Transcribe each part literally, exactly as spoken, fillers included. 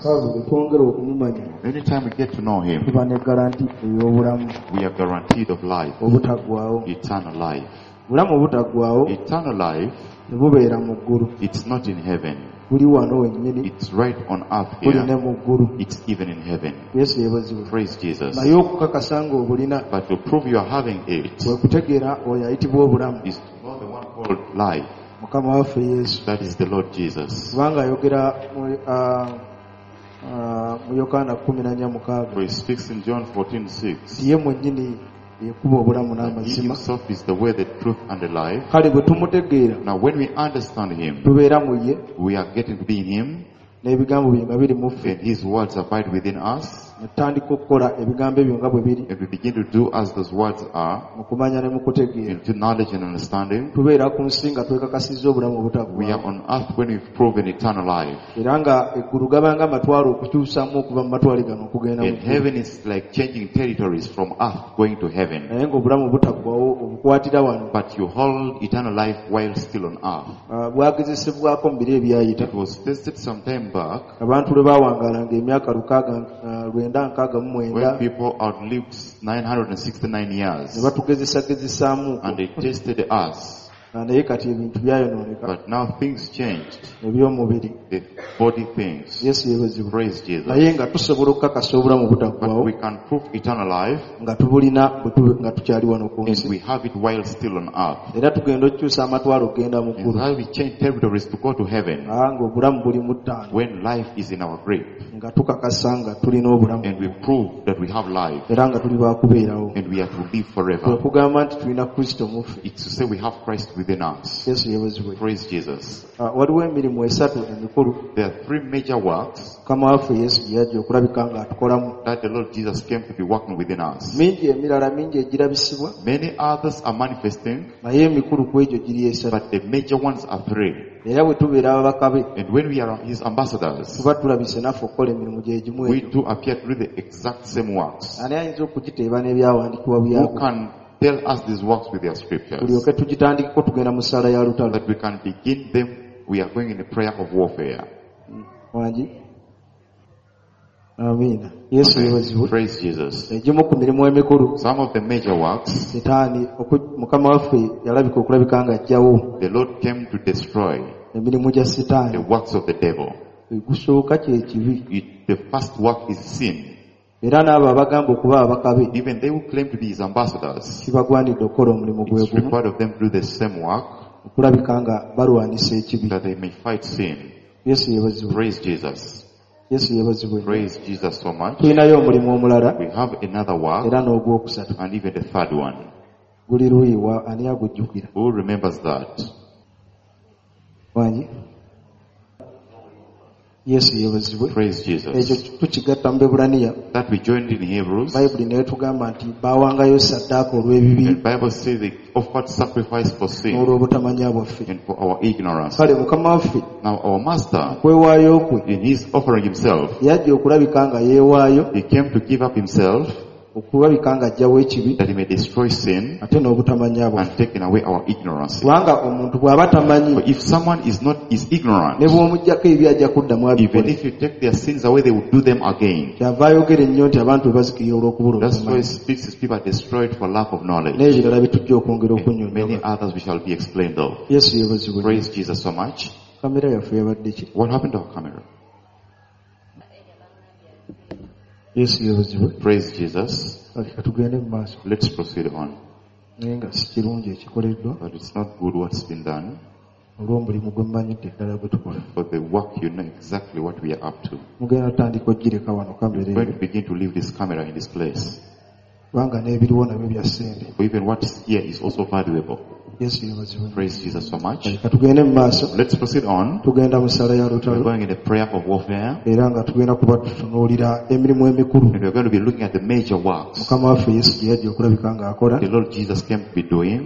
Anytime we get to know him, we are guaranteed of life, eternal life. Eternal life, it's not in heaven. It's right on earth here. It's even in heaven. Praise Jesus. But to prove you are having it is to know the one called life. That is the Lord Jesus. For he speaks in John fourteen six. He himself is the way, the truth, and the life. Now when we understand him, we are getting to be in him, and his words abide within us, and we begin to do as those words are, into knowledge and understanding. We are on earth when we've proven eternal life. And heaven is like changing territories from earth going to heaven. But you hold eternal life while still on earth. It was tested some time back when people outlived nine hundred sixty-nine years, and they tested us. But now things changed. The body things. Praise Jesus. But we can prove eternal life, and we have it while still on earth. And how we change territories to go to heaven when life is in our grip. And we prove that we have life, and we are to live forever. It's to say we have Christ within us. Praise Jesus. There are three major works that the Lord Jesus came to be working within us. Many others are manifesting, but the major ones are three. And when we are his ambassadors, we do appear to do the exact same works. Who can tell us these works with their scriptures, that we can begin them? We are going in a prayer of warfare. Amen. Praise Jesus. Some of the major works, the Lord came to destroy the works of the devil. It, the first work is sin. Even they who claim to be his ambassadors, it's required of them to do the same work, that they may fight sin. Praise Jesus. Praise Jesus so much. We have another work, and even the third one. Who remembers that? Yes, praise Jesus. That we joined in Hebrews. And the Bible says they offered sacrifice for sin and for our ignorance. Now our Master, in his offering himself, he came to give up himself, that he may destroy sin and taking away our ignorance. But if someone is not is ignorant, even if you take their sins away, they will do them again. That's why it speaks his people are destroyed for lack of knowledge. And many others we shall be explained of. Praise Jesus so much. What happened to our camera? Yes, praise Jesus. Let's proceed on. But it's not good what's been done. For the work, you know exactly what we are up to. We're going to begin to leave this camera in this place. For even what is here is also valuable. Praise Jesus so much. Let's proceed on. We're going in a prayer of warfare. And we're going to be looking at the major works the Lord Jesus came to be doing.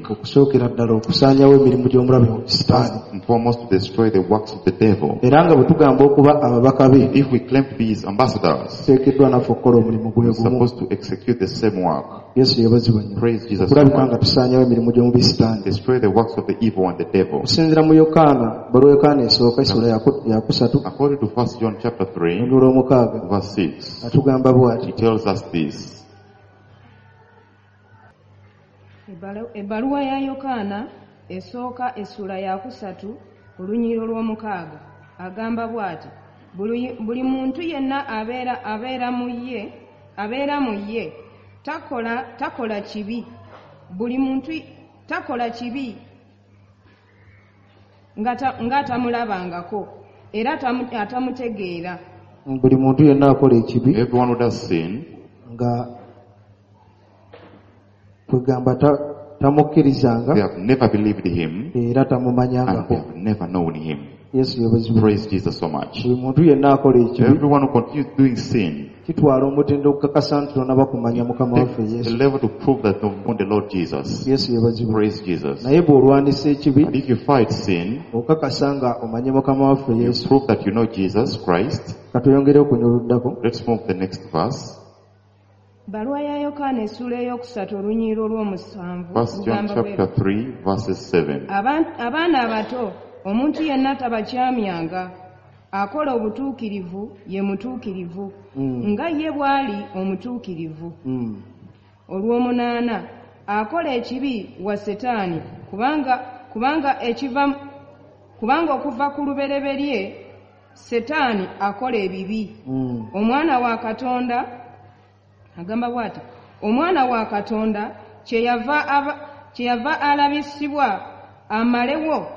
First and foremost, to destroy the works of the devil. If we claim to be his ambassadors, we're supposed to execute the same work. Praise Jesus so much. destroy the works of the evil and the devil. Okusinziira mu Yokaana, baluwa Yokaana esooka essula ya kusatu. According to First John chapter three, verse six, atugamba bw'ati. He tells us this. Ebbaluwa ya Yokaana esooka essula ya kusatu olunyiriro lw'omukaaga agamba bw'ati: buli muntu yenna abeera abeera mu ye abeera mu ye takola takola kibi. Buli muntu takola kibi nga tamulabangako era atamutegeera. Buli muntu yenna akola ekibi, everyone who does sin, nga kwegamba tamukkirizanga, they have never believed him, era tamumanyangako, and they have never known him. Yes, praise Jesus so much. Buli muntu yenna akola ekibi, everyone who continues doing sin, kitwala omutendo okukakasa nti tonna bakumanya Mukama waffe Yesu. The level to prove that they know the Lord Jesus. Yesu yebazibwa. Praise Jesus. Naye bw'olwanisa ekibi, and if you fight sin, okakasa nga omanye Mukama waffe Yesu, you prove that you know Jesus Christ. Katuyongere okunyoluddako. Let's move to the next verse. Baluwa ya Yokaana essula eyokusatu olunyiriro lw'omusanvu. First John chapter three verses seven. Abaana abato, omuntu yenna tabakyamyanga, akola obutuukirivu ye mutuukirivu, mm. nga ye bw'ali omutuukirivu. Mm. Olw'omunaana, akola ekibi wa Setaani, kubanga kubanga ekiva kubanga okuva ku lubereberye Setaani akola ebibi. Mm. Omwana wa Katonda agamba bw'ati: omwana wa Katonda kyeyava aba kyeyava alabisibwa amalewo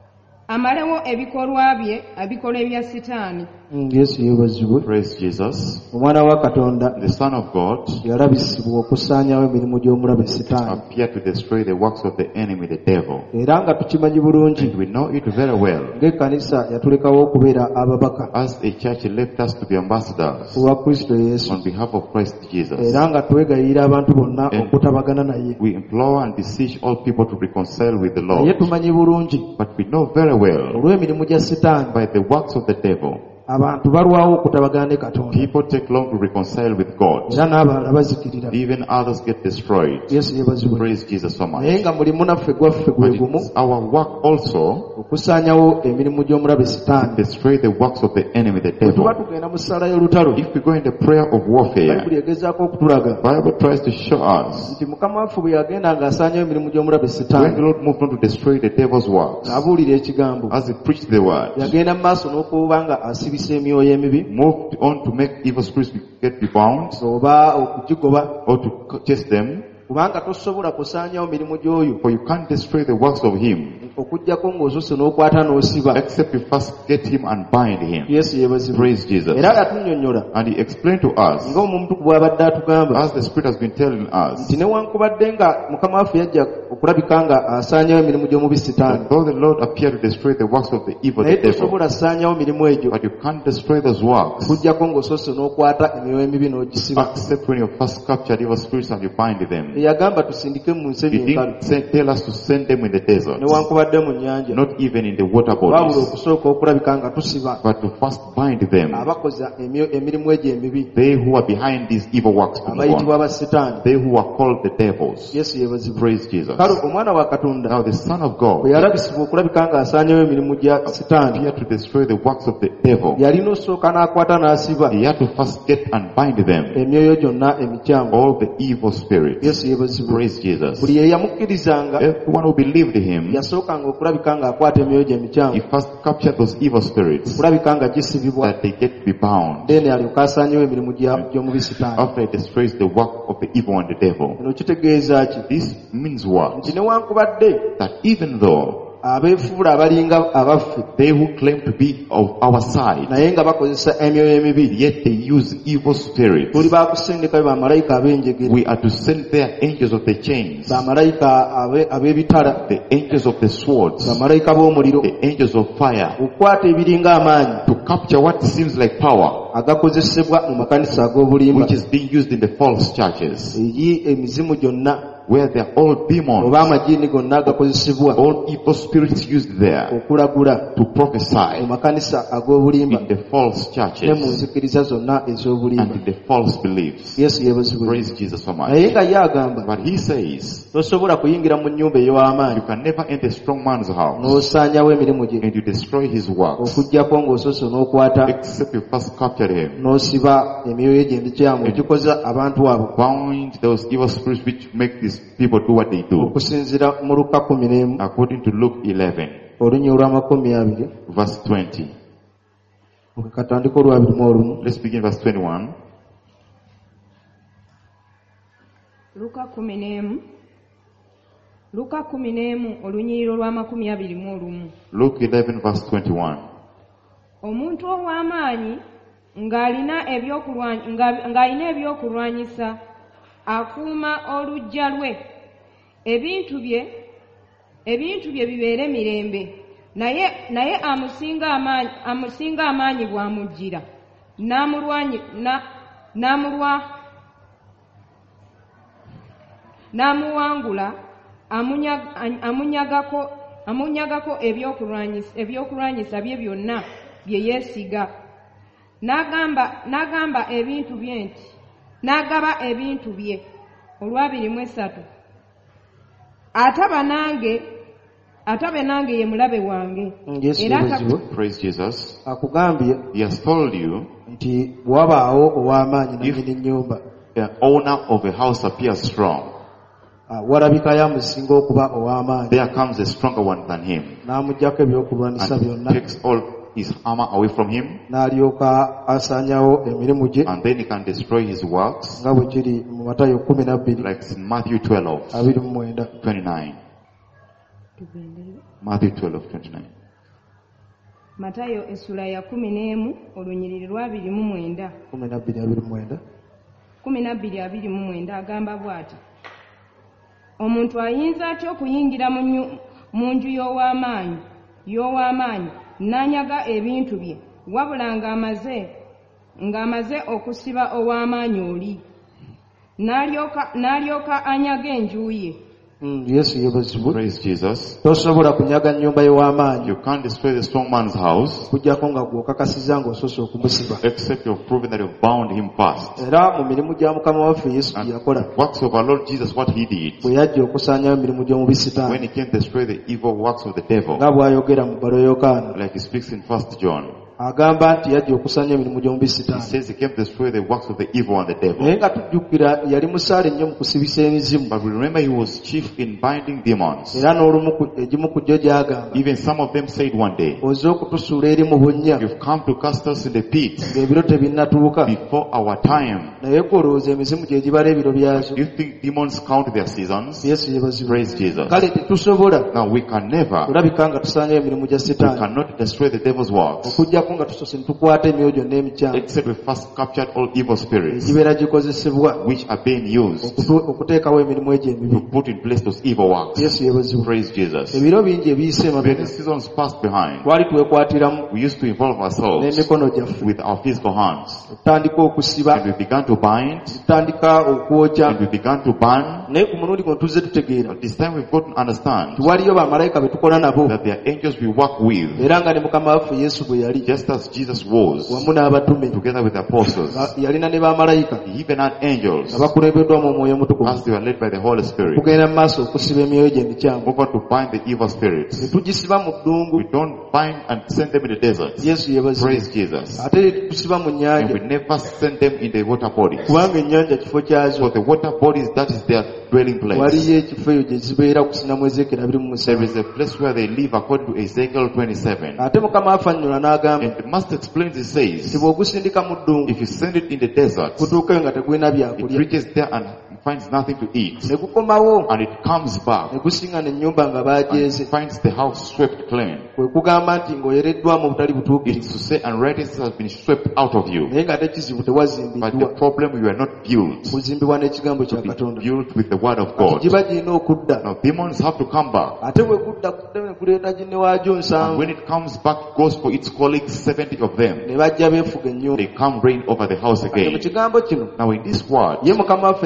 amalewo ebikolwa bye ebikolwa ebya Setaani. Yesu yebazibwe. Praise Jesus. Omwana wa Katonda, the Son of God, yalabisibwa okusaanyawo emirimu gy'omulabe Setaani, appeared to destroy the works of the enemy, the devil. Era nga tukimanyi bulungi, and we know it very well, ng'ekkanisa yatulekawo okubeera ababaka, as a church left us to be ambassadors olwa Kristo Yesu, on behalf of Christ Jesus. Era nga twegayirira abantu bonna okutabagana naye. We implore and beseech all people to reconcile with the Lord. Naye tumanyi bulungi, but we know very well, olw'emirimu gya Setaani, by the works of the devil, abantu balwawo okutabagana ne Katonda. People take long to reconcile with God. Era n'abalala bazikirira. Even others get destroyed. Yesu yebazibwe. Praise Jesus so much. Naye nga mulimu naffe gwaffe gwe gumu, our work also, okusaanyawo emirimu gy'omulabe Setaani, destroy the works of the enemy, the devil. Tuba tugenda mu ssala y'olutalo, if we go in the prayer of warfare, Bayibuli egezaako okutulaga, Bible tries to show us, nti Mukama waffe bwe yagenda ng'asaanyawo emirimu gy'omulabe Setaani, when the Lord moved on to destroy the devil's works, abuulira ekigambo, as he preached the word, yagenda mu maaso n'okuba nga asibisa emyoyo emibi, moved on to make evil spirits get bound, oba okugigoba, or to chase them, kubanga tosobola kusaanyawo mirimu gy'oyo, for you can't destroy the works of him, okujjako ng'osose n'okwata n'osiba, except you first get him and bind him. Yesu yebazibwe. Praise Jesus. Era yatunnyonnyola, and he explained to us, ng'omuntu bw'abadde atugamba, as the Spirit has been telling us, nti newankubadde nga Mukama waffe yajja okulabika nga asaanyawo emirimu gy'omubi Setaani, though the Lord appeared to destroy the works of the evil, the naye devil, tosobola saanyawo mirimu egyo, but you can't destroy those works, okujjako ng'osose n'okwata emyoyo emibi n'ogisiba, except when you first captured evil spirits and you bind them. Eyagamba tusindike mu nsi He enkalu, didn't say, tell us to send them in the desert, newankubadde mu nnyanja, not even in the water wabula bodies, okusooka okulabika nga tusiba, but to first bind them, abakoza emyo- emirimu egyo emibi, they who are behind these evil works, to move abayitibwa on. aba Setaani. They who are called the devils. Yesu yebazibwe. Praise Jesus. Kale omwana wa Katonda, Now the Son of God bwe yalabisibwa okulabika nga asaanyawo emirimu gya Setaani, appeared to destroy the works of the devil. yalina osooka n'akwata n'asiba He had to first get and bind them, emyoyo gyonna emikyamu. all the evil spirits. Yesu yebazibwe. Praise Jesus. Buli eyamukkirizanga Everyone who believed him, yasookanga okulabika nga akwata emyoyo gye he emikyamu, first captured those evil spirits, okulabika nga gisibibwa, that they get to be bound, then alyoka asaanyewo emirimu gya- gy'omubi Setaani. after he destroys the work of the evil and the devil. Kino kitegeeza ki? This means what? Nti newankubadde That even though abeefuula abalinga abaffe, they who claim to be of our side, naye nga bakozesa emyoyo emibi, yet they use evil spirits, tuli bakusindikayo bamalayika ab'enjegere, we are to send their angels of the chains, bamalayika abe- ab'ebitala, the angels of the swords, bamalayika b'omuliro, the angels of fire, okukwata ebiringa amaanyi to capture what seems like power, agakozesebwa mu makanisa ag'obulimba, which is being used in the false churches, eri emizimu gyonna where there are all demons, oba amajini gonna agakozesebwa all evil spirits used there okulagula to prophesy mu makanisa ag'obulimba in the false ne mu churches nzikiriza zonna ez'obulimba. and in the false beliefs. Yesu yeebazibwe. Praise Jesus so much. naye nga ye agamba But he says, tosobola kuyingira mu nnyumba ey'ow'amaanyi you can never enter a strong man's house n'osaanyawo emirimu gye and you destroy his works okuggyako ng'osoose n'okwata except you first capture him, n'osiba emyoyo gye emikyamu ekikoza abantu abo bind those evil spirits which make these people do what they do. okusinziira mu Luka kumi n'emu According to Luke eleven, olunya olw'amakumi abiri verse twenty. katandika olwabiri mu olumu. Let's begin verse twenty-one. Luka kumi n'emu Luka kumi n'emu olunyiriro lw'amakumi abiri mu olumu. Luke eleven verse twenty-one. Omuntu ow'amaanyi ng'alina ebyokulwanya ng'alina ebyokulwanyisa akuuma oluggya lwe ebintu bye ebintu bye bibeere mirembe naye naye amusinga amaanyi amusinga amaanyi bw'amujjira n'amulwanyi na n'amulwa n'amuwangula amunyagako amunyagako ebyokulwanyisa ebyokulwanyisa bye byonna bye yeesiga n'agamba n'agamba ebintu bye nti n'agaba ebintu bye olwabiri mu esatu ataba nange atabe nange ye mulabe wange. Praise Jesus. Akugambye he has told you nti bwabaawo ow'amaanyi nannyini nnyumba the owner of a house appears strong, walabikayo amusinga okuba ow'amaanyi there comes a stronger one than him n'amuggyako ebyokulwanyisa byonna takes all his armor away from him, n'alyoka asaanyawo emirimu gye and then he can destroy his works, nga bwe kiri mu Matayo kumi na bbiri like in Matthew twelve abiri mu mwenda. twenty-nine. Matthew twelve twenty-nine. Matayo essula ya kumi n'emu olunyiriri lw'abiri mu mwenda. kumi na bbiri abiri mu mwenda. kumi na bbiri abiri mu mwenda agamba bw'ati: omuntu ayinza atya okuyingira mu nju y'ow'amaanyi y'ow'amaanyi n'anyaga ebintu bye wabula ng'amaze ng'amaze okusiba ow'amaanyi oli n'alyoka n'alyoka anyaga enju ye. Yesu yeebazibwe. Praise Jesus. Tosobola kunyaga nnyumba y'ow'amaanyi. You can't destroy the strong man's house kujjako nga gw'okakasiza ng'osoose okumusiba, except you've proven that you've bound him fast. Era mu mirimu gya Mukama waffe Yesu gye yakola, Works of our Lord Jesus, what he did bwe yajja okusaanyayo emirimu gy'omubi Sitaani, when he came to destroy the evil works of the devil, nga bw'ayogera mu bbalo Yokaana, like he speaks in First John. agamba nti yajja okusaanya emirimu gy'omubi He Sitaani. says he came to destroy the works of the evil and the devil. Naye nga tujjukira yali musaale nnyo mu kusibisa emizimu, But we remember he was chief in binding demons. era n'olumu egimu ku gyo gy'agamba, Even some of them said one day, oze okutusuula eri mu bunnya you've come to cast us in the pit ng'ebiro tebinnatuuka, before our time. naye gw'olowooza emizimu gye gibala ebiro byazo. You think demons count their seasons? Yesu yeebazibwe. Praise Jesus. Kale tetusobola Now we can never, kulabika nga tusaanyayo emirimu gya we Sitaani, cannot destroy the devil's works okuggyako nga tusoose ne tukwata emyoyo gyonna emikyamu except we first captured all evil spirits egibeera gikozesebwa which are being used okutu- okuteekawo emirimu egyo emibi. to put in place those evil works. Yesu yeebazibwe. Praise Jesus. Ebiro bingi ebiyise When emabega the seasons passed behind, twali twekwatiramu we used to involve ourselves n'emikono gyaffe, with our physical hands, tutandika okusiba, and we began to bind, tutandika okwokya, and we began to burn. naye ku mulundi guno tuzze tutegeera But this time we've got to understand tiwaliyo bamalayika be tukola nabo, that there are angels we work with, era nga ne Mukama waffe Yesu bwe yali just as Jesus was, wamu n'abatume, together with the apostles. nga yalina ne bamalayika He even had angels nga bakulembeddwamu Omwoyo Omutukuvu as they were led by the Holy Spirit, okugenda mu maaso okusiba emyoyo gye emikyamu, over to bind the evil ne spirits. tugisiba mu ddungu. We don't bind and send them in the desert. Yesu yeebazibwe. Praise Jesus. Ate tusiba mu And nnyanja, we never send them in the water bodies. kubanga ennyanja kifo kyazo. For the water bodies, that is their dwelling place. Waliyo ekifo eyo gye zibeera kusina mu Ezekiel abiri mu There musanvu. is a place where they live according to Ezekiel twenty-seven. Ate Mukama afannyula n'agamba And the Master explains, he nti says, bw'ogusindika mu ddungu if you send it in the desert, gutuukeyo nga tegulina it byakulya, reaches there and finds nothing to eat. ne gukomawo And it comes back ne gusinga n'ennyumba nga and baagyeze, finds the house swept clean. kwe kugamba nti ng'oyereddwamu obutali It's butuukirivu, to say unrighteousness has been swept out of you. naye ng'ate kizibu But the tewazimbiddwa, problem, you are not built. kuzimbibwa n'ekigambo kya Be Katonda. built with the word of Kati God. giba girina okudda, Now demons have to come back. ate bwe kudda kudda ne kuleeta ginne waagyo And nsanvu, when it comes back, it goes for its colleagues, seventy of them. ne bajja beefuga ennyumba. They come reign over the house Kati mu again. kigambo kino Now in this word, ye Mukama waffe na-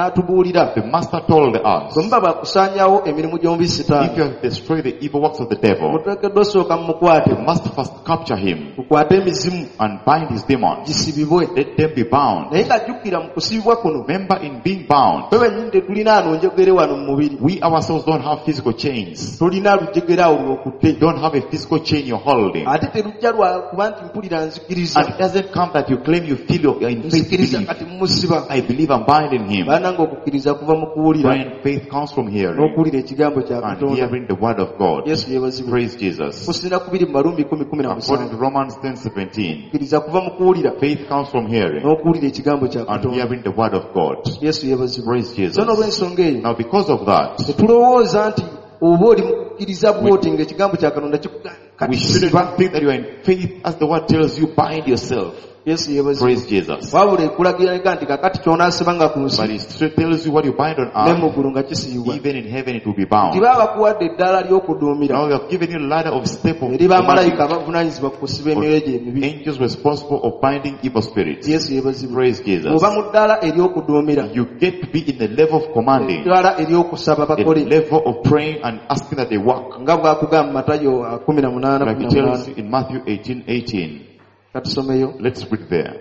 n'atubuulira. The master told us, bwe muba bakusaanyaawo emirimu gy'omubi Sitaani, if you have destroyed the evil works of the devil, muteekeddwa osooka mumukwate, you must first capture him tukwate emizimu and bind his demons. gisibibwe. Let them be bound. Naye ng'ajjukira mu kusibibwa kuno, Remember, in being bound, ffe bennyini tetulina ano njegere wano mu mubiri. we ourselves don't have physical chains. Tulina lujegere awo lw'okutte. You don't have a physical chain you're holding. Ate terujja lwa kuba nti mpulira nzikiriza. And it doesn't come that you claim you feel you're in faith. Nzikiriza Believe. kati mumusiba. I believe I'm binding him. Baananga okukkiriza kuva mu kuwulira When faith comes from hearing n'okuwulira ekigambo kya and Katonda. hearing the word of God. Yesu yeebazibwe. Praise Jesus. Kusinziira ku biri mu Barumi kumi kumi na According to musanvu. Romans ten seventeen, Kukkiriza kuva mu kuwulira faith comes from hearing n'okuwulira ekigambo kya and Katonda. hearing the word of God. Yesu yeebazibwe. Praise Jesus. So n'olw'ensonga eyo Now because of that, tetulowooza nti oba oli mu kukkiriza bw'oti ng'ekigambo kya Katonda we shouldn't kikukakisiba. think that you are in faith as the word tells you, bind yourself. Yesu yeebazibwe. Praise Jesus. wabula ekulagira nti kakati ky'onaasibanga ku nsi But it straight tells you what you bind on ne mu earth, ggulu nga kisiyibwa. even in heaven it will be Nti bound. baba bakuwadde eddaala ly'okuduumira Now we have given you a ladder of step of eri bamalayika commanding abavunaanyizibwa ku kusiba emyoyo gye emibi. angels responsible of binding evil spirits. Yesu yeebazibwe. Praise Jesus. Oba mu ddaala ery'okuduumira, You get to be in the level of commanding, eddaala ery'okusaba a bakole, level of praying and asking that they work. nga bw'akugamba mu Matayo uh, kumi na munaana Like kumi it na tells munaana. you in Matthew eighteen eighteen. Katusomeyo. Let's read there.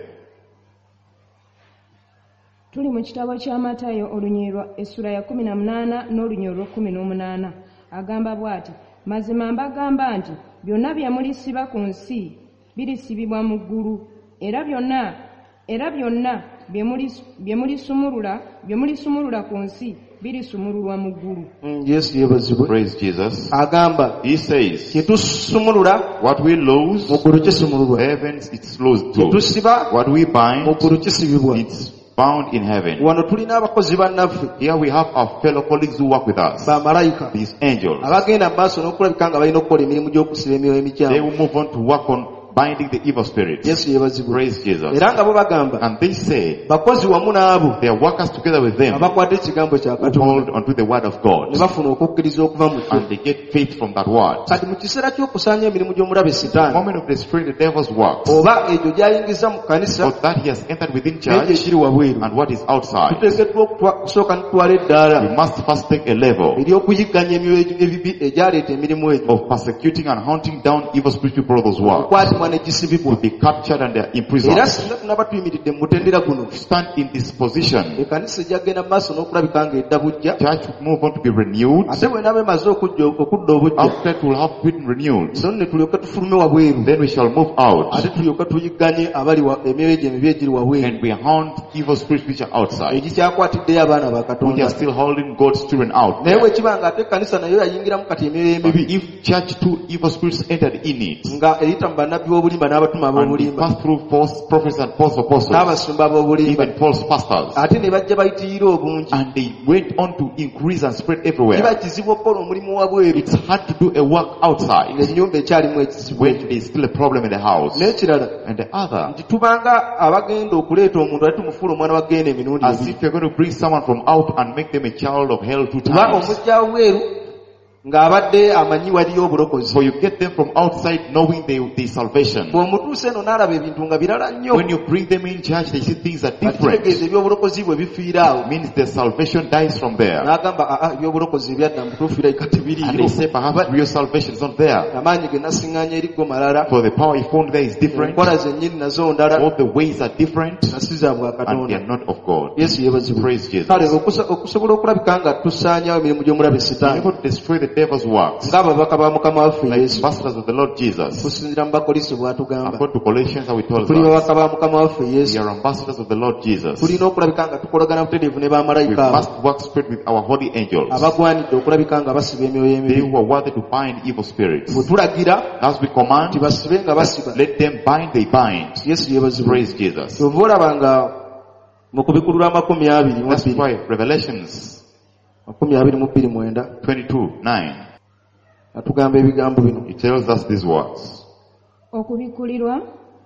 Tuli mu kitabo kya Matayo olunyirwa essula ya kumi na munaana n'olunyirwa olwa kumi n'omunaana. Agamba bw'ati, mazima mbagamba nti byonna bye mulisiba ku nsi birisibibwa mu ggulu, era byonna era byonna bye mulis- bye mulisumulula bye mulisumulula ku nsi birisumululwa mu ggulu. Mm, Yesu yeebazibwe. Praise Jesus. Agamba He says, kye tusumulula what we lose, mu ggulu kisumululwa, heavens it's lost kye too. tusiba What we mu bind, ggulu kisibibwa. it's bound in heaven. Wano tulina abakozi bannaffe Here we have our fellow colleagues who work with us, bamalayika these angels. abagenda mu maaso n'okulabika nga balina okukola emirimu gy'okusiba emyoyo They emikyamu. will move on to work on binding the evil spirits. Yesu yeebazibwe. Praise Jesus. Era nga bo bagamba And they say, bakozi wamu n'abo they are workers together with them abakwata ekigambo kya who Katonda hold onto the word of God, ne bafuna okukkiriza okuva mu kyo. and they get faith from that word. Kati mu kiseera ky'okusaanya emirimu gy'omulabe The Sitaani, moment of destroying the devil's works, oba egyo gy'ayingiza mu kanisa for that he has entered within n'egyo church ekiri wabweru, and what is outside, tuteekeddwa okutwa- kusooka nitwala eddaala we must first take a level ery'okuyigganya emyoyo ebibi egyaleeta emirimu egyo of persecuting and hunting down evil spiritual brothers' works, okukwatibwa ne gisibibwa. to be captured and they are imprisoned. Era singa tunaba tuyimiridde mu mutendera guno, Stand in this position. ekkanisa ejjagenda mu maaso n'okulabika ng'edda bujja, Church will move on to be renewed. ate bw'enaaba emaze okujja okudda obujja, After it will have been renewed, so ne tulyoke tufulume wabweru, then we shall move out ate tulyoke tuyigganye abali wa- emyoyo gye emibi egiri wabweru, and we hunt evil spirits which are outside. egikyakwatiddeyo abaana ba We Katonda. are still holding God's children out. Naye bwe kiba nga ate ekkanisa nayo yayingiramu kati emyoyo But emibi, if church two evil spirits entered in it, nga eyita mu bannabbi b'obulimba n'abatuma and we b'obulimba pass through false prophets and false apostles, n'abasumba b'obulimba, even false pastors, ate ne bajja bayitiyira obungi, and they went on to increase and spread kiba everywhere, kizibu okukola omulimu wabweru it's hard to do a work outside ng'ennyumba ekyalimu ekizibu when ekyo. there's still a problem in the house. N'ekirala And the other, nti tubanga abagenda okuleeta omuntu ate tumufuula omwana wa genda emirundi as ebiri. if you're going to bring someone from out and make them a child of hell two Kuba times. omujja wabweru ng'abadde amanyi waliyo obulokozi, So you get them from outside knowing they, they salvation. bw'omutuusa eno n'alaba ebintu nga birala nnyo, When you bring them in church, they see things are kati different. kitegeeza ebyobulokozi bwe bifiira awo, It means their salvation dies from there. n'agamba aa ebyobulokozi ebyadda mutuufiira eka And they tebiriiyo, say perhaps real salvation is not there. amaanyi ge nasiŋŋaanya eriggo malala, For the power he found there is different. enkola zennyini nazo ndala, All the ways are different. nasi za bwa And they Katonda. are not of God. Yesu yeebazibwe. Praise Jesus. Kale okusa- okusobola okulabika nga tusaanyawo emirimu gy'omulabe Be Sitaani, able to destroy the devil's works. ng'ababaka ba Mukama waffe Like Yesu, ambassadors of the Lord Jesus. kusinziira mu Bakolinso bw'atugamba, According to Colossians, how he tells tuli us, babaka ba Mukama waffe we Yesu, are ambassadors of the Lord Jesus. tulina okulabika nga tukolagana butereevu ne We bamalayika abo must work straight with our holy angels. abagwanidde okulabika nga basiba emyoyo They emibi. who are worthy to bind evil spirits. Bwe tulagira As we command, nti basibe nga basiba, let them bind, they bind. Yesu yeebazibwe. Praise Jesus. Kyova olaba nga mu kubikulula amakumi abiri mu That's bbiri why Revelations makumi abiri mu bbiri mwenda twenty-two nine, atugamba ebigambo bino. it tells us these words. Okubikulirwa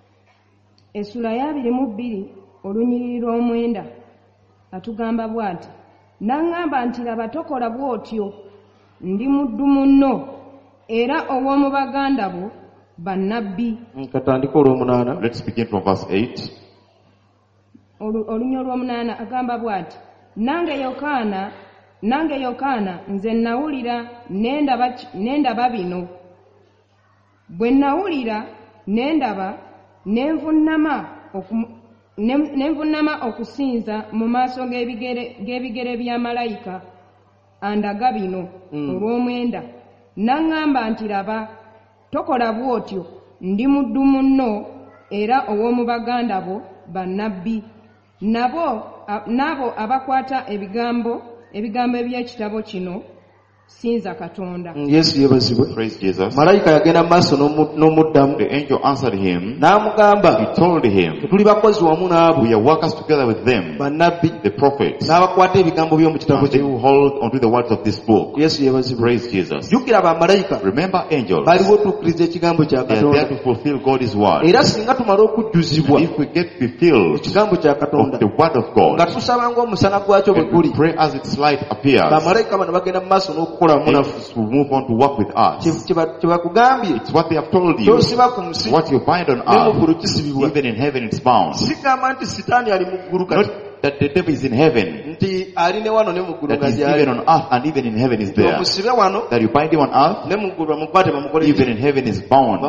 essula ya abiri mu bbiri olunyiriri lw'omwenda atugamba bw'ati, n'aŋŋamba nti laba tokola bw'otyo, ndi muddu munno era ow'omu baganda bo bannabbi. Katandika olw'omunaana. Let's begin from verse eight. Olu- olunya olw'omunaana agamba bw'ati, nange Yokaana nange Yokaana nze nawulira nendaba nendaba bino bwe nawulira nendaba nenvunama nenvunama okusinza mu maaso g'ebigere g'ebigere bya malayika andaga bino mm. olw'omwenda naŋŋamba nti laba tokola bw'otyo ndi muddu munno era ow'omu baganda bo bannabbi nabo nabo abakwata ebigambo ebigambo eby'ekitabo kino sinza Katonda. Yesu yebazibwe. Praise Jesus. Malayika yagenda maaso n'omuddamu. The angel answered him. N'amugamba. He told him. Tuli bakozi wamu n'abo. We are workers together with them. Bannabbi. The prophets. N'abakwata ebigambo by'omu kitabo kye. Who hold onto the words of this book. Yesu yebazibwe. Praise Jesus. Jjukira bamalayika. Remember angels. Baliwo tukkiriza ekigambo kya Katonda. They are there to fulfill God's word. Era singa tumala okujjuzibwa. If we get fulfilled. Ekigambo kya Katonda. Of the word of God. Nga tusaba ng'omusana gwakyo bwe guli. Pray as its light appears. Bamalayika bano bagenda mu maaso n'okukola wamu naffe. To move on to work with us. It's what they have told you. What you bind on earth, even in heaven it's bound. Not that the devil is in heaven, that is even on earth and even in heaven is there. That you bind him on earth, even in heaven is bound.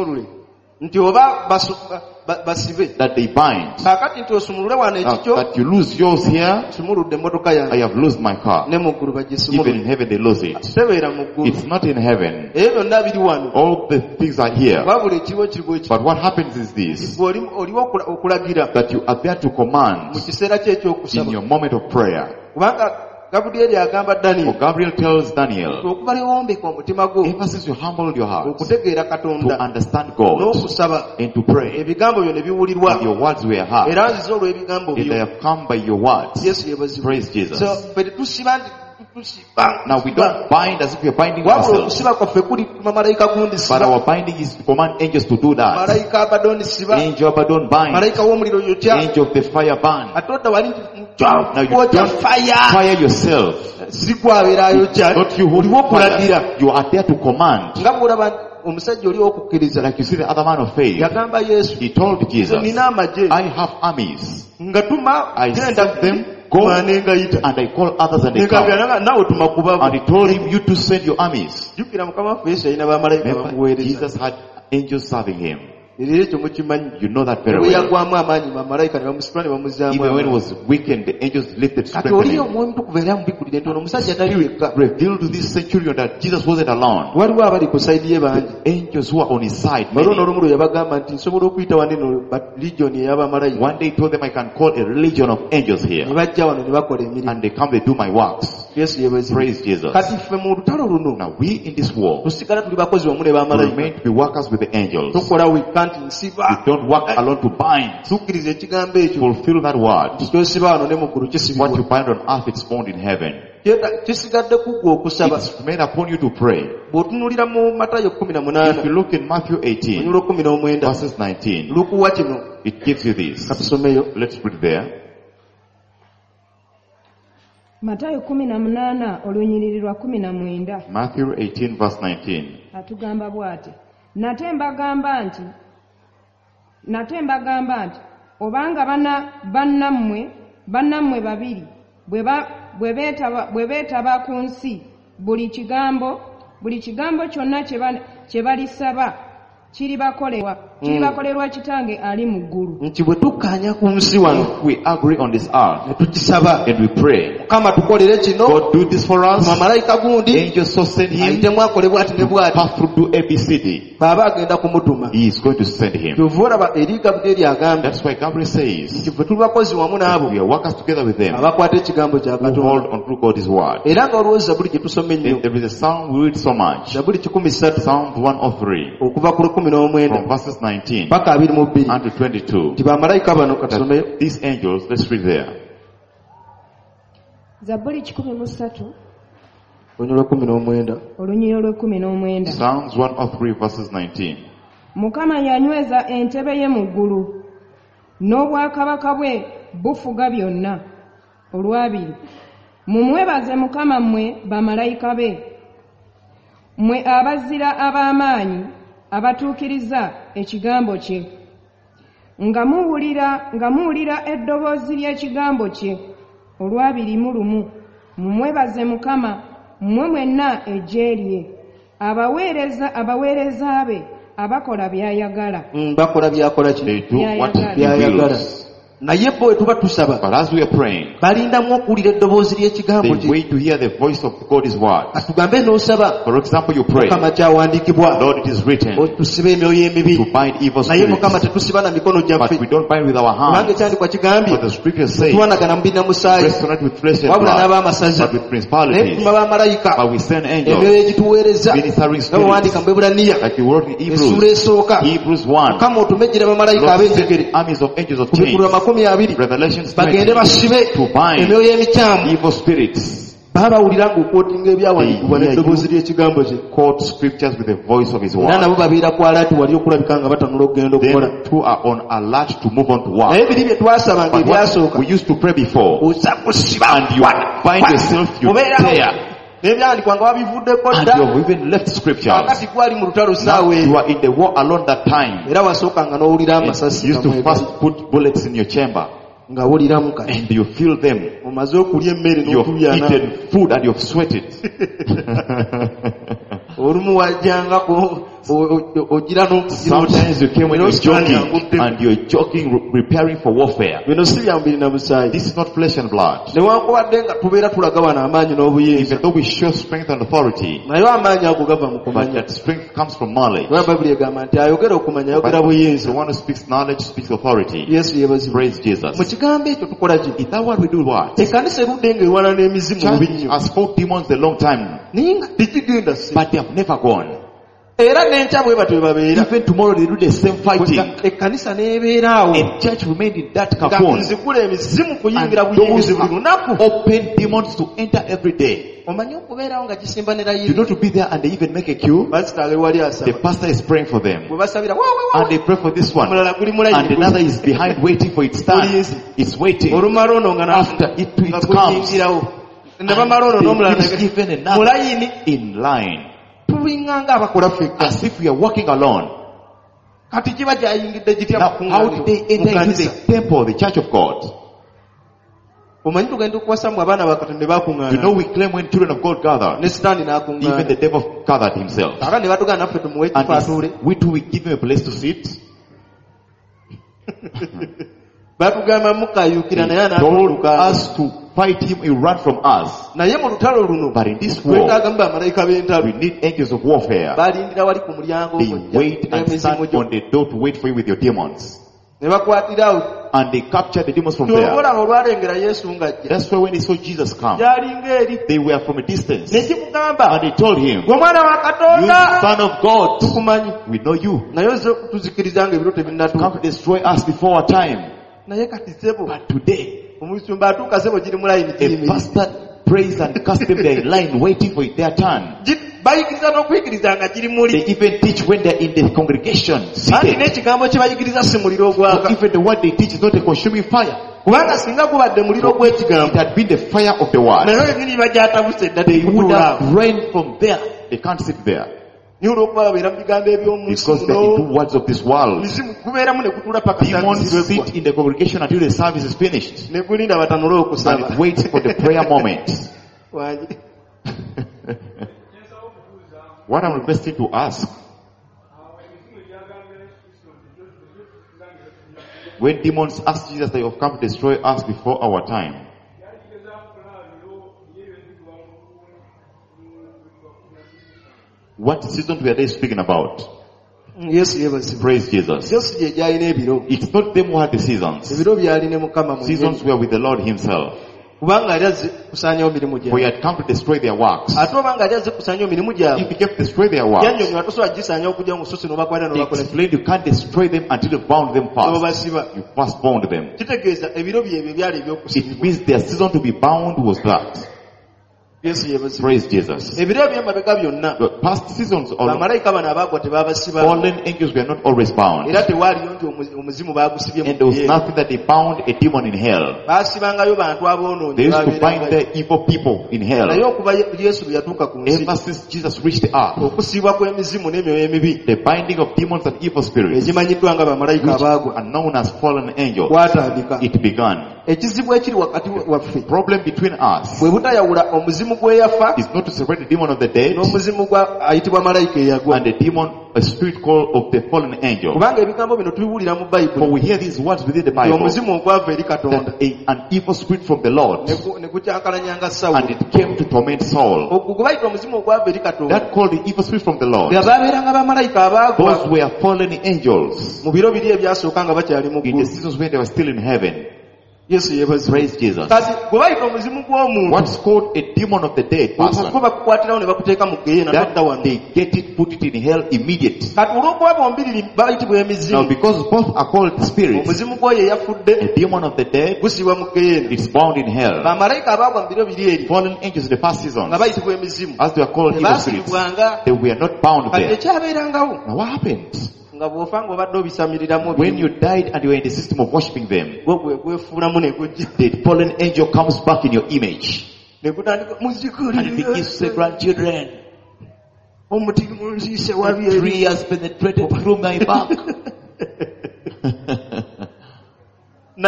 That they bind. Uh, that you lose yours here, I have lost my car. Even in heaven they lose it. It's not in heaven. All the things are here. But what happens is this, that you are there to command in your moment of prayer. For Gabriel tells Daniel, ever since you humbled your heart to understand God and to pray, and your words were heard, and they have come by your words. Praise Jesus. Now we don't bind as if we are binding ourselves, but our binding is to command angels to do that. Angel of Abaddon bind, angel of the fire bind. Now you don't fire yourself. Not you who fire. You are there to command. Like you see the other man of faith, he told Jesus, I have armies, I sent them, go and I call others and they come. And he told him, you to send your armies. Remember, Jesus had angels serving him. You know that very well. Even when it was weakened, the angels lifted strength him. Revealed to this centurion that Jesus wasn't alone. The angels who are on his side. Many. One day he told them, I can call a legion of angels here. And they come, they do my works. Praise Jesus. Now we in this war remain to be workers with the angels. We don't work alone to bind. Fulfill that word. What you bind on earth is found in heaven. It's made upon you to pray. If you look in Matthew eighteen, verses nineteen, it gives you this. Let's read there. Matayo kumi na munana olunyiriri lwa kumi na mwenda. Matthew eighteen verse nineteen. Atugamba bw'ati. Nate mbagamba nti Nate mbagamba nti obanga bana bannammwe bannammwe babiri bwe beetaba bwe beetaba ku nsi buli kigambo buli kigambo kyonna kye balisaba kiribakolerwa kiribakolerwa kitange ali mu ggulu. Nti bwe tukkaanya ku nsi wano, we agree on this earth ne tukisaba and we pray, Mukama tukolere kino, God do this for us, malayika gundi angels so send him, ayitemu akole bw'ati ne bw'ati, pass through to A B C D, baba agenda kumutuma, he is going to send him. Tuvura eri Gabriel agamba, that's why Gabriel says, nti bwe tuli bakozi wamu n'abo, we are workers together with them, abakwata ekigambo kya Katonda, hold on to God's word. Era nga olwo Zabuli gye tusoma ennyo, there is a psalm we read so much, Zabuli kikumi ssatu, Psalm one oh three, okuva ku lukumi n'omwenda, from verses nineteen paka abiri mu bbiri, and to twenty-two. Ti bamalayika bano katusomeyo. These angels, let's read there. Zabuli kikumi mu ssatu, olunyiriri lw'ekkumi n'omwenda. Olunyiriri lw'ekkumi n'omwenda. Psalms one oh three verses nineteen. Mukama yanyweza entebe ye mu ggulu, n'obwakabaka bwe bufuga byonna. Olwabiri. Mumwebaze Mukama mmwe bamalayika be, mmwe abazira ab'amaanyi abatuukiriza ekigambo kye, nga muwulira nga muwulira eddoboozi ly'ekigambo kye olwabiri mu lumu. Mumwebaze Mukama mmwe mwenna eggye lye, abaweereza abaweereza be abakola by'ayagala. Bakola byakola ki? By'ayagala. Naye bo bwe tuba tusaba, but as we are praying, balindamu okuwulira eddoboozi ly'ekigambo they wait to hear the voice of God's word. Atugambe n'osaba, for example, you pray, Mukama kyawandiikibwa, Lord, it is written, tusiba emyoyo emibi, to bind evil naye spirits, Mukama tetusiba na mikono gyaffe, but we don't bind with our kubanga hands. ekyandikwa kigambye, But the scripture says, tuwanagana mu binnamusaayi, rest not with flesh and wabula blood, n'ab'amasaza, but with naye principalities, tutuma bamalayika, but we send angels, emyoyo egituweereza, ministering nga bwe wandiika spirits, mu Ebulaniya, like you wrote in essuula Hebrews, esooka, Hebrews one, Mukama otumejjera bamalayika Lord ab'enjegere, sent armies of angels of ku bikulu change, amakumi abiri, Revelation bagende twenty, basibe to bind emyoyo emikyamu, evil spirits. baba bawulira ng'okwotinga ebyawandiikibwa n'eddoboozi ly'ekigambo kye. Quote scriptures with the voice of his Era word. nabo babeera ku alaati wali okulabika nga batanula okugenda okukola. Then two are on alert to move on to work. Naye biri bye twasabanga But what ebyasooka, we used to pray before, oza kusiba and you bind yourself, you tear, n'ebyandikwa nga wabivuddeko and dda, you have even left scriptures. akati gwali mu lutalo Now saawa you eyo, are in the war alone that time. era wasookanga n'owulira And amasasi you used to gamwe first put bullets in your chamber, nga wuliramu kati. and you feel them. Omaze okulya emmere You've n'otulyana, eaten food and you've sweated. olumu wajjangako ogira Sometimes you came when you're jogging and you're jogging, preparing for warfare. bino si bya mubiri na busaayi, This is not flesh and blood. newankubadde nga tubeera tulaga wano amaanyi n'obuyinza, Even though we show strength and authority, naye amaanyi ago gava mu but kumanya. that strength comes from knowledge. Kuba Bayibuli egamba nti ayogera okumanya ayogera But buyinza. the one who speaks knowledge speaks authority. Yesu yeebazibwe. Praise Jesus. Mu kigambo ekyo tukola ki? Is that what we do? What? Ekkanisa erudde ng'ewana n'emizimu mubi Church nnyo, has fought demons a long time, naye nga tekigenda si. but they have never gone. Era n'enkya bwe batyo bwe babeera. Even tomorrow they do the same fighting. Ekkanisa n'ebeeraawo And church remained in that nga cocoon. nzigula emizimu And kuyingira those buyingizi buli lunaku. are open demons to enter every day. Omanyi okubeerawo nga gisimba ne You layini. know, to be there and they even make a queue. Basitaaga ewali The asaba. pastor is praying for them. Bwe basabira waawe And waawe. they pray for this one. Omulala guli mu And layini. another is behind waiting for its turn. It's waiting. Olumala ono nga After it, it nga comes. guyingirawo. Ne bamala ono And n'omulala they finish even mu another layini. in line. Tulinga nga abakola ffekka. As if we are walking alone. Kati kiba gyayingidde gitya Now, how did they enter into kanisa? the temple, the church of God? Omanyi tugenda okuwasa mu abaana ba Katonda You know, baakuŋŋaana. we claim when children of God gather, Ne Sitaani even n'akuŋŋaana. the devil gathered himself. Ate ne batugana naffe tumuwe And ekifo is- atuule. we too, we give him a place to sit. Batugamba mukayuukira naye He told anaatuluka. us to fight him, he ran from us. Naye mu lutalo luno But in this war, twetaaga mu bamalayika b'entalo. we need angels of warfare. Balindira wali ku mulyango They ogwo wait and n'emizimu stand gyo. on the door to wait for you with your demons. Ne bakwatirawo. And they capture the demons from there. Tyobola olwalengera Yesu ng'ajja. That's why when they saw Jesus come, Gyalinga eri. they were from a distance. Ne And kimugamba. they told him, Gwe mwana wa you Katonda. son of God, Tukumanyi. we know you. Naye ozze okutuzikiriza nga ebiro tebinnatuuka. Come to destroy us before our time. Naye kati sebo. But today, Omusumba atuuka sebo giri mu layini a kiyimiridde. pastor prays and casts them there in line waiting for their turn. Gi- Bayigiriza n'okuyigiriza nga giri muli. They even teach when they're in the congregation. Anti Seated. n'ekigambo kye bayigiriza si muliro Or ogwaka. even the word they teach is not a consuming fire. Kubanga singa gubadde muliro It gw'ekigambo. had been the fire of the word. Naye engeri bagyatabuse dda They would tekutuula have awo. rained from there. They can't sit there. Niyo olw'okuba babeera mu bigambo eby'omu nsi Because they're muno. into words of this world. Mizimu gubeeramu ne gutuula paka Demons saagizibwekwa. sit in the congregation until the service is finished. Ne gulinda batanule And okusaba. it waits for the prayer moment. Wangi. What I'm requesting to ask, when demons asked Jesus that you have come to destroy us before our time, what season were they speaking about? Yesu yeebazibwe. Praise Jesus. Yesu gye gyalina ebiro. It's not them who had the seasons. Ebiro byali ne Mukama mu Seasons ngeri. were with the Lord himself. Kubanga ali azze kusaanyawo mirimu For he gyabwe. had come to destroy their works. Ate obanga ali azze kusaanyawo mirimu If gyabwe. he kept destroy their works, Yannyonnyola tosobola gisaanyawo okujja mu lususu n'obakwata he n'obakola ki? explained you can't destroy them until you bound them first. N'obasiba. You first bound them. Kitegeeza ebiro bye ebyo byali It ebyokusibibwa. means their season to be bound was that. Praise Jesus. The past seasons of fallen angels were not always bound. And there was nothing that they bound a demon in hell. They used to bind the evil people in hell. Ever since Jesus reached the earth, the binding of demons and evil spirits, which are known as fallen angels, it began. The problem between us is not to separate the demon of the dead and the demon, a spirit called of the fallen angel. For we hear these words within the Bible, that a, an evil spirit from the Lord, and it came to torment Saul. That called the evil spirit from the Lord, those were fallen angels in the seasons when they were still in heaven. Yes, praise Jesus. What's called a demon of the dead person, that they get it, put it in hell immediately. Now because both are called spirits, a demon of the dead, it's bound in hell. Fallen angels in the past seasons, as they are called evil spirits, they were not bound there. Now what happened? When you died and you were in the system of worshipping them, the fallen angel comes back in your image and it begins to say, grandchildren, a tree has penetrated through my back. But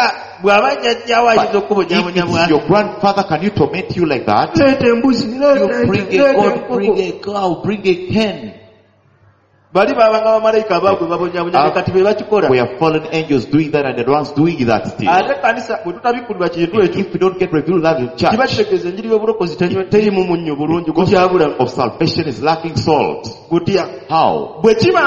if it's your grandfather, can you torment you like that? You bring a goat, bring a cow, bring a hen. We are fallen angels doing that, and the ones doing that still. If we don't get revealed that in church, the of salvation is lacking salt. How?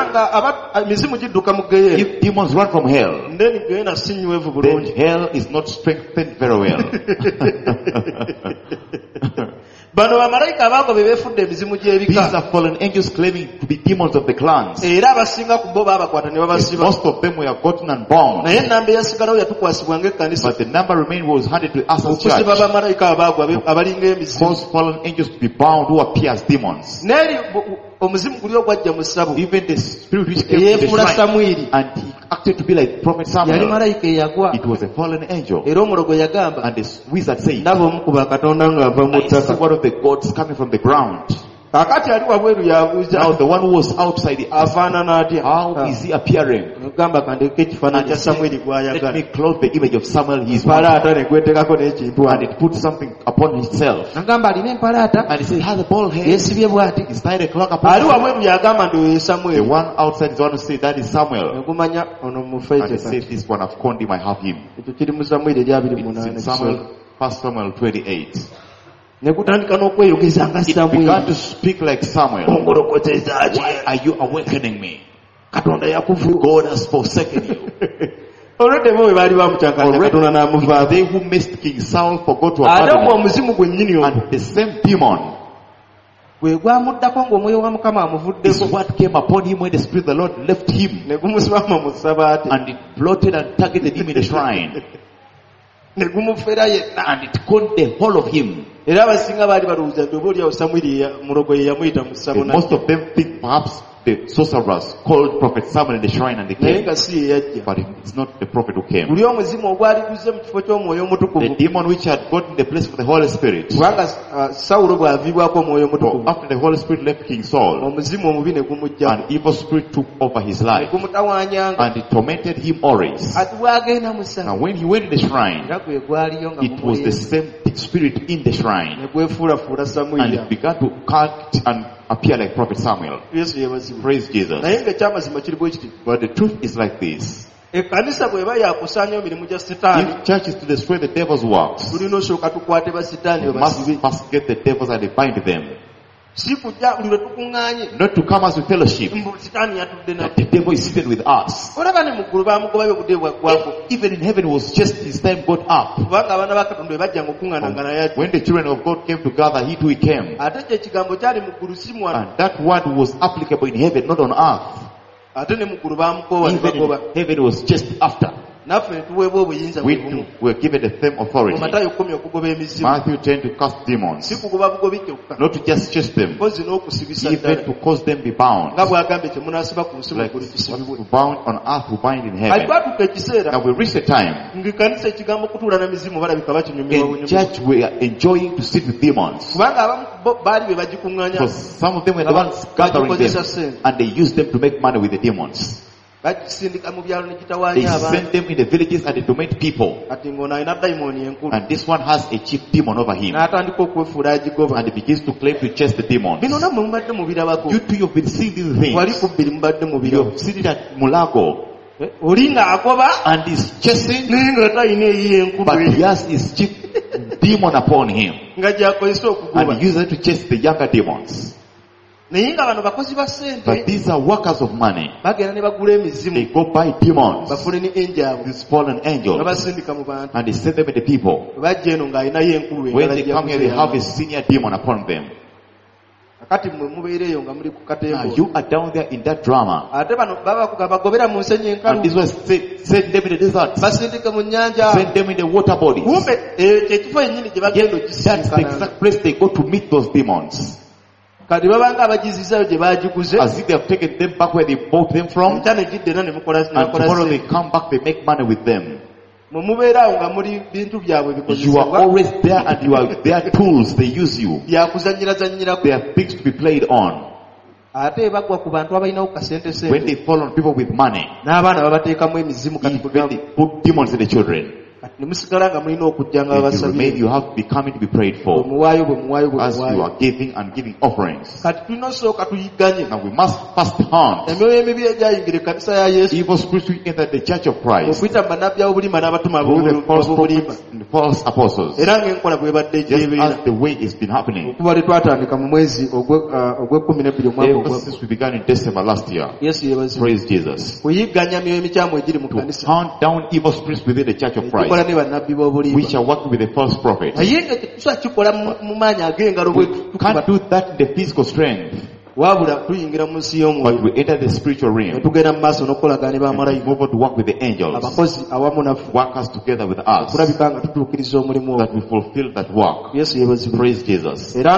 If demons run from hell, then hell is not strengthened very well. These are fallen angels claiming to be demons of the clans. Most of them were gotten and bound, but the number remained was handed to us as church. Cause fallen angels to be bound who appear as demons. Even the spirit which came to the shrine and he acted to be like Prophet Samuel, it was a fallen angel. And the wizard said, I see one of the gods coming from the ground. Now the one who was outside the earth, how is he appearing? And he said, let me clothe the image of Samuel, his wife. And it put something upon himself. And he said, has a bald head. He's tied a clock upon himself. The one outside is the one who said, that is Samuel. And he said, this one I've conned him, I have him. It's in Samuel, First Samuel twenty-eight. It began to speak like Samuel. Why are you awakening me? God has forsaken you. Already they who missed King Saul forgot to abandon him. And the same demon is what came upon him when the Spirit of the Lord left him. And it plotted and targeted him in the shrine. And it caught the whole of him. And most of them think perhaps the sorcerers called Prophet Samuel in the shrine and they came. But it's not the prophet who came. The demon which had gotten the place for the Holy Spirit, after the Holy Spirit left King Saul, an evil spirit took over his life and it tormented him always. Now when he went to the shrine, it was the same spirit in the shrine, and it began to act and appear like Prophet Samuel. Praise Jesus. But the truth is like this. If church is to destroy the devil's works, you must first get the devils and bind them. Not to come as we fellowship. That the devil is seated with us. Even in heaven was just his time got up. When the children of God came together, he too came. And that word was applicable in heaven, not on earth. Even in heaven was just after. We too were given the same authority. Matthew ten to cast demons, not to just chase them, even to cause them be bound. Like we bound on earth, we bind in heaven. Now we reach the time in church we are enjoying to sit with demons. Because some of them were the ones gathering them, and they used them to make money with the demons. They sent them in the villages and they dominate people. And this one has a chief demon over him. And he begins to claim to chase the demons. You too, you've been seeing these things. You've seen it at Mulago. And he's chasing, but he has his chief demon upon him. And he uses it to chase the younger demons. But these are workers of money. They go buy demons, these fallen angels, and they send them to the people. When they come here, they have a senior demon upon them. Now you are down there in that drama. And this was send them in the desert, send them in the water bodies. That's the exact place they go to meet those demons. As if they have taken them back where they bought them from, and tomorrow they come back, they make money with them. You are always there and you are their tools, they use you. They are things to be played on. When they fall on people with money, even they put demons in the children. If you remain, you have to be coming to be prayed for as you are giving and giving offerings. Now we must fast hunt evil spirits in the church of Christ, through the false prophets and the false apostles, just as the way it's been happening ever since we began in December last year. Praise Jesus. To hunt down evil spirits within the church of Christ, we shall work with the false prophets. We can't do that in the physical strength, but we enter the spiritual realm and move on to work with the angels, workers together with us, that we fulfill that work. Praise Jesus. And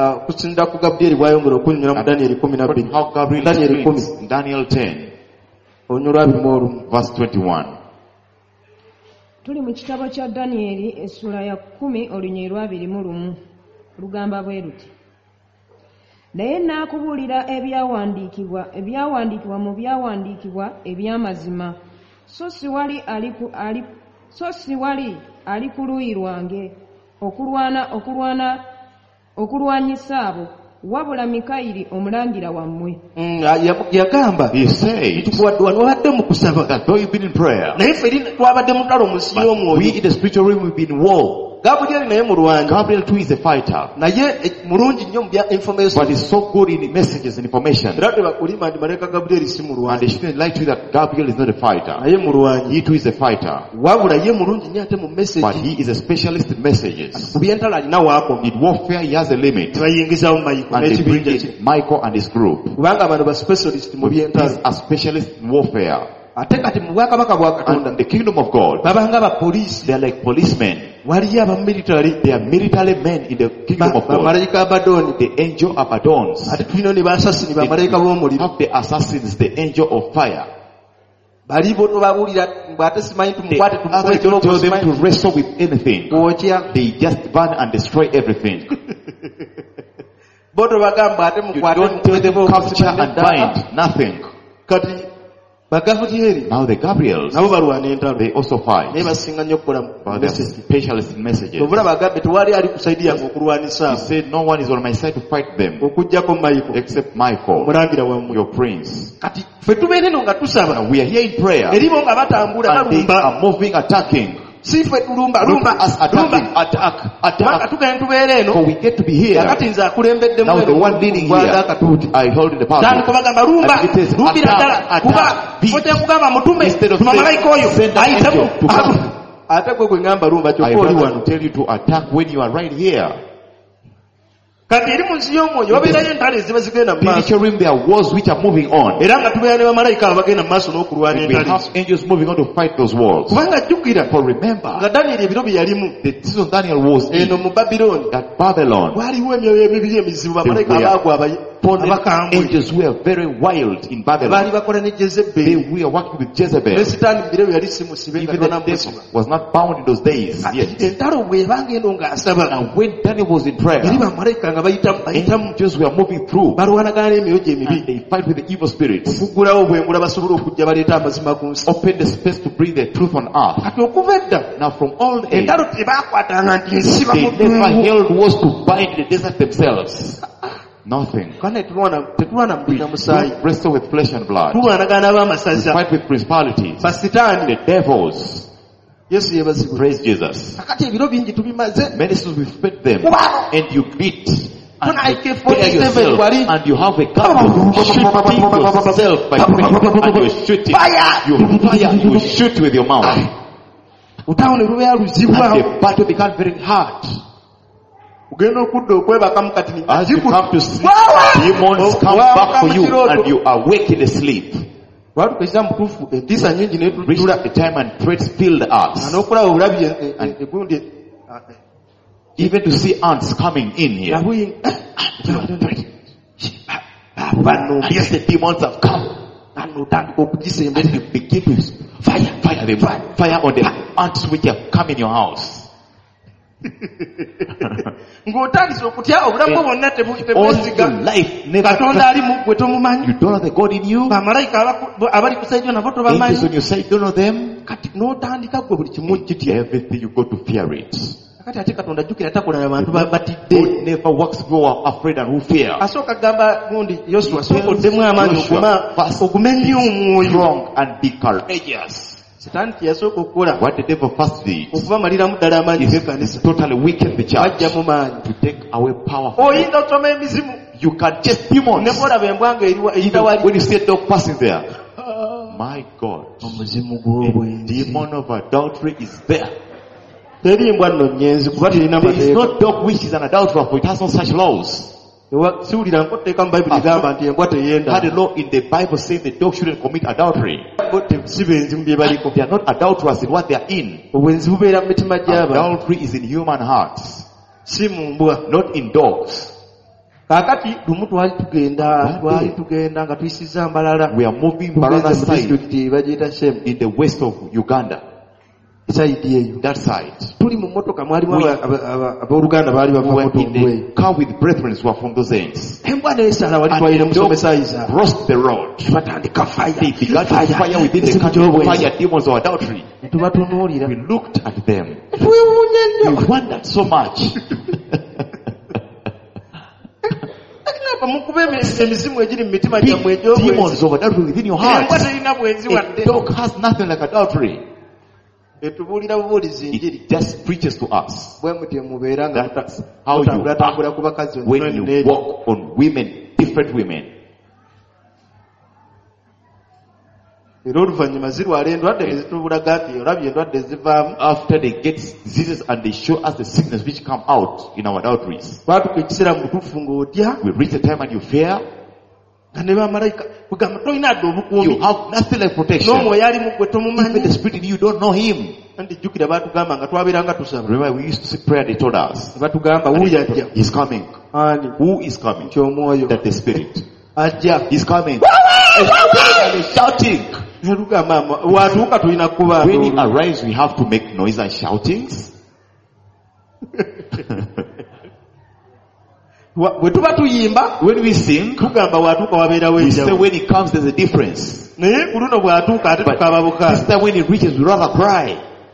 how Gabriel speaks in Daniel ten verse twenty-one. Tuli mu kitabo kya Danieri essula ya kumi olunyiri lwabiri mu lumu lugamba bwe luti, naye naakubuulira ebyawandiikibwa ebyawandiikibwa mu byawandiikibwa eby'amazima, so si wali ali so si wali ali ku luuyi lwange okulwana okulwana okulwanyisa abo, wabula Mikayiri omulangira wammwe. Yagamba, he said that though you've been in prayer, but we in the spiritual realm we've been in war. Gabriel too is a fighter, but he's so good in messages and information. And they shouldn't lie to you that Gabriel is not a fighter. He too is a fighter, but he is a specialist in messages. In warfare he has a limit, and they bring in Michael and his group. He is a specialist in warfare. And the kingdom of God, they are like policemen. They are military men in the kingdom of God. The angel Abaddons. They have the assassins, the angel of fire. They don't tell them to wrestle with anything. They just burn and destroy everything. You don't tell them to capture and bind nothing. Now the Gabriels, they also fight, but they are specialists in messages. He said, no one is on my side to fight them except Michael, your prince. Now we are here in prayer, and they are moving, attacking. Look at us attacking, attack, attack. For we get to be here. Now the one leading here, I hold in the power. And it is attack, attack, beat. Instead of saying, send an angel to come. I want to tell you to attack when you are right here. kati eri mu nsi y'omwoyo wabeerayo entalo eziba zigenda mu maaso. Spiritual realm, there are wars which are moving on. Era nga tubeera ne bamalayika abagenda mu maaso n'okulwana We entalo. have angels moving on to fight those wars. Kubanga jjukira, For remember, nga Daniel ebiro bye yalimu the season Daniel was in, eno mu Babilooni, that Babylon, waliwo emyoyo emibiri emizibu bamalayika They were abaagwa abakambwe. angels were very wild in Baali Babylon. bakola ne They Jezebeli. were working with Jezebel. Ne Sitaani mu biro bye yali simusibe nga Even the tebanamusiba. devil was not bound in those days yet. Entalo bw'ebanga eno ng'asaba, And when Daniel was in prayer, eri bamalayika nga bayitamu bayitamu angels were moving through, balwanagana n'emyoyo gye and emibi. they fight with the evil spirits. Okuggulawo obwengula basobole okujja baleeta amazima ku nsi. Open the space to bring the truth on earth. Kati okuva edda, Now from all age, entalo tebaakwatanga nti nsiba they mu never ddungu. held wars to bind the desert themselves. Nothing. Kana tetulwana tetulwana mu bina musaayi. We wrestle with flesh and blood. Tulwanagana We n'abamasaza. fight with principalities, Basitaani. the devils. Yesu yeebazibwe. Praise Jesus. Kakati ebiro bingi tubimaze. Many times we spit them, Kubano. and you beat, and Kuna you A K prepare forty-seven yourself, wali. and you have a gun to shooting yourself by praying, and you're shooting. Fire. You fire, you shoot with your mouth. Utawo ne lubeera And luzibwawo. the battle becomes very hard. Ogenda okudda okwebakamu kati ni As you come to sleep, Wawa! demons come Wawa back for you, mukiroto. and you awake in the sleep. Lwatukeza mutuufu entiisa nyingi Reach netutula the time and threats filled us. n'okulaba obulabi egundi Even to see ants coming in here. yabuyi Yes, the demons have come. n'otandika okugisemba. And you begin to fire, fire them, fire on the ants which have come in your house. ng'otandise okutya obulamu bwonna All your tebwesiga. life, never Katonda ali mu ggwe tomumanyi. you don't know the God in you. bamalayika abaku- abali kusaidio nabo Angels on tobamanyi. your side, don't know them. Kati n'otandika ggwe buli kimu kitya. Everything you go to fear it. Kati ate Katonda jjukira takolana abantu ba- God batidde. never works who are afraid and who fear. Asooka gamba gundi Yosua sooka oddemu amaanyi Joshua, okuma first okume nnyo omwoyo. strong and be courageous. Sitaani teyasooka okukola What the devil first did okubamaliramu ddala amaanyi is g'ekkanisa. totally weaken the church, Bajja mu maanyi. to take away power from it. Oyinza otoma emizimu. You can chase demons. Ne bw'olaba embwanga eriwa- Even eyita wali. when you see a dog passing there, my God, Omuzimu the gw'obwenzi. demon of adultery is there. Teri mbwa nno nnyenzi kuba terina There is mateeka. no dog which is an adulterer, for it has no such laws. Ewa- siwulira nkoteeka mu Bayibuli egamba nti embwa teyenda. Had a law in the Bible saying the dog shouldn't commit adultery. Bo te- si benzi mu bye baliko. They are not adulterers in what they are in. Obwenzi bubeera mu mitima gy'abantu, Adultery is in human hearts, si mu mbwa. not in dogs. Kaakati lumu twali tugenda twali tugenda nga tuyisizza mbalala. We are moving Tugeze Barana mu side, disitulikiti bagiyita Shemu. in the west of Uganda, Saidi eyo. that side. Tuli mu mmotoka mwalimu We- aba- aba- aba- abooluganda baali We bava were moto in mbweyo. the car with brethren who are from those ends. Embwa n'esala wali And twalire the musomesa dog Isaac. crossed the road. Batandika fire. They began to fire within the Esimu country, gy'obwenzi. fire demons of adultery. Ne tubatunuulira. We looked at them. Twewuunya nnyo. We wondered so much. Mukuba emizimu egiri mu mitima Big gyammwe egy'obwenzi. demons of adultery within your Embwa heart. terina bwenzi A wadde. dog has nothing like adultery. Etubuulira bubuulizi njiri. It just preaches to us. Bwe mutyo mubeera nga That's how you mutambulatambula act ku bakazi when onno you n'ebyo. walk on women, different women. Era oluvannyuma zirwala endwadde ne zitubulaga nti olabye endwadde zivaamu. After they get diseases and they show us the sickness which come out in our adulteries, Twatuka ekiseera mu butuufu ng'otya we reach the time and you fear. nga ne bamalayika kugamba tolina adde You obukuumi. have nothing like protection. N'omwoyo ali mu ggwe Even the tomumanyi. spirit in you don't know him. Ndijjukira baatugamba nga twabeeranga tusaba. Remember, we used to say prayer. They told us, Ne batugamba wuuyo ajja. "He's coming." Ani Who is coming? ky'omwoyo That the spirit. ajja. He's coming. And he's shouting. Ne tugamba watuuka tulina kuba. When he arrives, we have to make noise and shoutings. Wa- bwe tuba tuyimba When we sing, tugamba watuuka wabeerawo we say enjawulo. when he comes, there's a difference. Naye ku luno bw'atuuka ate But tukaaba this bukaali. time when he reaches, we rather cry.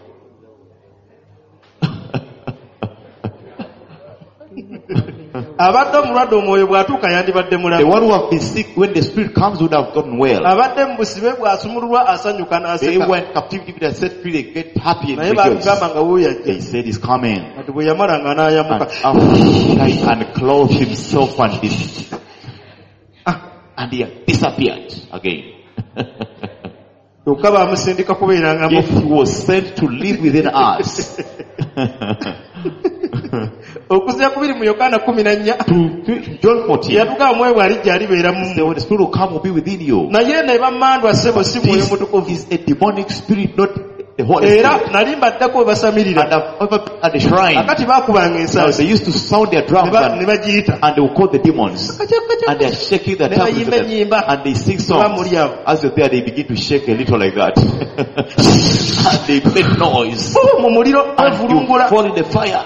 Abadde omulwadde omwoyo bw'atuuka yandibadde The mulamu. one who have been sick, when the spirit comes, would have gotten well. Abadde mu busibe bw'asumululwa asanyuka They n'aseka. were in captivity, they set free, they get happy and Naye rejoice. baatugamba nga wuuyo They ajja. said he's coming. Kati bwe yamala nga And n'ayamuka. after he and clothed himself and dis- and he had disappeared again. Kyokka baamusindika kubeera nga Yet mufu. he was sent to live within us. Okuzira kubiri mu Yokaana kumi na nnya John fourteen. yatugaa mwewe alijja alibeera mu The Holy Spirit will come will be within you. naye ne bamandwa ssebo si mwoyo This mutukuvu is a demonic spirit, not the Holy era Spirit. nali mbaddako we basamirira And I've ever at the shrine, akati baakubanga now ensaasi they used to sound their drums ne ba- and, ne bagiyita and they will call the demons. And they are shaking their Ne tablets bayimba and, ennyimba. and they sing Ba songs. muli awo. As you're there, they begin to shake a little like that. And they make noise. Bo mu muliro And you bavulungula fall in the fire.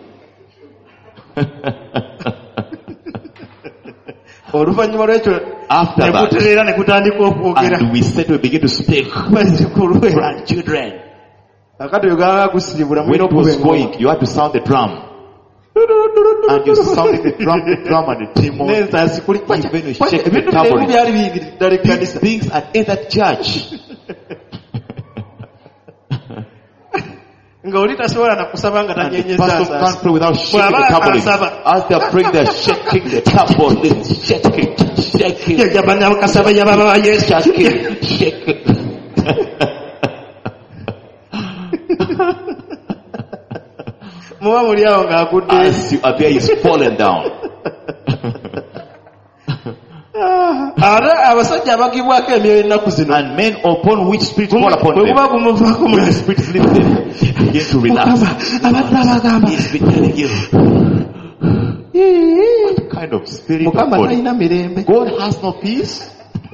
oluvannyuma lwekyo After ne that, gutereera ne gutandika okwogera and we said we begin to speak. bazzukulu be Grandchildren. akati oyo gaba gusiribula When mulina it was okuba engoma. going, you had to sound the drum. And you sounded the drum, the drum and the demon. n'ensaasi kuli Even you shake the ebintu bino tablet. byali biyingiri ddala These ekkanisa things at either church. nga oli tasobola na kusaba nga And the tanyenyeza pastor can't nsaasi pray without shaking the Bw'aba tablet. asaba. As they are praying, they are shaking the tablet, shaking, shaking, yajaba nakasaba yababa ba yesu shaking, shaking. muba muli awo ng'agudde As you appear, he's fallen down. ate abasajja abagibwako emyoyo ennaku zino And men upon which spirit fall upon bwe guba them, gumuvaako when the spirit is lifted, they begin to relax. abadde abagamba He's been telling you, what kind of spirit of mukama God? talina mirembe God has no peace.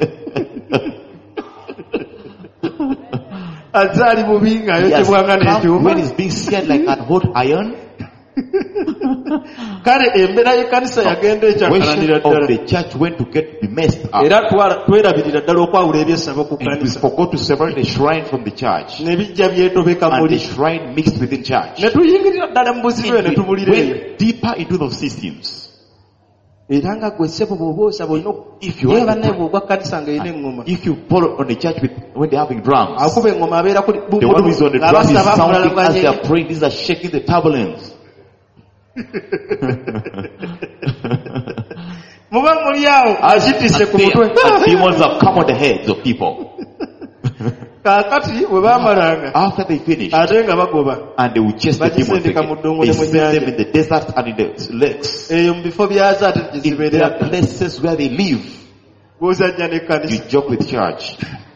azze ali bubi He has ng'ayokebwanga come n'ekyuma when he's being seared like an hot iron. kale embeera y'ekkanisa yagenda ekyakalanira Worship of ddala the church went to get be messed up. era twala- twerabirira ddala okwawula ebyessabo ku And we kkanisa forgot to separate the shrine from the church. ne bijja byetobeka And the muli shrine mixed within church. ne tuyingirira ddala mu buzibu eyo ne And we tubulira eyo went deeper into those systems. era nga gwe ssebo bw'oba osaba olina If you naye are bannaye bw'ogwa kkanisa nga erina eŋŋoma If you follow on the church with, when they're having drums, akuba eŋŋoma abeera kuli the one who is on the drum is ng'abasaba mulala sounding as they bwanyenye are praying. These are shaking the tablets. muba muli awo akitise ku mutwe And demons have come on the heads of people. kaakati bwe baamalanga After they finish, ate nga bagoba and they will chase the demons Bajisendeka mu again. ddungu They ne mu send them nnyanja. in the desert and in the lakes. eyo mu bifo byazo ate In tezibeerera their places where they live, gw'ozajja you n'ekkanisa joke with church.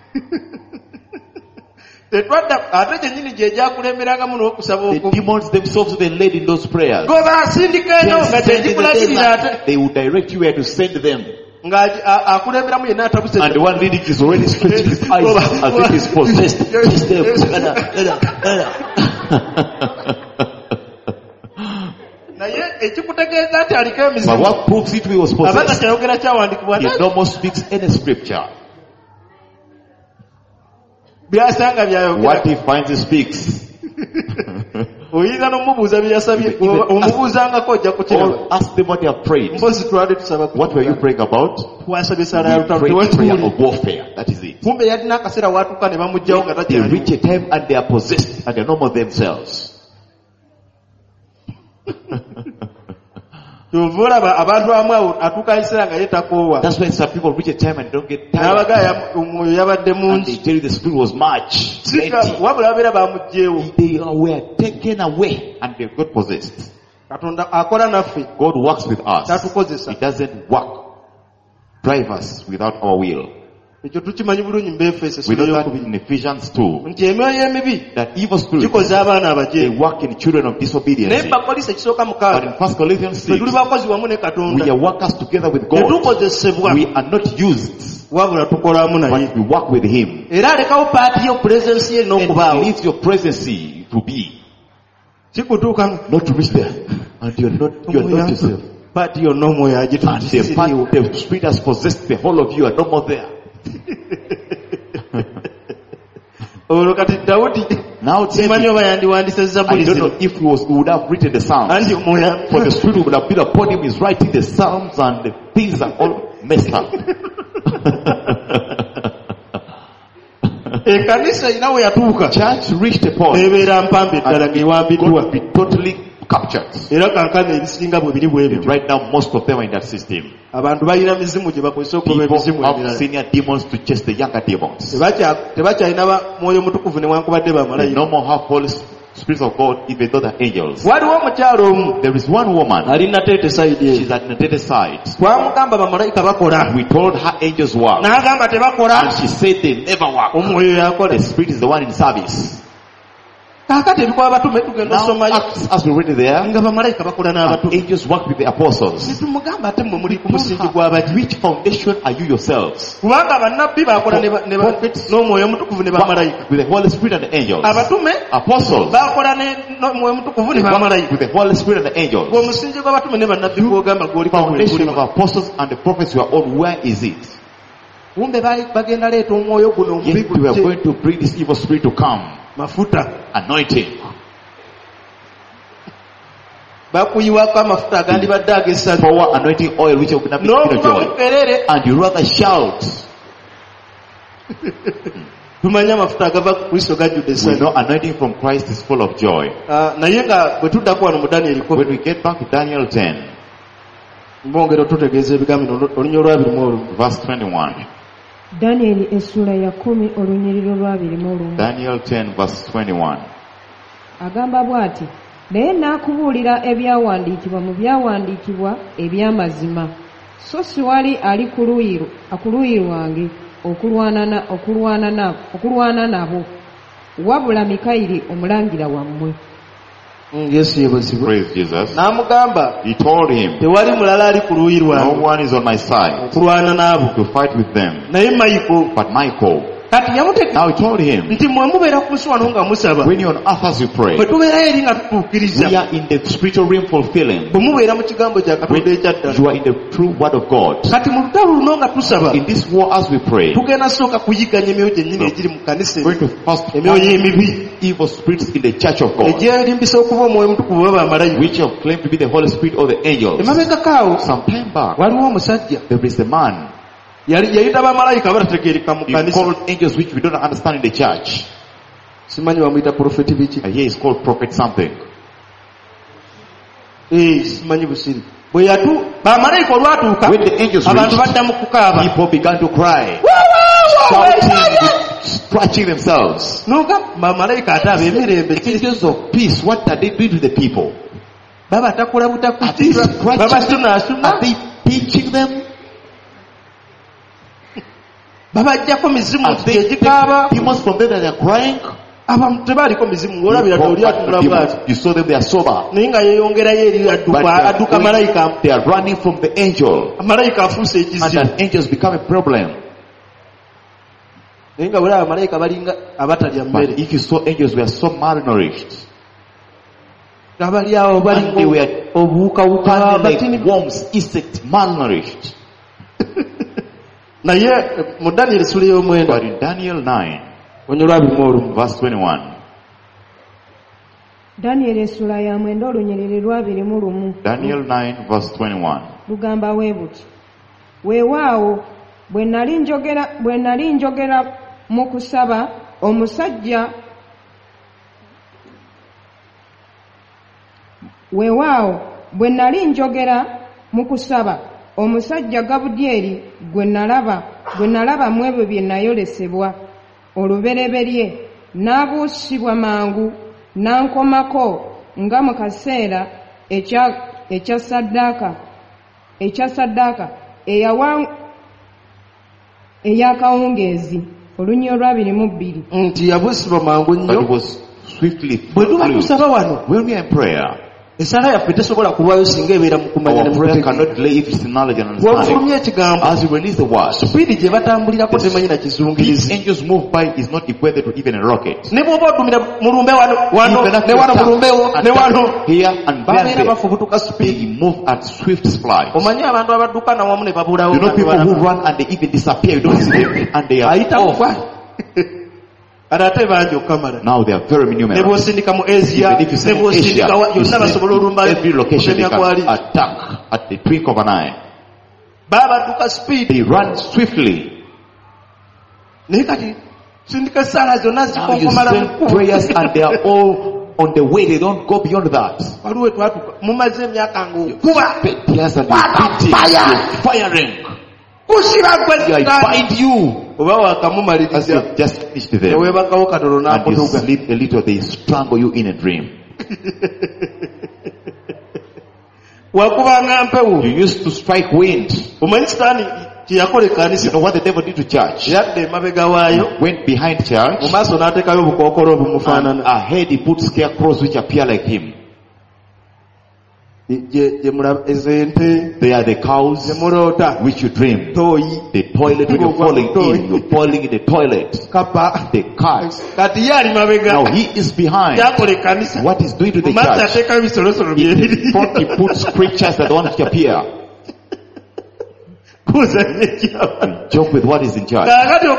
tetwadda ate gyennyini gye gyakulemberangamu n'okusaba The okumu demons themselves were led in those prayers. gobasindika eno They nga send in the tegikulatirira ate desert. They will direct you where to send them. ng'akulemberamu yenna atabuse And the one leading is already stretching his eyes as if he's possessed. Chase them. Ella, ella, ella. naye ekikutegeeza nti aliko But emizimu what proves it he was abanga possessed? kyayogera kyawandikibwa He no more speaks any scripture. byasanga byayogera What he finds he speaks. oyinza n'omubuuza bye yasabye omubuuzangako ojja kukiraba Or ask them what they have prayed. mpozi twali tusaba ku- What were you praying about? twasabye sala ya We lutalo prayed prayer tewetuuli of warfare. That is it. kumbe yalina akaseera watuuka ne bamugjawo nga They takyali reach a time and they are possessed and they are no more themselves. kyova olaba abantu amu awo atuuka ekiseera nga ye takoowa That's why some people reach a time and don't get tired. n'abagaya omwoyo yabadde And they mungi tell you the spirit was much. Sika- plenty. wabula babeera bamugjeewo They were taken away and they got possessed. katonda akola naffe God works with us. tatukozesa He doesn't work, drive us without our will. ekyo tukimanyi bulungi mu Befeso We know essula that eyokubiri in Ephesians two, nti emyoyo emibi that evil spirits, gikoze abaana they abajeemu work in children of naye disobedience. bakolisa ekisooka But mukaaga in First Corinthians ffe six, tuli bakozi wamu ne we katonda are workers together with God. tetukozesebwa We are not used, wabula tukolamu naye but we work with Him. era alekawo paati yo purezensi ye And n'okubaawo He needs your presence to be, kikutuuka not to reach there. And you're not, you're not yourself. paati yonna omwoyo And the, agitutisiriwo part, the spirit has possessed the whole of you and no more there. olwo kati dawudi Now simanyi David, oba yandiwandise I zabbuli don't zino know if he was, he would have written the Psalms. anti omwoyo For the spirit would have been upon him. He's writing the Psalms and the things are all messed up. ekanisa erina we yatuuka Church reached a point ebeera mpambe eddala and ng'ewambiddwa got to be totally captured. era kankana ebisinga bwe biri bwe bityo Right now, most of them are in that system. abantu balina mizimu gye bakozesa okuba emizimu People have emirala senior demons to chase the younger demons. Tebakya- tebakyalina ba- mwoyo mutukuvu newankubadde They bamalayika no more have Holy spirits of God, even though they're angels. Waliwo omukyalo omu. There is one woman. Ali Natete side. She's at Natete side. Twamugamba bamalayika bakola. We told her angels work. N'agamba tebakola. And she said they never work. Omwoyo yakola. The spirit is the one in service. Kakati ebikuba batume tugenda osomayo. As we read it there, nga bamalayika bakola n'abatume. Angels work with the apostles. Nitumugamba ate mmwe muli ku musingi gw'abaki. Which foundation are you yourselves? Kubanga bannabbi bakola n'omwoyo omutukuvu ne bamalayika. With the Holy Spirit and the angels. Abatume apostles bakola n'omwoyo omutukuvu ne bamalayika. With the Holy Spirit and the angels. Omusingi gw'abatume ne bannabbi gw'ogamba gw'oli ku foundation of apostles and the prophets were on. Where is it? Wumbe bagenda leeta omwoyo guno omubi. Yes, we are going to bring this evil spirit to come. Mafuta. Anointing. Bakuyiwako amafuta agandibadde ag'essanyu. Power, anointing oil which will not be of joy. And you rather shout. Tumanya amafuta agava ku Kristo gajjudde essanyu. We know anointing from Christ is full of joy. Naye nga bwe tuddako wano mu Daniel. When we get back to Daniel ten. Mbongera tutegeeza ebigambo olunya olwabiri mu olumu. Verse twenty-one. Daniel essula ya kumi olunyiriro lwabiri mu olumu. Daniel ten verse twenty-one. Agamba bw'ati, naye naakubuulira ebyawandiikibwa mu byawandiikibwa eby'amazima, so si wali ali ku luuyi lwange okulwana nabo, wabula Mikayiri omulangira wammwe. Yes, he was. Praise Jesus. Namugamba. He told him, tewali mulala ali ku luuyi lwange. No one is on my side. Okulwana nabo. To fight with them. Naye Michael. But Michael. Kati yamuteka. Now he told him. Nti mwe mubeera ku nsi wano nga musaba. When you're on earth as you pray. Bwe tubeera eri nga tutuukiriza. We are in the spiritual realm fulfilling. Bwe mubeera mu kigambo kya Katonda ekyaddala. You are in the true word of God. Kati mu lutalo luno nga tusaba. In this war as we pray. Tugenda sooka kuyiganya emyoyo gyennyini egiri mu kanisa. Going to first emyoyo emibi. Evil spirits in the church of God. Egyerimbisa okuba omwoyo omutukuvu oba bamalayika. Which have claimed to be the Holy Spirit or the angels. Emabegakaawo. Some time back. Waliwo omusajja. There is a man. Yayita bamalayika batategeereka mu kanisa. He called angels which we don't understand in the church. Simanyi bamuyita prophet biki. And here is called prophet something. Eh, simanyi busiri. Bwe yatu bamalayika olwatuuka. When the angels abantu badda mu kukaaba. People began to cry. Shouting, scratching themselves. Nuka bamalayika ate ab'emirembe. Angels of peace, what are they doing to the people? Baba takula butakutira. Baba suna suna. Are they teaching them? Baba jjako mizimu egikaaba. Demons from them that are crying. Abantu tebaliko mizimu olabira oli atula bwati. You saw them, they are sober. Naye nga yeeyongerayo eri adduka adduka malayika. They are running from the angel. Malayika afuuse ekizibu. And that angels become a problem. Naye nga bw'olaba malayika balinga abatalya mmere. But if you saw angels were so malnourished. Abali awo balinga obuwukawuka batini worms, insects, malnourished. Naye mu Daniel essula y'omwenda. But in Daniel nine, verse twenty-one. Daniel essula ya mwenda olunyiriri lwabiri mu lumu. Daniel nine verse twenty-one. Lugamba bwe buti. Weewaawo bwe nali njogera bwe nali njogera mu kusaba omusajja Weewaawo bwe nali njogera mu kusaba omusajja Gabudyeri gwe nalaba gwe nalaba mu ebyo bye nayolesebwa olubereberye n'abuusibwa mangu n'ankomako nga mu kaseera ekya ekya saddaaka ekya saddaaka ey'akawungeezi olunyi olwabiri mu bbiri. Nti yabuusibwa mangu nnyo. Bwe tuba tusaba wano. When we are in prayer. Esala yaffe tesobola kulwayo singa ebeera mu kumanya ne bw'ofulumya ekigambo sipiidi gye batambulirako temanyi na kizungirizi. Ne bw'oba odumira mulumbe wano wano ne wano mulumbewo ne wano babeera bafubutuka sipiidi. Omanyi abantu abadduka nawamu ne babulawo ayita mukwa ate bangi okamala. Now they are very numerous. Ne bw'osindika mu Asia, ne bw'osindika yonna basobola olumba every location they can attack at the twinkle of an eye. Babadduka speed. They run swiftly. Naye kati sindika sala zonna zikonkomala mu prayers and they are all on the way. They don't go beyond that. Waliwo twatuka mumaze emyaka ng'okuba firing. kusiba gwe I find you. As you've just finished them, and you sleep a little, they strangle you in a dream. You used to strike wind. You know what the devil did to church? He went behind church, and ahead he put scarecrows which appear like him. They are the cows which you dream. The toilet when you're falling in, you're falling in the toilet. The cat. Now he is behind. What he's doing to the church? He puts creatures that don't appear. Joke with what is in charge. Now you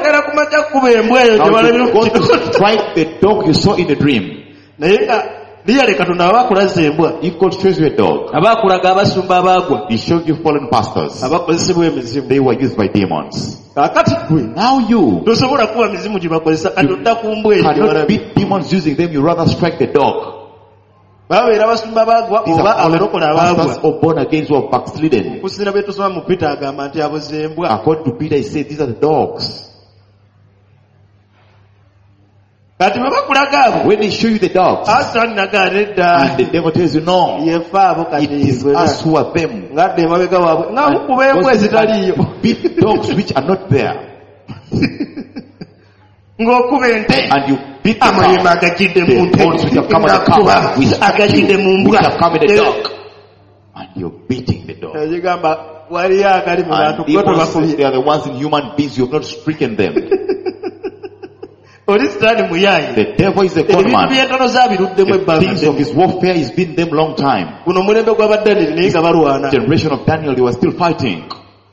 go to strike the dog you saw in the dream. If God shows you a dog, He showed you fallen pastors. They were used by demons. Now you, you cannot beat demons using them, you rather strike the dog. These are pastors or born again who have backslidden. According to Peter, he said these are the dogs. When they show you the dogs, and the devil tells you no, it is us who are them. And beat dogs which are not there. And you beat the cow, the horns which have come on the cow, which have come in the dog. And you're beating the dog. And demons, they are the ones in human beings, you have not stricken them. The devil is a con man. The things of his warfare has been them long time. Generation of Daniel, they were still fighting.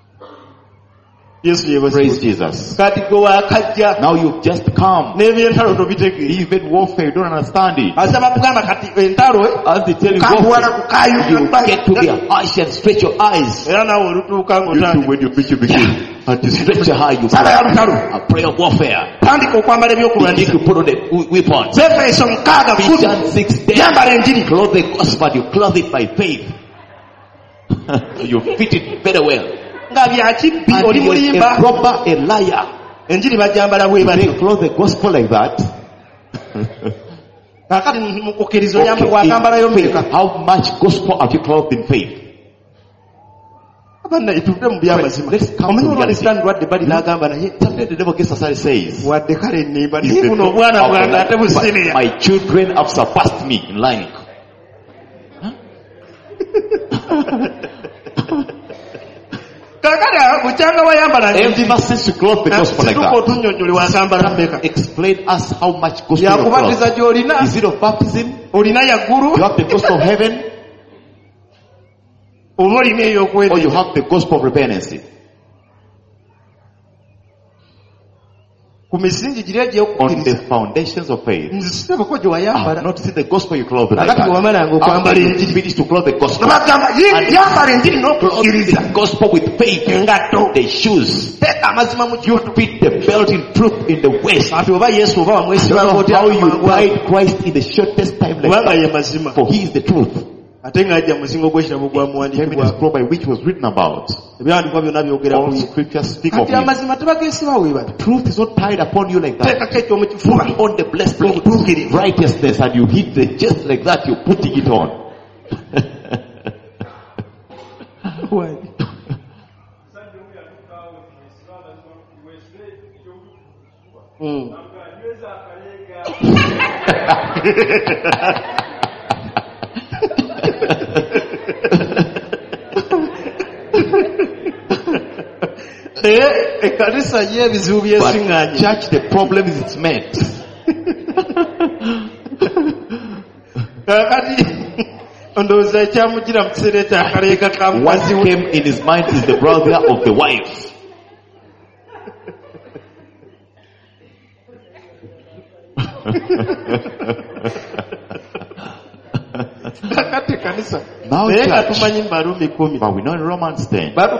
Praise Jesus. Now you've just come. Even warfare, you don't understand it. As they tell you warfare, you get to be harsh and stretch your eyes. You do when you preach, you begin. And you stretch your eye, you pray a prayer of warfare. You need to put on the weapons. Ephesians six ten. Clothe the gospel, you clothe it by faith. You fit it very well. And he was a robber, a liar. If they clothe the gospel like that, okay, how much gospel have you clothed in faith? Let's come to reality. Sometimes the devil gets aside and says, my children have surpassed me in lying. Huh? Emphasis to clothe the gospel like that. Explain us how much gospel you clothe. Is it of baptism? You have the gospel of heaven? Or you have the gospel of repentance? On the foundations of faith, I have not seen the gospel you clothe like that. After you finish to clothe the gospel, and clothe the gospel with faith, the shoes, you fit the belt in truth in the waist. I don't know how you guide Christ in the shortest time like that, for He is the truth. Ten minutes pro by which was written about. All scriptures speak of Him. Truth is not tied upon you like that. Put on the blessed plate, righteousness, and you hit the just like that. You're putting it on. mm. But church, the problem is it's met. What came in his mind is the brother of the wife. Now church, but we know in Romans ten, they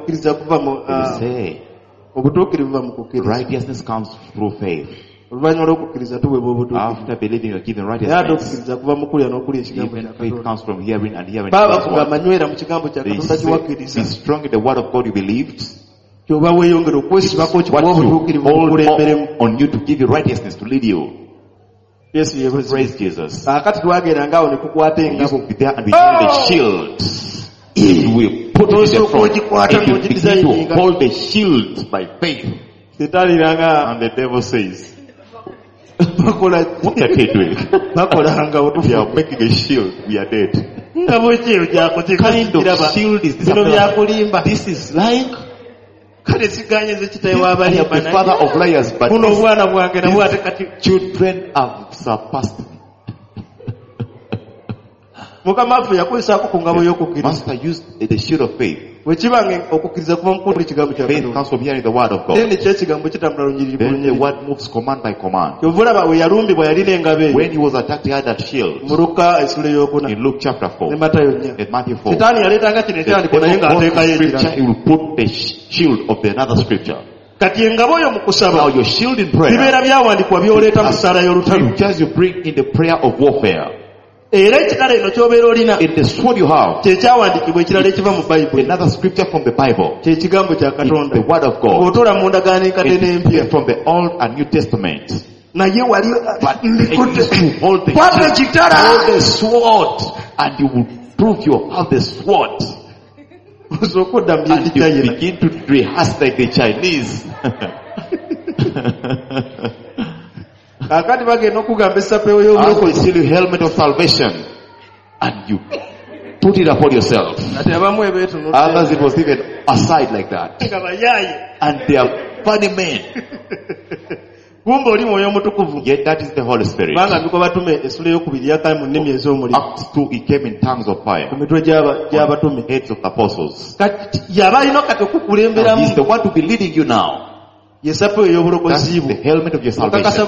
say righteousness comes through faith. After believing you're given righteousness, even faith comes from hearing, and hearing comes from God. They say, be strong in the word of God you believed, kyoba weeyongera okwesibako kikuwa obutuukirivu bukulemberemu on you to give you righteousness to lead you. Yesu yebaze. Praise Jesus. Akati twagenda ngaawo ne tukwata engabo. Be there and we need a shield. It will put it in the front. And you begin to hold the shield by faith. And the devil says, what are they doing? They are making a shield. We are dead. What kind of shield is this? This is like I am the father of liars, but children have surpassed me. Master used the shield of faith. Faith comes from hearing the word of God. Then the word moves command by command. When he was attacked, he had that shield. In Luke chapter four. In Matthew four. Scripture, he will put the shield of the another scripture. Now your shield in prayer just you bring in the prayer of warfare. In the sword you have another scripture from the Bible. It's the word of God. It's from the Old and New Testament. But hold the, hold the sword and you will prove you have the sword. And you begin to rehearse like the Chinese. Now you see the helmet of salvation and you put it upon yourself. Others it was even aside like that. And they are funny men. Yet that is the Holy Spirit. Acts two, he came in tongues of fire. Heads of apostles. Now he's the one to be leading you now. That's the helmet of your salvation.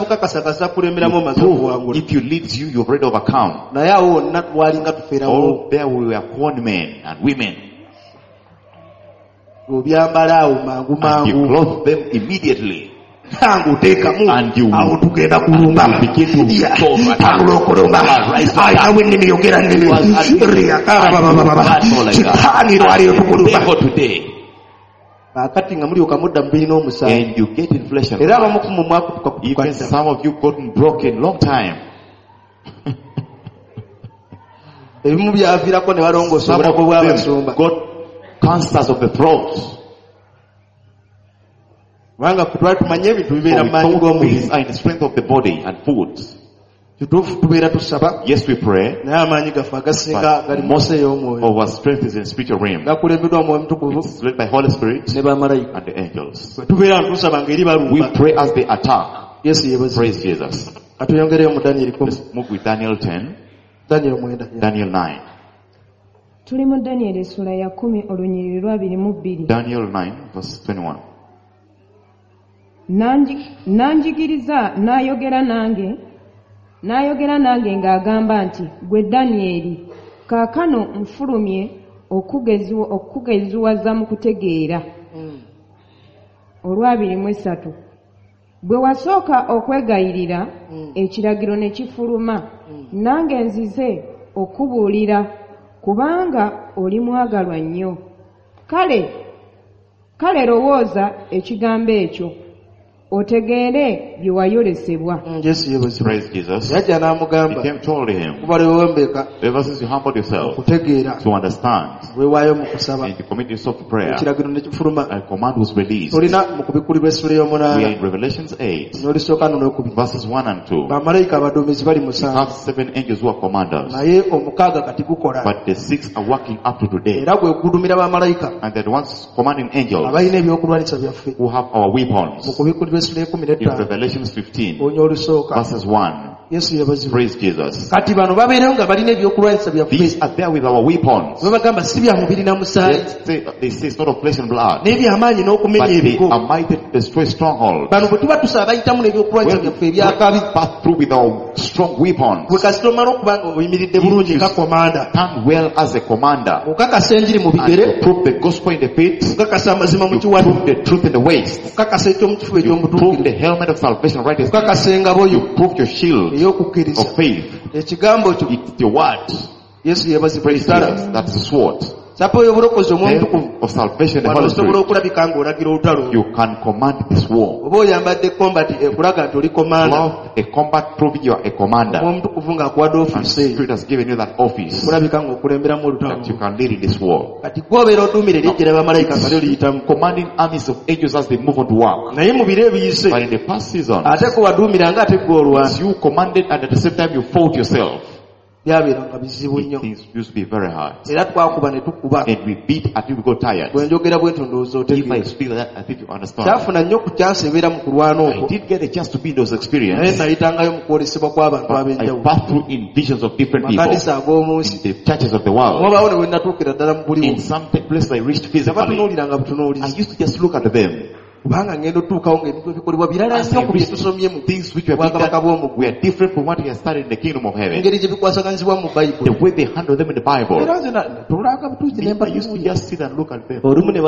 If you lead you, you've already overcome. Oh, there we were con men and women. And you clothe them immediately. And you will begin to talk today. And you get inflation. Even some of you gotten broken long time. Some of them got cancers of the throat. So we thought these are in the strength of the body and food. Yes, we pray, but most of our strength is in spiritual realm. It's led by Holy Spirit and the angels. We pray as they attack. Praise Jesus. Let's move with Daniel ten. Daniel nine. Daniel nine verse twenty-one. Nanjigiriza n'ayogera nange n'ayogera nange ng'agamba nti gwe Danyeri kaakano nfulumye okugezuwaza mu kutegeera. Olwabiri mu esatu bwe wasooka okwegayirira ekiragiro ne kifuluma nange nzize okubuulira kubanga oli mwagalwa nnyo. Kale kale lowooza ekigambo ekyo otegeere bye wayolesebwa. Praise Jesus. He came told him, ever since you humbled yourself to understand and to commit yourself to prayer, a command was released. We are in Revelations eight verses one and two. We have seven angels who are commanders, but the six are working up to today. And the ones commanding angels who have our weapons. In Revelation fifteen verses one. Praise Jesus. These are there with our weapons. Yes, they, they say it's not of flesh and blood, but they are mighty to destroy strongholds. When we pass through with our strong weapons, you stand well as a commander, and you prove the gospel in the feet, you prove the truth in the waist, you prove the helmet of salvation righteousness, you prove your shield of faith. It's your word. Praise Jesus. That's the sword. of salvation, the Holy Spirit, you can command this war. Love a combat proving you are a commander. And the Spirit has given you that office that you can lead in this war. Commanding armies of angels as they move on to work. But in the past season, you commanded and at the same time you fought yourself. Things used to be very hard. And we beat until we got tired. If I speak like that, I think you understand. I did get a chance to be in those experiences. I passed through in visions of different people in the churches of the world. In some places I reached physically, I used to just look at them. Things which were were different from what we had studied in the kingdom of heaven. The way they handle them in the Bible. I used to just sit and look at them.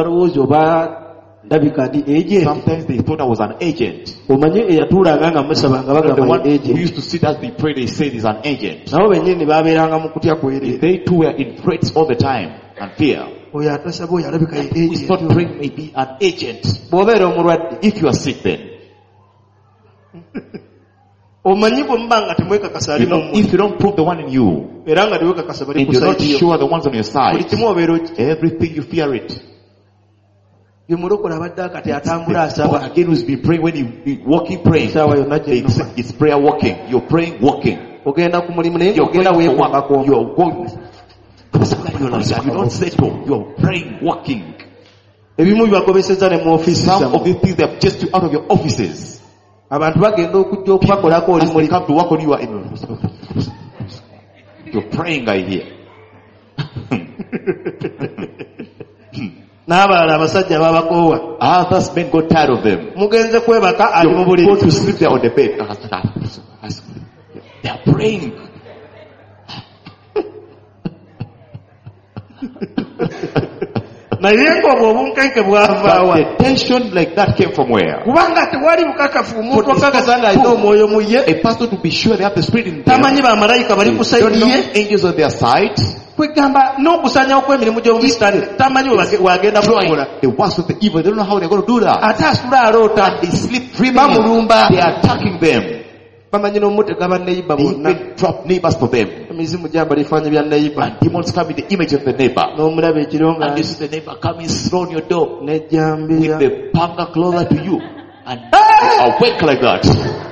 Sometimes they thought I was an agent. The one who used to sit as they pray, they said is an agent. They too were in threats all the time and fear. We thought praying may be an agent. If you are sick then. You know, if you don't prove the one in you, and you're not sure the ones on your side, everything you fear it. Again, who's been praying when you be walking, praying. It's prayer walking. You're praying, walking. You're going for work. You're going. You don't settle. You're praying, walking. Some of these things they have chased you out of your offices. As they come to work on you, are in. You're praying, I hear. Others men got tired of them. You go to sleep there on the bed. They are praying. But the tension like that came from where? A pastor to be sure they have the Spirit in them. They don't know angels on their side. The worst of the evil, they don't know how they're going to do that. And they sleep dreaming. They are attacking them. They even drop neighbors for them. And demons come in the image of the neighbor. And you see the neighbor coming slow on your door with the panga closer to you. And awake like that.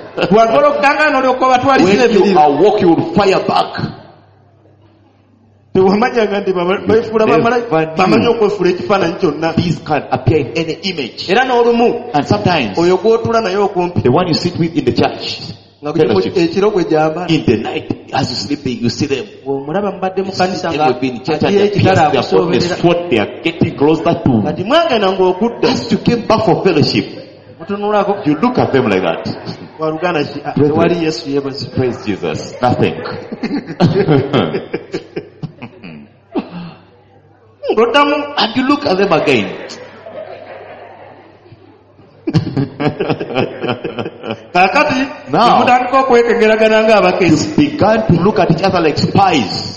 When you are walking, you will fire back. These can appear in any image. And sometimes the one you sit with in the church, in the night, as you sleep, you see them. They will be in church and they are holding a sword. They are getting closer to. As you came back for fellowship, you look at them like that. Praise Jesus. Nothing. And you look at them again. Now, you began to look at each other like spies.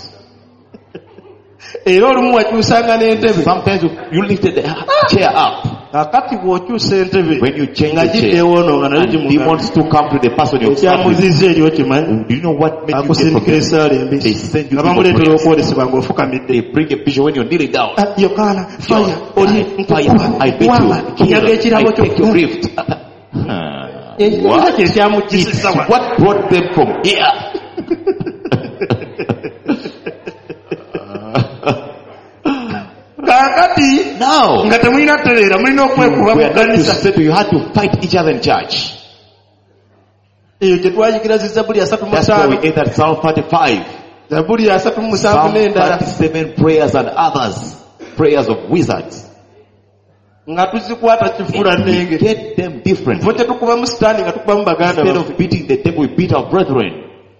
Sometimes you, you lifted the chair up. When you change the chair, and demons to come to the person you're standing. Do you know what made you get from them? They send you to the They bring a picture when you're kneeling down. Fire, I bet you. Here, I take your gift. What? It's what brought them from here? Now, we are not to settle. You had to fight each other in church. That's why we ate that Psalm thirty-five. Psalm thirty-seven prayers and others. Prayers of wizards. And we get them different. Instead of beating the devil, we beat our brethren.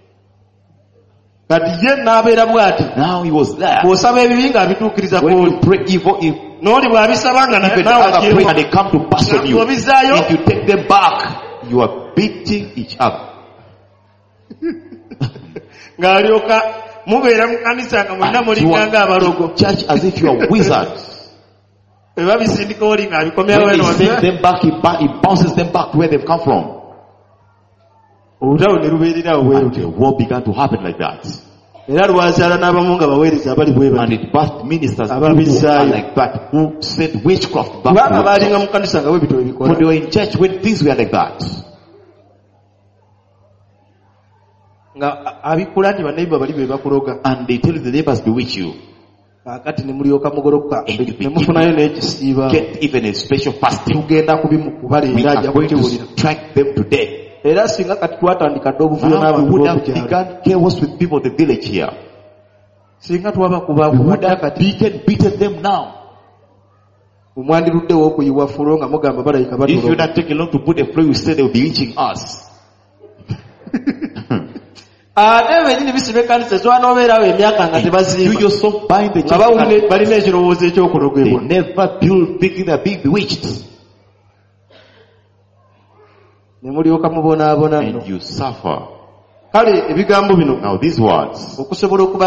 Now he was there. When you pray evil, if even other pray and they come to pass on you, if you take them back, you are beating each other. mubeera mu kanisa nga mwenna mulinganga abalogo. Church as if you are wizards. Babisindika oli nga abikomyawo when he sends them back, he, ba- he bounces them back to where they've come from. And the war began to happen like that. And it birthed ministers who are like that, who sent witchcraft back to them. When they were in church, when things were like that. And they tell the neighbors bewitch you. And get even a special fasting. We are going to strike them to death. Now we would have begun chaos with people in the village here. We would have beaten, beaten them now. If you not take long to put a play, we say they will be reaching us. And you yourself bind the church. They never build thinking they are being bewitched. And you suffer. Now these words, that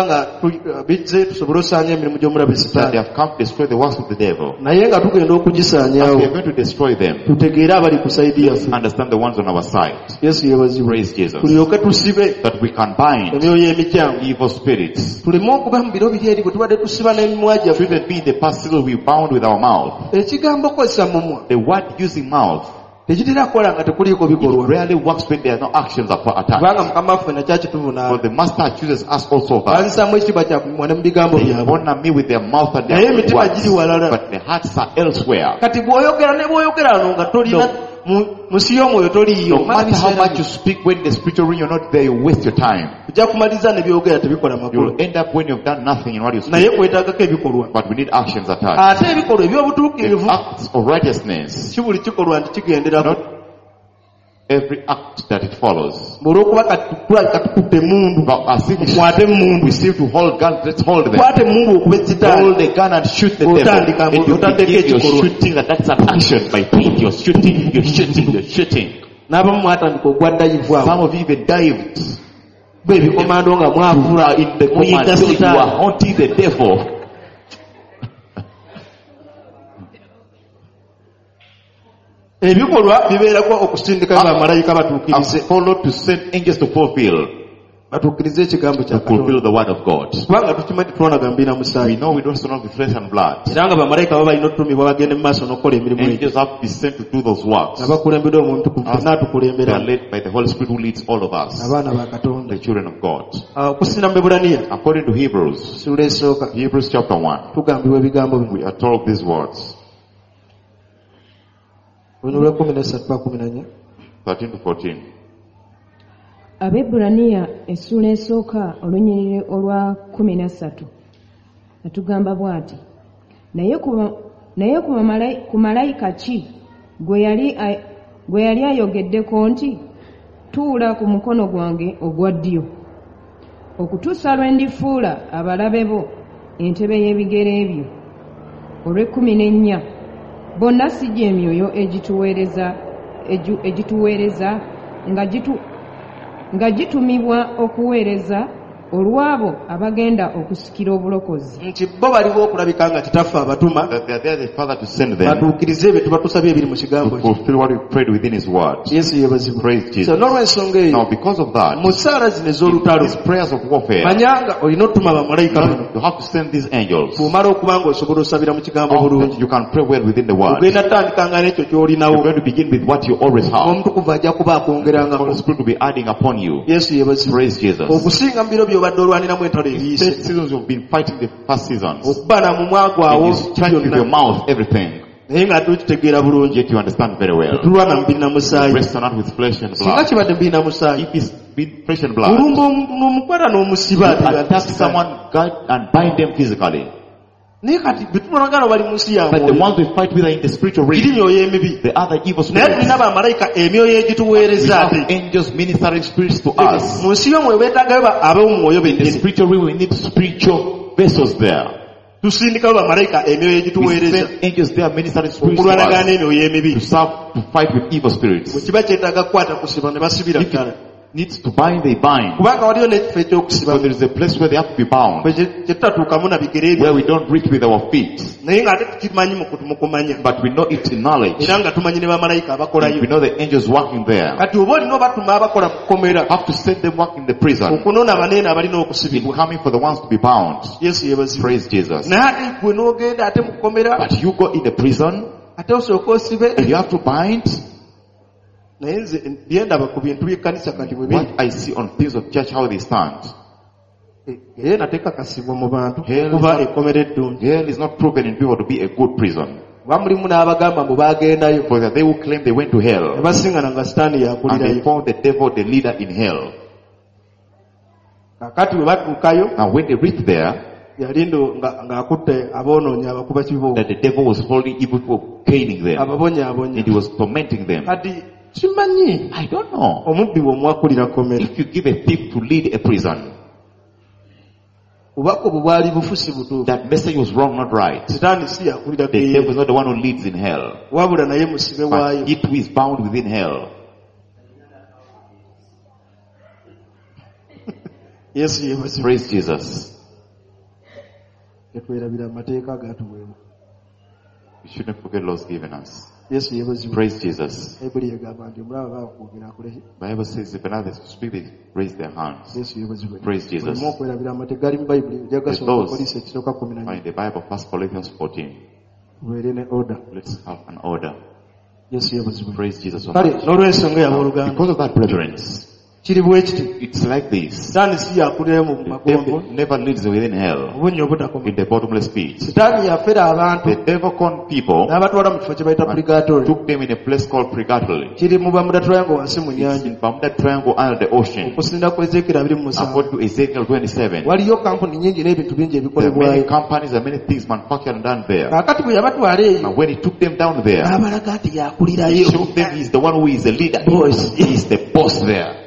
they have come to destroy the works of the devil, and we are going to destroy them. Understand the ones on our side. Praise Jesus. That we can bind evil spirits. Shouldn't be the parcel we bound with our mouth. The word using mouth, it rarely works when there are no actions are attached. But the master chooses us also that. They honor me with their mouth and their words, but their hearts are elsewhere. No matter how much you speak, when the spiritual realm you're not there, you waste your time. You'll end up when you've done nothing in what you speak. But we need actions attached. Acts of righteousness. Not every act that it follows. But as if we seem to hold gun, let's hold them. Hold the gun and shoot the devil. And you begin your shooting, that that's an action by faith. You're shooting, you're shooting, you're shooting. Some of you even dived. In the command, you are haunting the devil. Ebikolwa bibeerako okusindika bamalayika batuukirize followed to send angels to fulfill batuukirize ekigambo kya Katonda, fulfill the word of God. Kubanga tukimanyi tulonagambira musaayi. We know we don't surround with flesh and blood. Era nga bamalayika baba balina otutumibwa bagende mu maaso n'okukola emirimu. Angels have to be sent to do those works. Abakulembeddwa omuntu n'atukulembera. They are led by the Holy Spirit who leads all of us. Abaana ba Katonda, the children of God. Okusinda mu Bebulaniya, according to Hebrews, sura esooka, Hebrews chapter one, tugambibwa ebigambo bino. We are told these words. thirteen to fourteen. Abebulaniya essula esooka olunyiriri olwa kumi na ssatu atugamba bw'ati, naye ku malayika ki gwe yali ayogeddeko nti tuula ku mukono gwange ogwa ddyo okutuusa lwe ndifuula abalabe bo entebe y'ebigere ebyo. Olw'ekkumi n'ennya, bonna si gy'emyoyo egituweereza egituweereza nga gitu nga gitumibwa okuweereza olwabo abagenda okusikira obulokozi. Nti bo baliwo okulabika nga kitaffe abatuma batuukirize ebyo tuba tusabye ebiri mu kigambo kye. Yesu yeebazibwe. So n'olw'ensonga eyo, mu ssaala zino ez'olutalo manyanga olina otuma bamalayika bano. Bw'omala okuba nga osobola osabira mu kigambo bulungi, ogenda tandikanga n'ekyo ky'olinawo. Omutukuvu ajja kuba akwongerangako. Yesu yeebazibwe. Okusinga mu biro by'obadde olwaniramu entalo ebiyise, okubana mu mwagwawo naye nga tukitegeera bulungi, tetulwana mu birina musaayi. Singa kibadde mu birina musaayi, olumba n'omukwata n'omusiba naye kati betumulagano bali mu nsi yamwoyo emibi, naye tulina bamalayika emyoyo egituweereza ate. Mu nsi y'omwoyo beetagayo ab'omwoyo bennyini. Tusindikayo bamalayika emyoyo egituweereza okulwanagana n'emyoyo emibi. Bwe kiba kyetaaga kukwata kusiba ne basibira ddala. needs to bind, they bind. Kubanga waliyo n'ekifo eky'okusiba. So there is a place where they have to be bound. Kwe tetutatuukamu na bigere bye. Where we don't reach with our feet. Naye ng'ate tukimanyi mu kumanya. But we know it in knowledge. Era nga tumanyi ne bamalayika abakolayo. We know the angels working there. Kati oba olina obatuma abakola mu kkomera. Have to send them work in the prison. Okunona abanene abalina okusibibwa. Coming for the ones to be bound. Yesu yebazibu. Praise Jesus. Naye ate gwe n'ogenda ate mu kkomera. But you go in the prison. Ate osooka osibe. And you have to bind. Naye nze byendaba ku bintu by'ekkanisa kati bwe biri. What I see on things of church, how they stand. Era natekakasibwa mu bantu kuba ekkomera eddungi. Hell is not proven in people to be a good prison. Bamulimu n'abagamba mbu bagendayo. For that they will claim they went to hell. Ne basingana nga sitaani yakulirayo. And they found the devil the leader in hell. Kakati bwe batuukayo. And when they reached there, yalindo ng'akutte aboonoonyi abakuba kiboko. That the devil was holding evil people, caning them. Ababonyaabonya. And he was tormenting them. Kati kimanyi. I don't know. Omubbi bw'omwakulira kkomera. If you give a thief to lead a prison, ubako bwali bufusi butuufu. That message was wrong, not right. Sitaani si yakulira the devil is not the one who leads in hell. Wabula naye musibe waayo. But it who is bound within hell. Yesu yebazibu. Praise Jesus. Tetwerabira amateeka agatuweebwa. We shouldn't forget laws given us. Yesu yebazibu. Praise Jesus. Ebuli yagamba nti omulaba baakugira akuleki. Bible says if another speak, they raise their hands. Yesu yebazibu. Praise Jesus. Olimo okwerabira amateeka gali mu Bayibuli jagasoma Poliisi ekisooka kumi na nnya. In the Bible, First Corinthians fourteen. Weere ne order. Let's have an order. Yesu yebazibu. Praise Jesus. Kale n'olw'ensonga y'abooluganda. Because of that, brethren, kiri bwekiti. It's like this. Sitaani si yakulira mu magombo. Never leads within hell. Obunnya obutakoma. In the bottomless pit. Sitaani yafera abantu. The devil conned people. N'abatwala mu kifo kye bayita purgatory. Took them in a place called purgatory. Kiri mu Bermuda Triangle wansi mu nnyanja. In Bermuda Triangle under the ocean. Okusinda ku Ezekiel abiri mu musanvu. According to Ezekiel twenty-seven. Waliyo kampuni nnyingi n'ebintu bingi ebikolebwayo. Many companies and many things manufactured and done there. Kaakati bwe yabatwala eyo. And when he took them down there. N'abalaga nti yakulirayo. He showed them he's the one who is the leader. Boss. He is the boss there.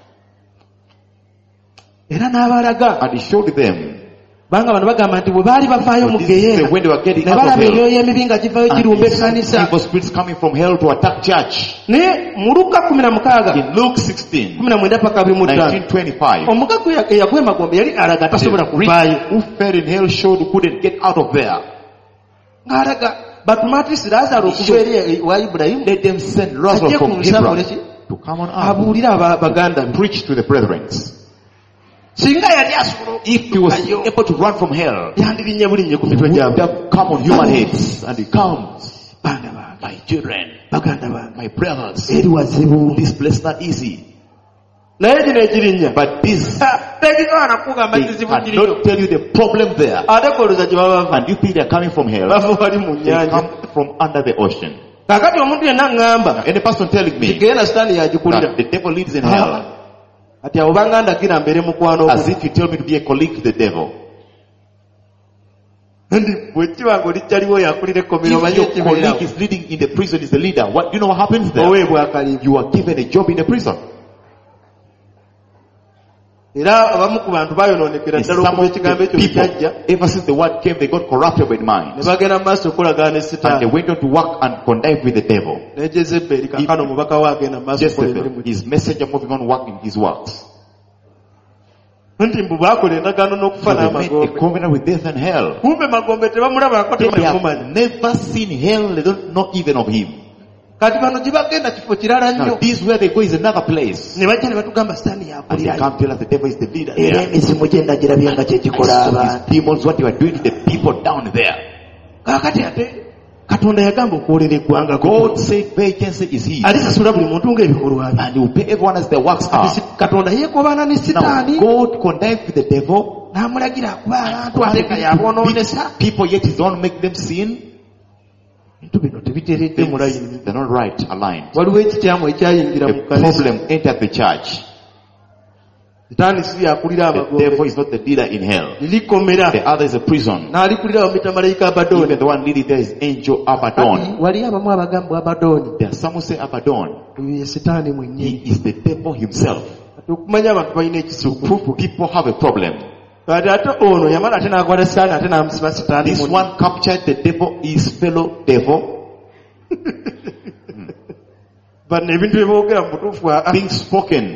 Era n'abalaga. And he showed them. Banga bano bagamba nti bwe baali bavaayo mu geyeena ne balaba emyoyo emibi nga givaayo girumba ekkanisa. Evil spirits coming from hell to attack church. Ne mu Luka kumi na mukaaga. In Luke sixteen. kumi na mwenda paka abiri mu ttaano. nineteen twenty-five. Omugaga eyagwa emagombe yali alaga tasobola kuvaayo. Who fell in hell showed who couldn't get out of there. Ng'alaga batumatisi Lazaro okuva eri wa Ibulayimu. Let them send Lazarus from Abraham to come on earth. Abuulira baganda. Preach to the brethren. Singa yali asobola. If he was able to run from hell, yandirinnya bulinnya ku mitwe would gyabwe. have come on human heads. And he comes. Baana bange. My children. Baganda bange. My brothers. Eri wazibu. This place not easy. Naye gino ekirinya. But this, tegikana kugamba kizibu they kiriyo. cannot tell you the problem there. Ate kolooza gye baba bava. And you think they are coming from hell. Bava bali mu They nnyanja. come from under the ocean. Kaakati omuntu yenna ngamba. Any person telling me Kigeera sitaani yagikulira. that the devil lives in hell. Ati awo banga ndagira mbeere mukwano. As if you tell me to be a colleague to the devil. Ndi bwe kiba ng'oli kyaliwo yakulira ekkomero omanyi If your colleague ekibeerawo. is leading in the prison, is the leader, what you know what happens there? Oweebwa akalimu. You are given a job in the prison. Era abamu ku bantu baayonoonekera ddala okuva ekigambo ekyo kyajja. Ever since the word came, they got corrupted with Ne mind. bagenda mu maaso okolagana ne And they Sitaani. went on to work and connive with the devil. Ne Jezeberi kaakano omubaka we agenda mu maaso okola emirimu Jezebel, his messenger moving on working his works. nti mbu baakola endagaano n'okufa So they made a n'amagombe. covenant with death and hell. Kumbe magombe tebamulabako They have tebamumanyi. never seen hell, they don't know even of him. Kati bano gye bagenda kifo kirala Now nnyo. this where they go is another place. Ne bajja ne batugamba Sitaani And they yakulirayo. come tell us the devil is the leader Era there. emisimu gye ndagirabye nga kye I gikola saw abantu. these demons, what they were doing to the people down there. Kaakati ate Katonda yagamba okwolera eggwanga. God said vengeance is his. Alisasula buli muntu ng'ebikolwa bye. And he will pay everyone as their works are. Ati Katonda yeekobaana ne Now Sitaani God connived with the devil. n'amulagira akuba abantu ate nga yaboonoonesa. People yet is the one who make them sin. Ebintu bino tebiteeredde mu layini. They're not right, aligned. Waliwo ekikyamu ekyayingira mu The kkanisa. problem entered the church. Sitaani si yakulira The amagombe. devil is not the leader in hell. Lilikomera. The other is a prison. N'alikulira bamuyita malayika Abadooni. Even the one leading there is angel Abaddon. Wali abamu abagamba Abadooni. There are some who say Abaddon. Oyo ye Sitaani He mwennyini. is the devil himself. Kati okumanya abantu balina To ekisuuku. prove people have a problem. Kati ate ono yamala ate n'akwata Sitaani ate n'amusiba Sitaani This munne. one captured the devil, his fellow devil. Bano ebintu bye boogera mu butuufu aa. Being spoken.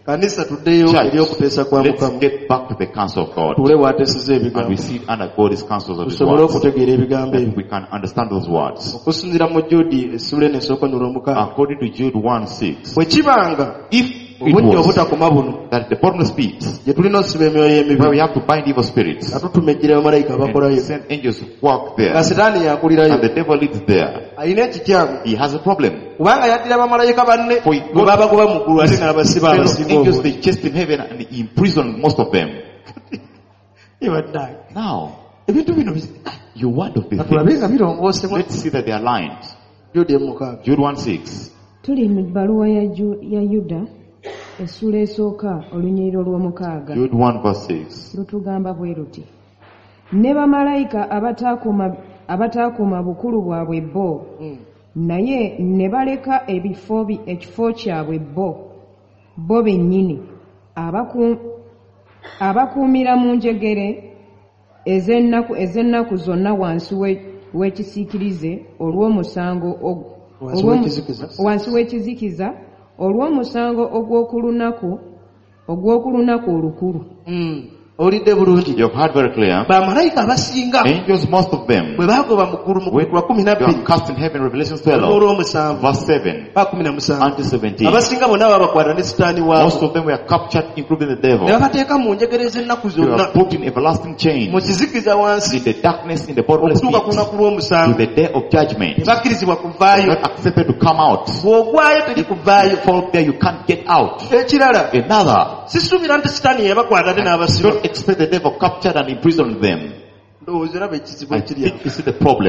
kanisa tuddeyo eri okuteesa kwa Mukama. Let's get back to the counsel of God. Tule wateeseza ebigambo. And we sit under God's counsels of His tusobole words. okutegeera ebigambo ebyo. We can understand those words. Okusinziira mu Jude essula eno esooka nnyolwa omukaaga. According to Jude one six. Bwe kibanga if obunnya obutakoma buno that the bottomless pits gye tulina osiba emyoyo y'emibi. Where we have to bind evil spirits. Ate tumejjera bamalayika abakolayo. Send angels to walk there. Nga Setaani yakulirayo. And the devil lives there. Alina ekikyamu. He has a problem. Kubanga yaddira bamalayika banne bwe babagoba mu ggulu ate n'abasiba abasinga obwo. Angels they chased in heaven and he imprisoned most of them. Now, you wonder of this. Let's see that they are aligned. Jude one six. Tuli mu bbaluwa ya Yuda essula esooka olunyiriro lw'omukaaga. Jude one verse six. Lutugamba bwe luti. Ne bamalayika abataakuma abataakuma bukulu bwabwe bo naye ne baleka ebifo ekifo kyabwe bo bo bennyini abakuumira mu njegere ez'ennaku ez'ennaku zonna wansi w'ekisiikirize olw'omusango wansi w'ekizikiza olw'omusango ogw'okulunaku ogw'okulunaku olukulu. Olidde bulungi. You have heard very clear. Bamalayika abasinga. Angels, most of them. Bwe bagoba mu ggulu mu They are cast in heaven, Revelation twelve. Verse seven. Unto seventeen. Abasinga bonna babakwata ne Setaani waabo. Most of them were captured, including the devil. Ne babateeka mu njegere ez'ennaku They were zonna. put in everlasting chains. Mu kizikiza wansi. In the darkness, in the bottomless pit. Okutuuka ku lunaku lw'omusango. To the day of judgment. Ne bakkirizibwa kuvaayo. Not accepted to come out. Bw'ogwayo tekikuvaayo. You fall there, you can't get out. Ekirala. Another. Sisuubira nti Setaani yabakwata ate n'abasiba. Don't expect the devil captured and imprisoned them. I think you see the problem.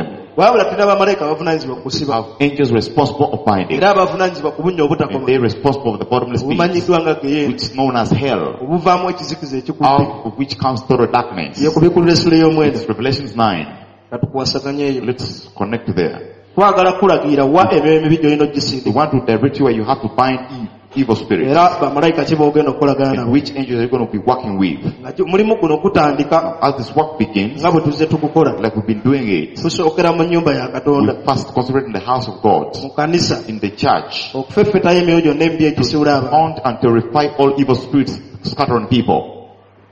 Angels responsible of binding. And they responsible for the bottomless pit, which is known as hell, out of which comes total darkness. It's Revelation nine. Let's connect there. We want to direct you where you have to bind evil spirits. And which angels are you going to be working with? As this work begins, like we've been doing it, we first concentrate in the house of God, in the church, to found and terrify all evil spirits scattered on people.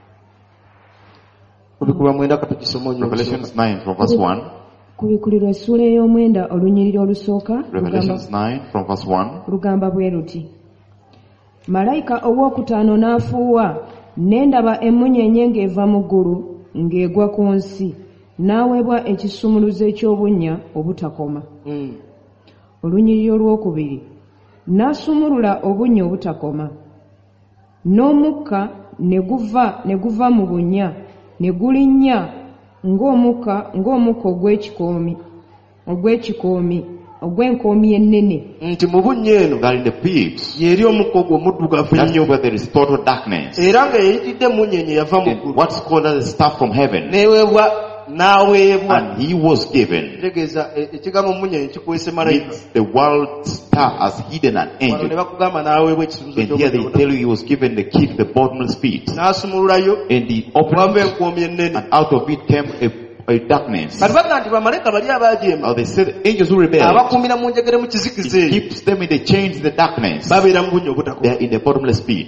Revelation nine from verse one. Kubikulirwa essula ey'omwenda olunyiriri olusooka. Revelation nine from verse one. Lugamba bwe luti. Malayika ow'okutaano n'afuuwa ne ndaba emmunyeenye ng'eva mu ggulu ng'egwa ku nsi n'aweebwa ekisumuluzo eky'obunnya obutakoma. Olunyiriri olwokubiri n'asumulula obunnya obutakoma n'omukka ne guva ne guva mu bunnya ne gulinnya ng'omukka ng'omukka ogw'ekikoomi ogw'ekikoomi ogw'enkoomi ennene. Nti mu bunnya eno that in the pits yeri omukka ogwo muddugavu ennyo where there is total darkness. Era nga yeyitidde munyenye yava mu ggulu. What's called as a staff from heaven. Neweebwa n'aweebwa. And he was given. Tegeeza ekigambo munyenye kikwese malayika. The world star has hidden an angel. Ne bakugamba n'aweebwa ekisumuluzo ky'obunnya. And here they tell you he was given the key to the bottomless pit. N'asumululayo. And he opened it, and out of it came a a darkness. Oh, they said the angels who rebel, it keeps them in the chains in the darkness. They are in the bottomless pit.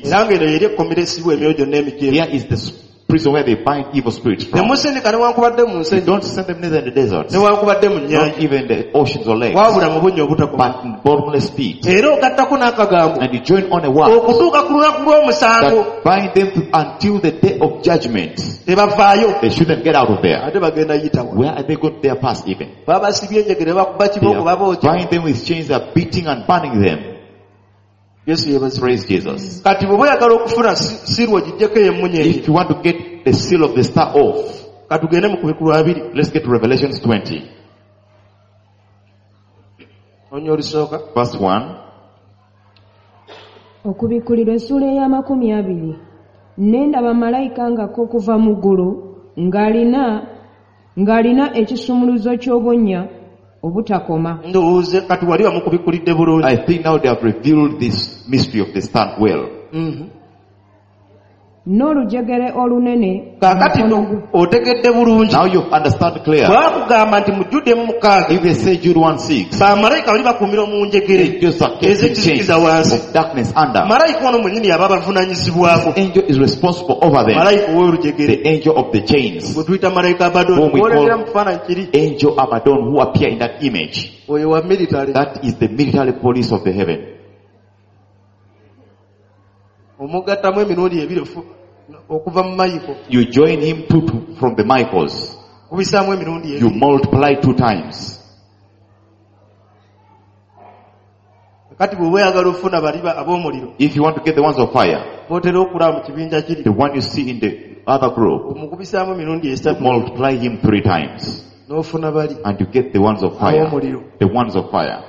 Here is the prison where they bind evil spirits from. They don't send them neither in the desert, not even in the oceans or lakes, but in bottomless pits. And you join on a word that bind them to, until the day of judgment. They shouldn't get out of there. Where are they going to their past even? They are bind them with chains, they are beating and burning them. Yes, praise Jesus. If you want to get the seal of the star off, let's get to Revelation twenty. Verse one. Okubikulirwa essula ey'amakumi abiri ne ndaba malayika ng'akko okuva mu ggulu ng'alina ng'alina ekisumuluzo ky'obunnya obutakoma. I think now they have revealed this mystery of the star well. Mm-hmm. n'olujegere olunene. Kakati otegedde bulungi. Now you understand clear. Bwakugamba nti mu Jude mukaaga. If they say Jude one six. Bamalayika bali bakuumira mu njegere. Ezekizikiriza wansi. Darkness under. Malayika ono mwennyini yaba bavunanyizibwako. The angel is responsible over them. Malayika w'olujegere. The angel of the chains. Bwe tuyita malayika Abaddon. Olengera mu kifaananyi kiri. Angel Abaddon who appear in that image. Oyo wa military. That is the military police of the heaven. Omugattamu emirundi ebiri okuva mu Michael. You join him two, two from the Michaels. Kubisaamu emirundi ebiri. You multiply two times. Kati bwe weeyagala ofuna bali ab'omuliro. If you want to get the ones of fire, bw'otera okulaba mu kibinja kiri. The one you see in the other group, omukubisaamu emirundi esatu. Multiply him three times. N'ofuna bali. And you get the ones of fire. Ab'omuliro. The ones of fire.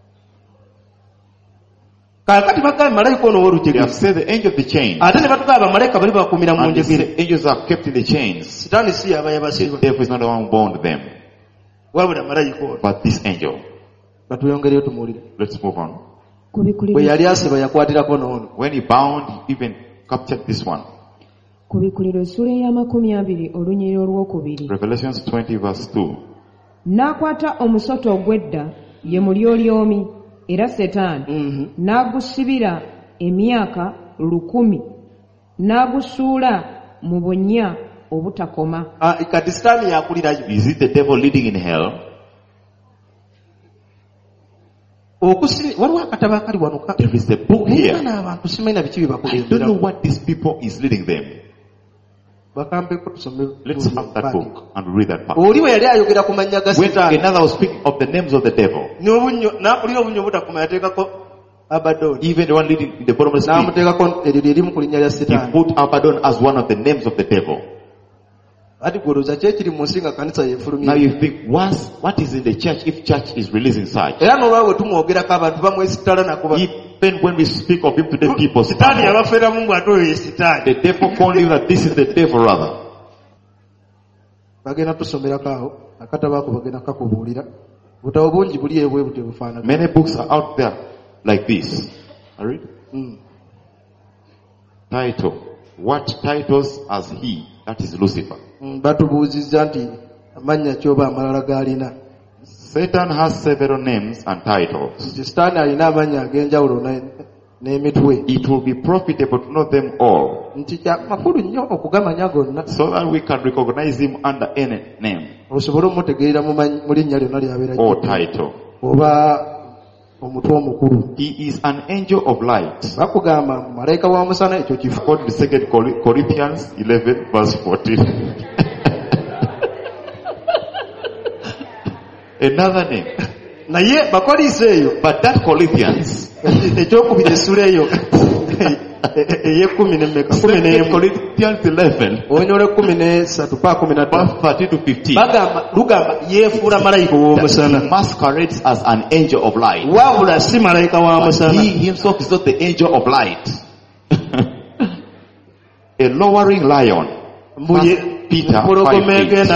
Kakati bagambe malayika ono w'olujegere. They have said the angel of the chains. Ate ne batugamba bamalayika bali bakuumira mu njegere. The angels are kept in the chains. Sitaani si yaba yabasiba. The devil is not the one who bound them. Wabula malayika ono. But this angel. Batuyongereyo tumuwulire. Let's move on. Bwe yali asiba yakwatirako n'ono. When he bound, he even captured this one. Kubikuliro essula ey'amakumi abiri olunyiriri olwokubiri. Revelations twenty verse two. N'akwata omusota ogw'edda ye mulyolyomi era Setaani. Mm-hmm. N'agusibira emyaka lukumi n'agusuula mu bunnya obutakoma. Ah, kati Setaani yakulirayo. Is it the devil leading in hell? There is a book here. I don't know what these people is leading them. Let's have that book and read that part. When another was speaking of the names of the devil, even the one leading in the bottomless pit, he put Abaddon as one of the names of the devil. Now you think, what's, what is in the church if church is releasing such? Even when we speak of him today, people stand up. The devil calling you that this is the devil rather. Many books are out there like this. I read. Mm. Title. What titles has he? That is Lucifer. Satan has several names and titles. It will be profitable to know them all, so that we can recognize him under any name or title. He is an angel of light. According to Second Corinthians eleven verse fourteen. Another name. But that Corinthians, Second Corinthians eleven verse thirteen to fifteen, he masquerades as an angel of light, but he himself is not the angel of light. A lowering lion, Peter five eight.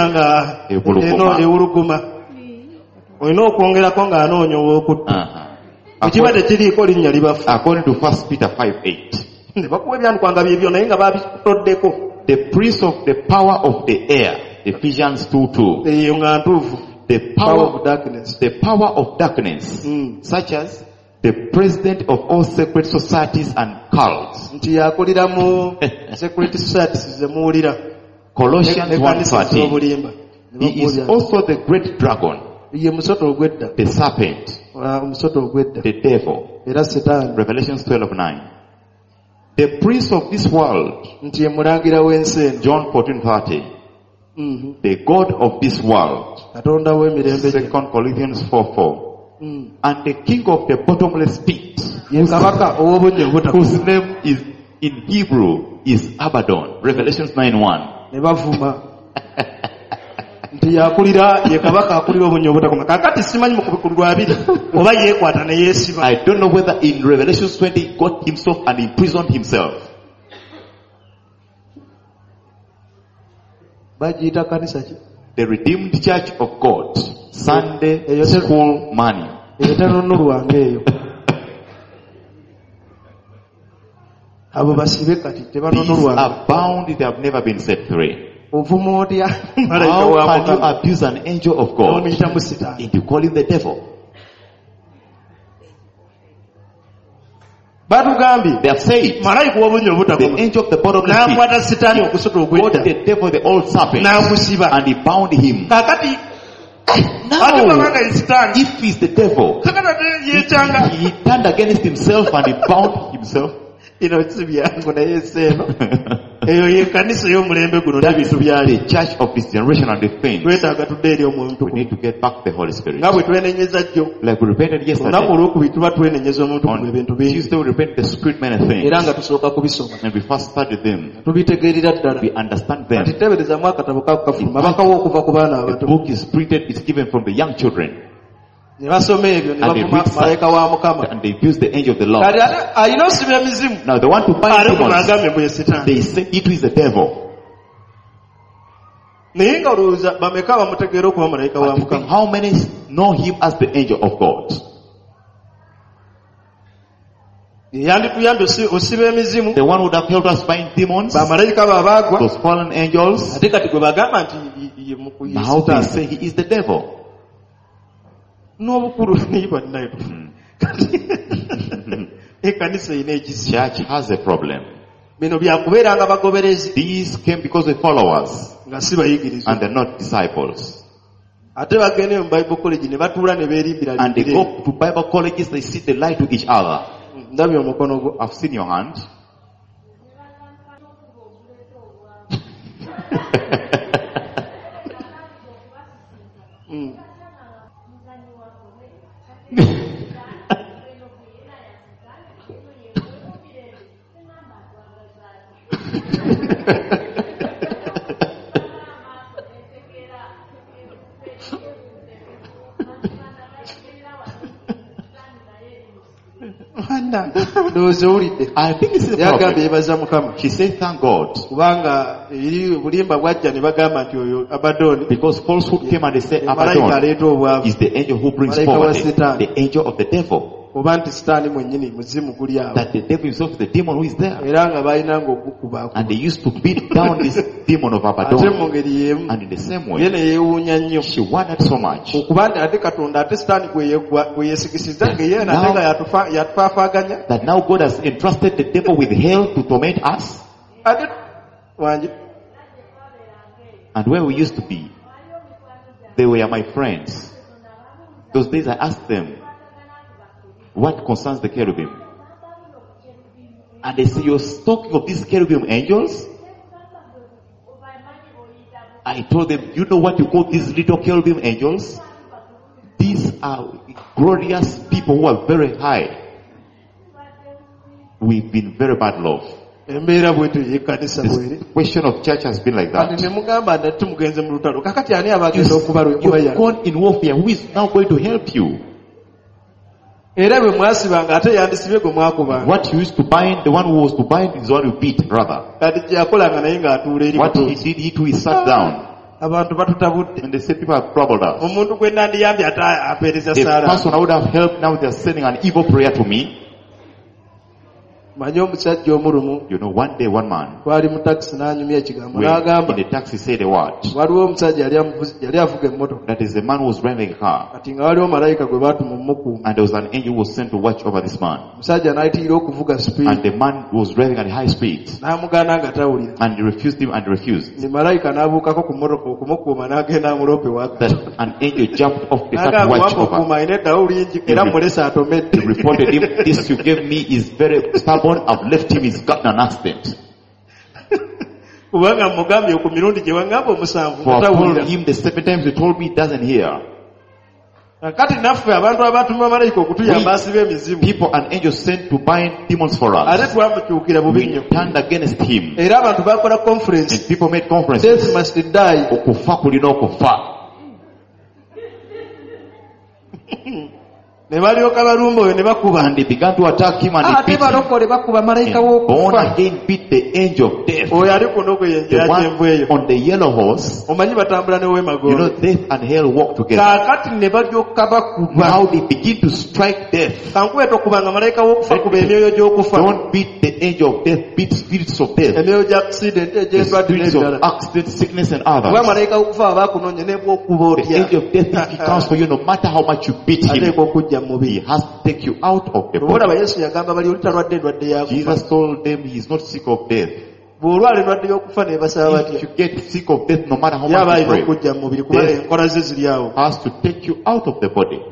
According to First Peter five eight. The prince of the power of the air, Ephesians two two. The power of darkness, the power of darkness, mm. such as the president of all secret societies and cults. Colossians one thirteen. He is also the great dragon, the serpent, the devil. Revelations twelve nine. The prince of this world, John fourteen thirty. Mm-hmm. The God of this world, Second Corinthians four four. Mm. And the king of the bottomless pit, whose, whose name is in Hebrew is Abaddon. Revelations nine one. I don't know whether in Revelation twenty God himself and imprisoned himself. The Redeemed Church of God, Sunday school money. abo basibe kati These tebanonolwa are bound, they have never been set free. ovuma otya How can you abuse an angel of God omuyita mu sitaani and you call him the devil? batugambye They have said malayika w'obunnya the obutakoma angel of the bottomless pit n'akwata sitaani okusota caught ogw'edda the devil, the old serpent, n'agusiba and he bound him. kakati ate Now, bwabanga ye sitaani if he's the devil, kakati ate yeekyanga he, he turned against himself and he bound himself. ino si byangu naye eseeno eyo y'ekkanisa ey'omulembe guno n'ebintu byali The church of this generation and the things. twetaaga tudde eri omuntu We need to get back the Holy Spirit. nga bwe twenenyeza jjo Like we repented olunaku yesterday. olwokubiri tuba twenenyeza omuntu guno On ebintu bingi Tuesday we repented the spirit many things. era nga tusooka kubisoma And we first studied them. tubitegeerera ddala We understand them. kati teeberezamu akatabo kako kafuluma bakawo okuva ku baana The abato book is printed, it's given from the young children. ne basoma ebyo ne And they bavuma read malayika wa mukama and they abuse the angel of the Lord. kati ate alina osiba emizimu Now the one to bind ate kuno demons, agambye mbu ye sitaani they say it is the devil. naye nga olowooza bameka bamutegeera okuba malayika wa But you think mukama how many know him as the angel of God? yandituyambye osi- osiba emizimu The one who would have helped us bind demons, bamalayika babaagwa those fallen angels. ate kati gwe bagamba nti ye- ye muku- ye Now they sitaani say he is the devil. n'obukulu naye bannnaye ekkanisa erina ekisi Church has a problem. bino byakubeera nga bagoberezi These came because of followers nga si bayigiriza and they're not disciples. ate bagende mu bible college ne batuula ne beerimbira And they limbire. go to Bible colleges, they sit, they lie to each other. ndabye omukono gwo I've seen your hand. Mm. Mwana, ndowooza owulidde I think this is the yagambye problem. yebaza mukama She said, thank God. kubanga eri obulimba bwajja ne bagamba nti oyo abadooni Because falsehood came and they said, malayika Abaddon aleeta obwavu is the angel who brings Malaika wa poverty, Satan. the angel of the devil. oba nti sitaani mwennyini muzimu guli awo That the devil himself is the demon who is there. era nga balinanga ogukubaako And they used to beat down this demon of ate mu Abaddon. ngeri y'emu And in the same ye way, ne yeewuunya nnyo she wondered so much. okuba nti ate katonda ate sitaani gwe yegwa- gwe yeesigisiza nga ye nate nga yatufa- yatufaafaaganya That now God has entrusted the devil with hell to torment us. ate wange And where we used to be, they were my friends. Those days I asked them, what concerns the cherubim? And they say, you're talking of these cherubim angels? I told them, you know what you call these little cherubim angels? These are glorious people who are very high. We've been very bad love. embeera bwetyo yekkanisa bweri The question of church has been like kati ne that. mugamba nti mugenze mu lutalo kakati ani aba You, agenda okubalwa you've okubayala gone in warfare. Who is now going to help you? era bwe mwasibanga ate yandisibye gwe mwakubanga What you used to bind, the one who was to bind is the one you beat, rather. kati kyeyakolanga naye ng'atuula eri What he mutozi did, he too, he sat down. abantu batutabudde And they said people have troubled us. omuntu gwe nandiyambye ate apeereza The saala person I would have helped, now they're sending an evil prayer to me. manyi omusajja omulumu You know, one day one man, twali mu takisi n'anyumya ekigambo when n'agamba in the taxi said a word. waliwo omusajja yali amuvuzi- yali avuga emmotoka That is the man who was driving a car. kati nga waliwo malayika gwe baatuma omukuuma And there was an angel who was sent to watch over this man. omusajja n'ayitira okuvuga And sipiidi the man was driving at high speeds. n'amugaana nga tawulira And he refused him and refused. ni malayika n'abuukako ku mmotoka okumukuuma n'agenda amulope waka That an angel jumped off the car to n'agamba watch wamukuuma over. alina eddawo lingi era mulese atomedde He reported him, this you gave me is very stubborn. I've left him, he's gotten an accident. kubanga mugambye ku mirundi gye wangamba omusanvu For I told tawulira him the seven times he told me he doesn't hear. kati naffe abantu abatuma malayika okutuyamba We- asiba emizimu People and angels sent to bind demons for ate us. twamukyukira bubi We nnyo turned against him. era abantu bakola conference And people made death conferences. must die Okufa kulina okufa. And they began to attack him and they beat him. And born again beat the angel of death. The one on the yellow horse. You know, death and hell walk together. Now they begin to strike death. Don't beat the angel of death, beat spirits of death. The spirits of accident, sickness and others. The angel of death, if he comes for you, no matter how much you beat him, he has to take you out of the body. Jesus told them he is not sick of death. If you get sick of death, no matter how much you pray, death has to take you out of the body.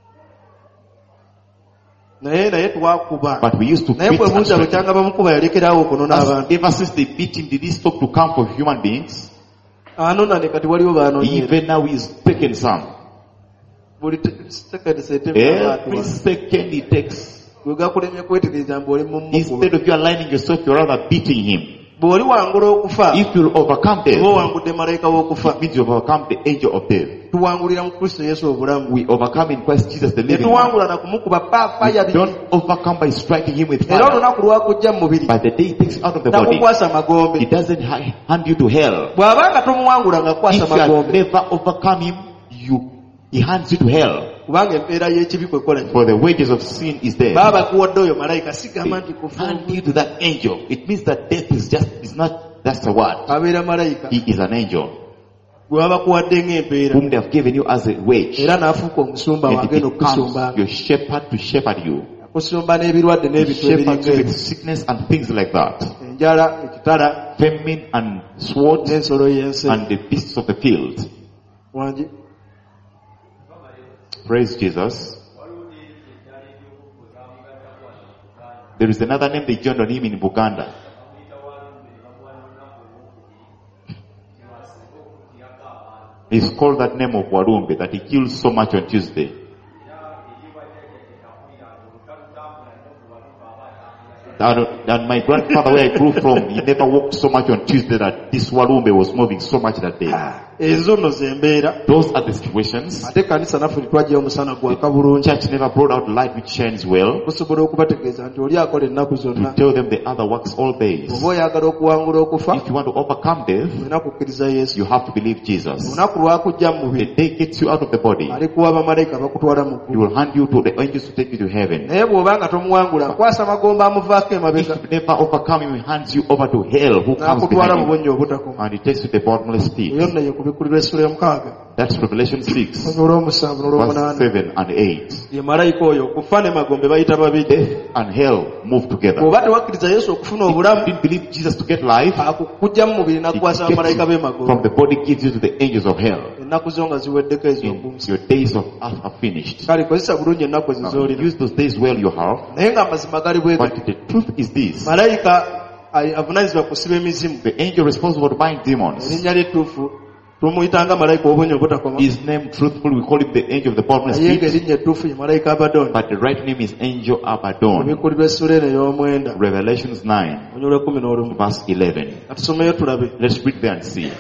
But we used to beat him. Ever since they beat him, did he stop to come for human beings? Even now he is taken some. Every second he takes. Instead of you aligning yourself, you're rather beating him. If you overcome death, it means you overcome the angel of death. We overcome in Christ Jesus the living one. We don't overcome by striking him with fire. But the day he takes you out of the body, he doesn't hand you to hell. If you have never overcome him, you he hands you to hell. For the wages of sin is death. They hand you to that angel. It means that death is just is not that's a word. He is an angel whom they have given you as a wage. And it becomes your shepherd to shepherd you. He shepherds you with sickness and things like that. Famine and sword and the beasts of the field. Praise Jesus. There is another name they joined on him in Buganda. He's called that name of Warumbe, that he killed so much on Tuesday. And, and my grandfather, where I grew from, he never walked so much on Tuesday that this Warumbe was moving so much that day. Those are the situations. The church never brought out light which shines well to tell them the other works all days. If you want to overcome death, you have to believe Jesus. The day gets you out of the body, he will hand you to the angels to take you to heaven. If you never overcome him, he hands you over to hell, who comes behind you, and he takes you to the bottomless pit. That's Revelation six, verse seven and eight. Death and hell move together. If you didn't believe Jesus to get life, he gets you from the body, gives you to the angels of hell. And your days of earth are finished. Now, use those days well you have. But the truth is this: the angel responsible to bind demons, his name truthful, we call him the angel of the bottomless pit. But the right name is Angel Abaddon. Revelations nine, verse eleven. Let's read there and see.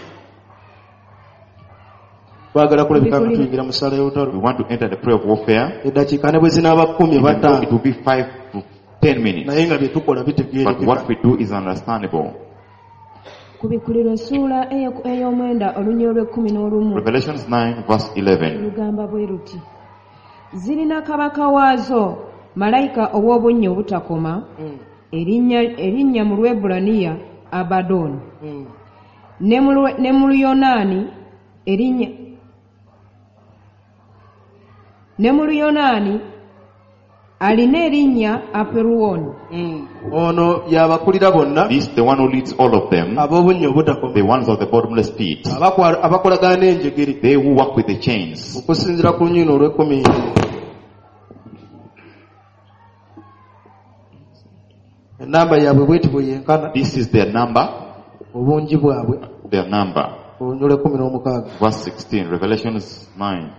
We want to enter the prayer of warfare. It will be five to ten minutes. But what we do is understandable. Revelations nine, verse eleven. Zirina kabaka waazo malayika ow'obunnyo obutakoma erinnya mu Lwebbulaniya Abaddon, ne mu Luyonaani erinnya ne mu Luyonaani alina erinnya Aperuoni. Ono yabakulira bonna. This is the one who leads all of them. Ab'obunnyo obutakoma. The ones of the bottomless pit. Abakolagana n'enjegere. They who walk with the chains. Okusinziira ku lunyino olw'ekkumi. Enamba yaabwe bw'eti bwe yenkana. This is their number. Obungi bwabwe. Their number. Olunyino lw'ekkumi n'omukaaga. Verse sixteen, Revelations nine.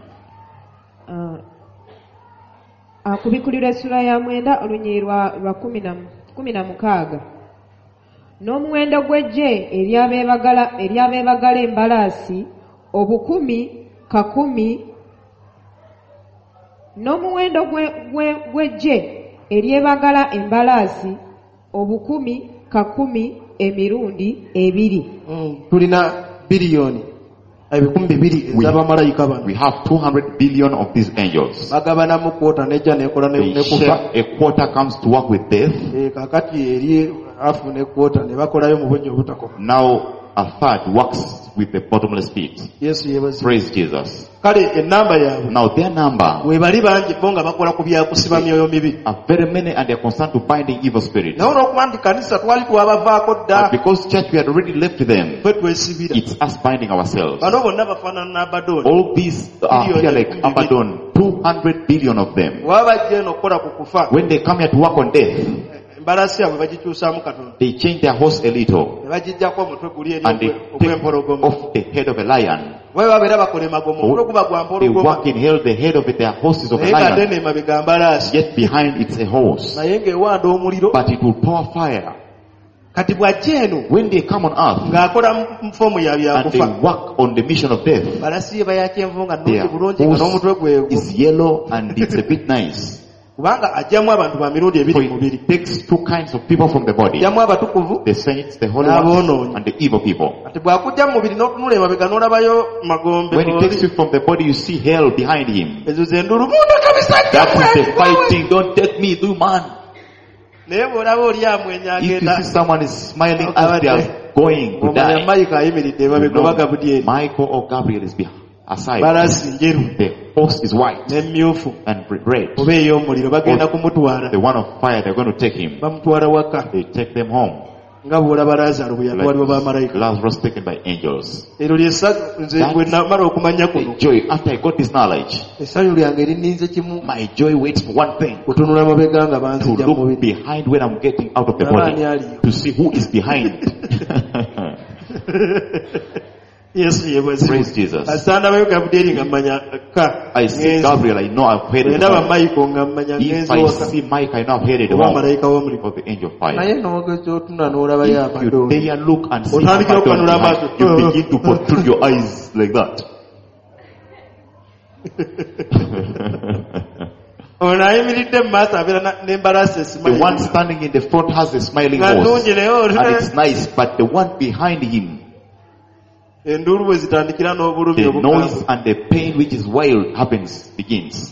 Akubikulira essula ya mwenda olunyiri lwa kumi na mukaaga. N'omuwendo gw'eggye ery'abeebagala embalaasi obukumi kakumi n'omuwendo gw'eggye eryebagala embalaasi obukumi kakumi emirundi ebiri. Tulina biliyoni ebikumi bibiri ez'abamalayika bano. We have two hundred billion of these angels. Bagabana mu kwota nejja nekola ne kufa. A quarter comes to work with death. Eh kakati eri afu ne kwota ne bakolayo mu bunyo butakoma. Now a third works with the bottomless pit. Yes, yes. Praise Jesus. Kale enamba yaabwe. Now their number. We bali bangi bonga bakola ku bya kusiba myoyo mibi. Are very many and they are concerned to binding evil spirits. Na oro kumandi kanisa twali twabavaako dda. Because church we had already left them. Twesibira. It's us binding ourselves. Bano bonna bafaanana na Abaddon. All these are here like Abaddon. two hundred billion of them. Wabajje n'okukola ku kufa. When they come here to work on death, they change their horse a little and they take off the head of a lion. They work in hell the head of it, their horses of a lion. Yet behind it's a horse. But it will pour fire. When they come on earth and they work on the mission of death, their horse is yellow and it's a bit nice. It takes two kinds of people from the body, the saints, the holy ones, and the evil people. When it takes you from the body, you see hell behind him. That is the fighting. Don't take me, do man. If you see someone is smiling as they are going to die, no, Michael or Gabriel is behind. Aside, the horse is white and red. The one of fire, they're going to take him. They take them home. Like Lazarus taken by angels. That's the joy. After I got this knowledge, my joy waits for one thing: to look behind when I'm getting out of the body, to see who is behind. Yes, praise Jesus. I see Gabriel, I know I've heard it home. If I see Mike, I know I've heard it home. Of the angel of fire. If you dare look and see Abaddon, you begin to protrude your eyes like that. The one standing in the front has a smiling horse, and it's nice, but the one behind him, the noise and the pain which is wild happens, begins.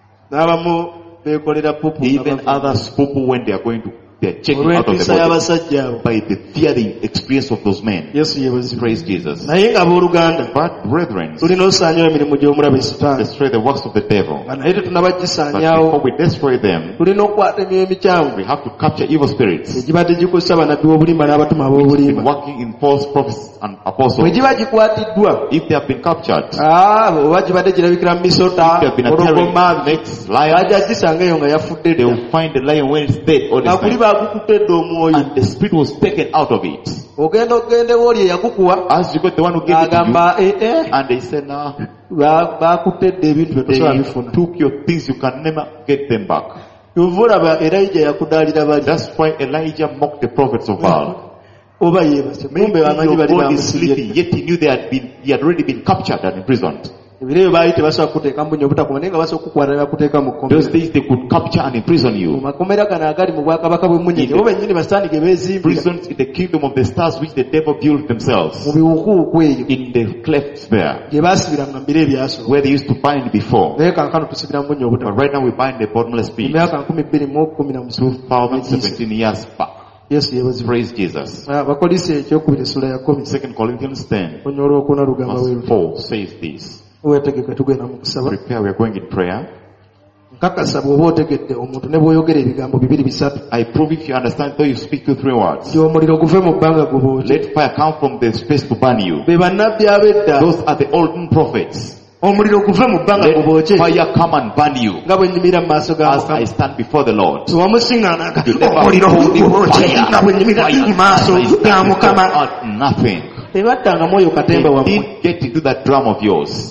Even others poo-poo when they are going to, they are checking out of the body by the fearing experience of those men. Yes, yes. Praise Jesus. But brethren, destroy the works of the devil. But before we destroy them, we have to capture evil spirits which have been working in false prophets and apostles. If they have been captured, if they have been a terror, next lion, they will find the lion when it's dead all this time. And the spirit was taken out of it. As you got the one who gave it to you, and they said, nah, they took your things, you can never get them back. That's why Elijah mocked the prophets of Baal. Maybe your God is sleeping, yet he knew they had been, he had already been captured and imprisoned. Those days they could capture and imprison you. In prisons in the kingdom of the stars which the devil built themselves. In the clefts there, where they used to bind before. But right now we bind the bottomless pit. two thousand seventeen years back. Yes, yes. Praise Jesus. Second Corinthians ten verse four says this. Prepare, we are going in prayer. I prove if you understand, though you speak to three words. Let fire come from the space to burn you. Those are the olden prophets. Let fire come and burn you. As I stand before the Lord. You never fire. Nothing. They didn't get into that drum of yours.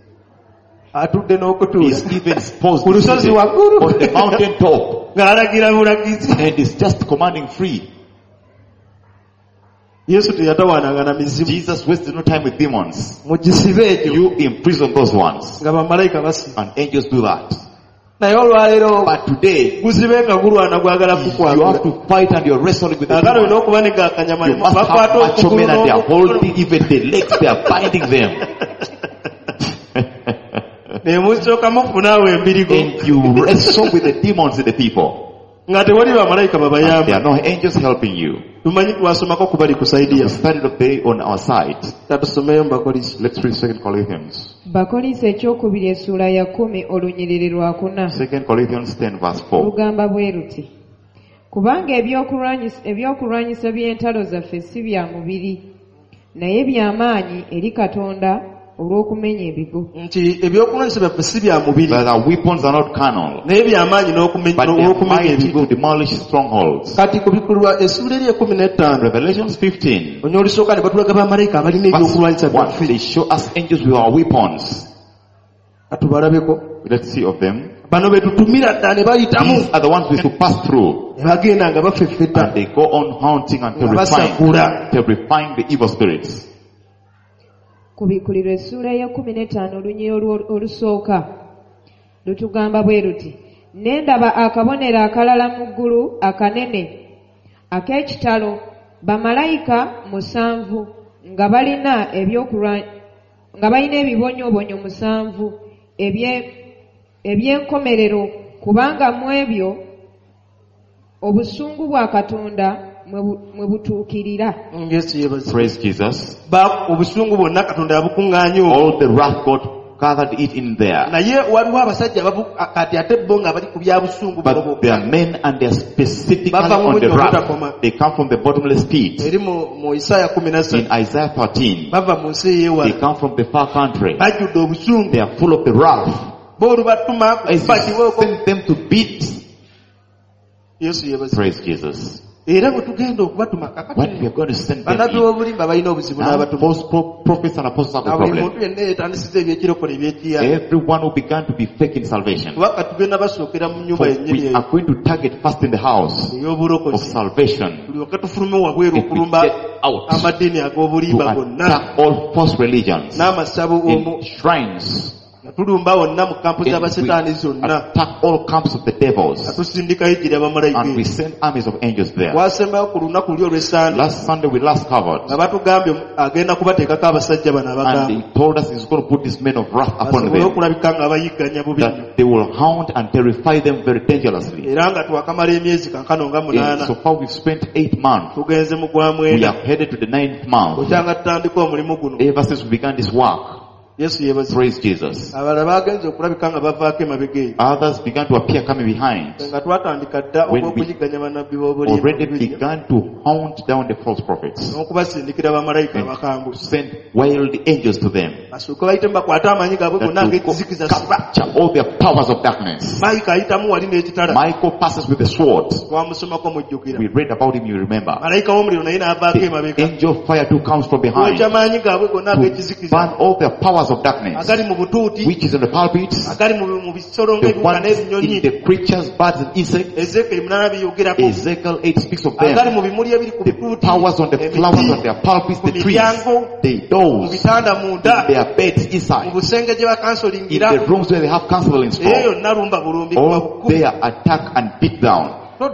He's even exposed on the mountain top and is just commanding free. Jesus wasted no time with demons. You imprison those ones, and angels do that. But today, you have to fight and you're wrestling with the demons. You must have macho men and they are holding even the legs, they are binding them. And you wrestle with the demons in the people. And there are no angels helping you. We studied a day on our side. Let's read Second Corinthians. Second Corinthians ten verse four. Kubanga ebyokulwanyisa by'entalo zaffe si bya mubiri naye by'amaanyi eri Katonda olw'okumenya ebigo. Nti ebyokulwanyisa byaffe si bya mubiri. But our weapons are not carnal. Naye by'amaanyi n'okumenya ebigo. To demolish strongholds. Kati kubikulwa essula ery'ekumi n'ettaano. Revelations fifteen. Onyolo lisooka ne batulaga bamalayika abalina ebyokulwanyisa byaffe. They show us angels with our weapons. Atubalabeko. Let's see of them. Bano betutumira ddala ne bayitamu. These are the ones we have to pass through. Ne bagenda nga bafeffeta. And they go on haunting and terrifying, terrifying the evil spirits. Kubikulirwa essula ey'ekumi n'ettaano olunyiriri olusooka lutugamba bwe luti ne ndaba akabonero akalala mu ggulu akanene ak'ekitalo bamalayika musanvu nga balina ebyokulwanya nga balina ebibonyoobonyo musanvu eby'enkomerero kubanga mu ebyo obusungu bwa Katonda mwe butuukirira. Praise Jesus. Obusungu bwonna Katonda yabukuŋŋaanya. All the wrath God gathered it in there. Naye waliwo abasajja kati ate bo nga bali ku bya busungu. But they are men and they are specifically on the wrath. They come from the bottomless pit. Eri mu Isaiah kumi na ssatu. In Isaiah thirteen. Bava mu nsi ey'ewala. They come from the far country. Bajjudde obusungu. They are full of the wrath. Boolubatuma send them to beat. Yesu yebaza. Praise Jesus. Era bwe tugenda okubatuma kakati. What we are going to send them bannabbi b'obulimba balina obuzibu n'abatuma. Prophets and apostles have a problem. Buli muntu yenna yeetandisiza ebyekirokole ebyekiya. Everyone who began to be fake in salvation. Kubanga tugenda basookera mu nnyumba yennyini. We are going to target first in the house of salvation. Buli wakati tufulume wabweru okulumba amaddiini ag'obulimba gonna. To attack all false religions. N'amasabo in shrines. Tulumba wonna mu kampu z'abasetaani zonna. Attack all camps of the devils. Atusindika ejjira abamalayika. And we send armies of angels there. Wasembayo ku lunaku luli olw'Essande. Last Sunday we last covered. Nga batugambye agenda kubateekako abasajja bano abagamba. And he told us he's going to put this men of wrath upon them. Asobole okulabika nga abayigganya bubi. That they will hound and terrify them very dangerously. Era nga twakamala emyezi kankano nga munaana. So far we've spent eight months. Tugenze mu gwa mwenda. We have headed to the ninth month. Okyanga tutandika omulimu guno. Ever since we began this work. Yesu yebaza. Praise Jesus. Abalala baagenze okulabika nga bavaako emabega. Others began to appear coming behind. Nga twatandika dda okwokuyigganya bannabbi b'obulimba. Already began to hunt down the false prophets. N'okubasindikira bamalayika abakambwe. Send wild angels to them. Basooke bayite bakwate amaanyi gaabwe gonna ng'ekizikiza. Capture all their powers of darkness. Malayika ayitamu wali n'ekitala. Michael passes with the sword. Twamusomako mujjukira. We read about him, you remember. Malayika w'omuliro naye n'avaako emabega. Angel of fire too comes from behind. Kwokya amaanyi gaabwe gonna ng'ekizikiza. Burn all their powers of darkness. Which is in the pulpit, the ones in the creatures, birds and insects. Ezekiel eight speaks of them. The powers on the flowers on their pulpits, the trees, the doors, in their beds inside, in the rooms where they have counseling for. All their attack and beat down. Don't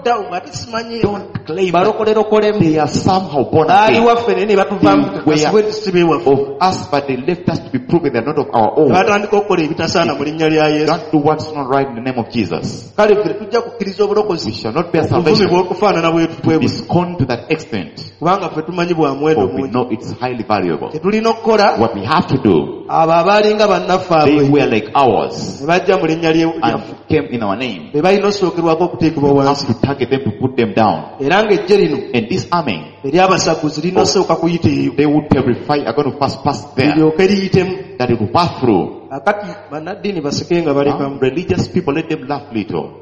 claim that they are somehow born again. They were of us, but they left us to be proven they are not of our own. Don't do what's not right in the name of Jesus. We shall not bear salvation to be scorned to that extent. For we know it's highly valuable. What we have to do, they were like ours and came in our name. We have to target them to put them down. And this army, oh, they would terrify, are going to pass past there, that it will pass through. Um, religious people, let them laugh little.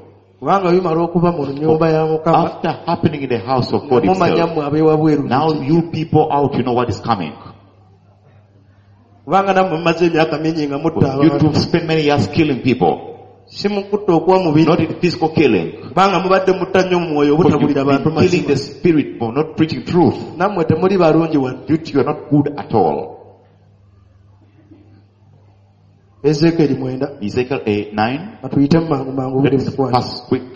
After happening in the house of God itself, now you people out, you know what is coming. You two spend many years killing people. Not in physical killing, but you've been killing the spirit for not preaching truth. You two are not good at all. Ezekiel mwenda. Ezekiel eight, nine. Atuyite mangu mangu buli mfano. Pass quick.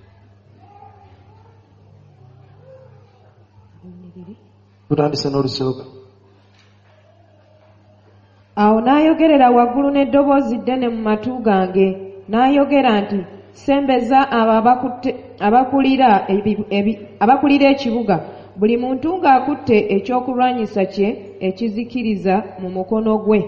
Tutandise n'olusooka. Awo n'ayogerera waggulu n'eddoboozi ddene mu matu gange n'ayogera nti sembeza abo abakutte abakulira abakulira ekibuga buli muntu ng'akutte ekyokulwanyisa kye ekizikiriza mu mukono gwe.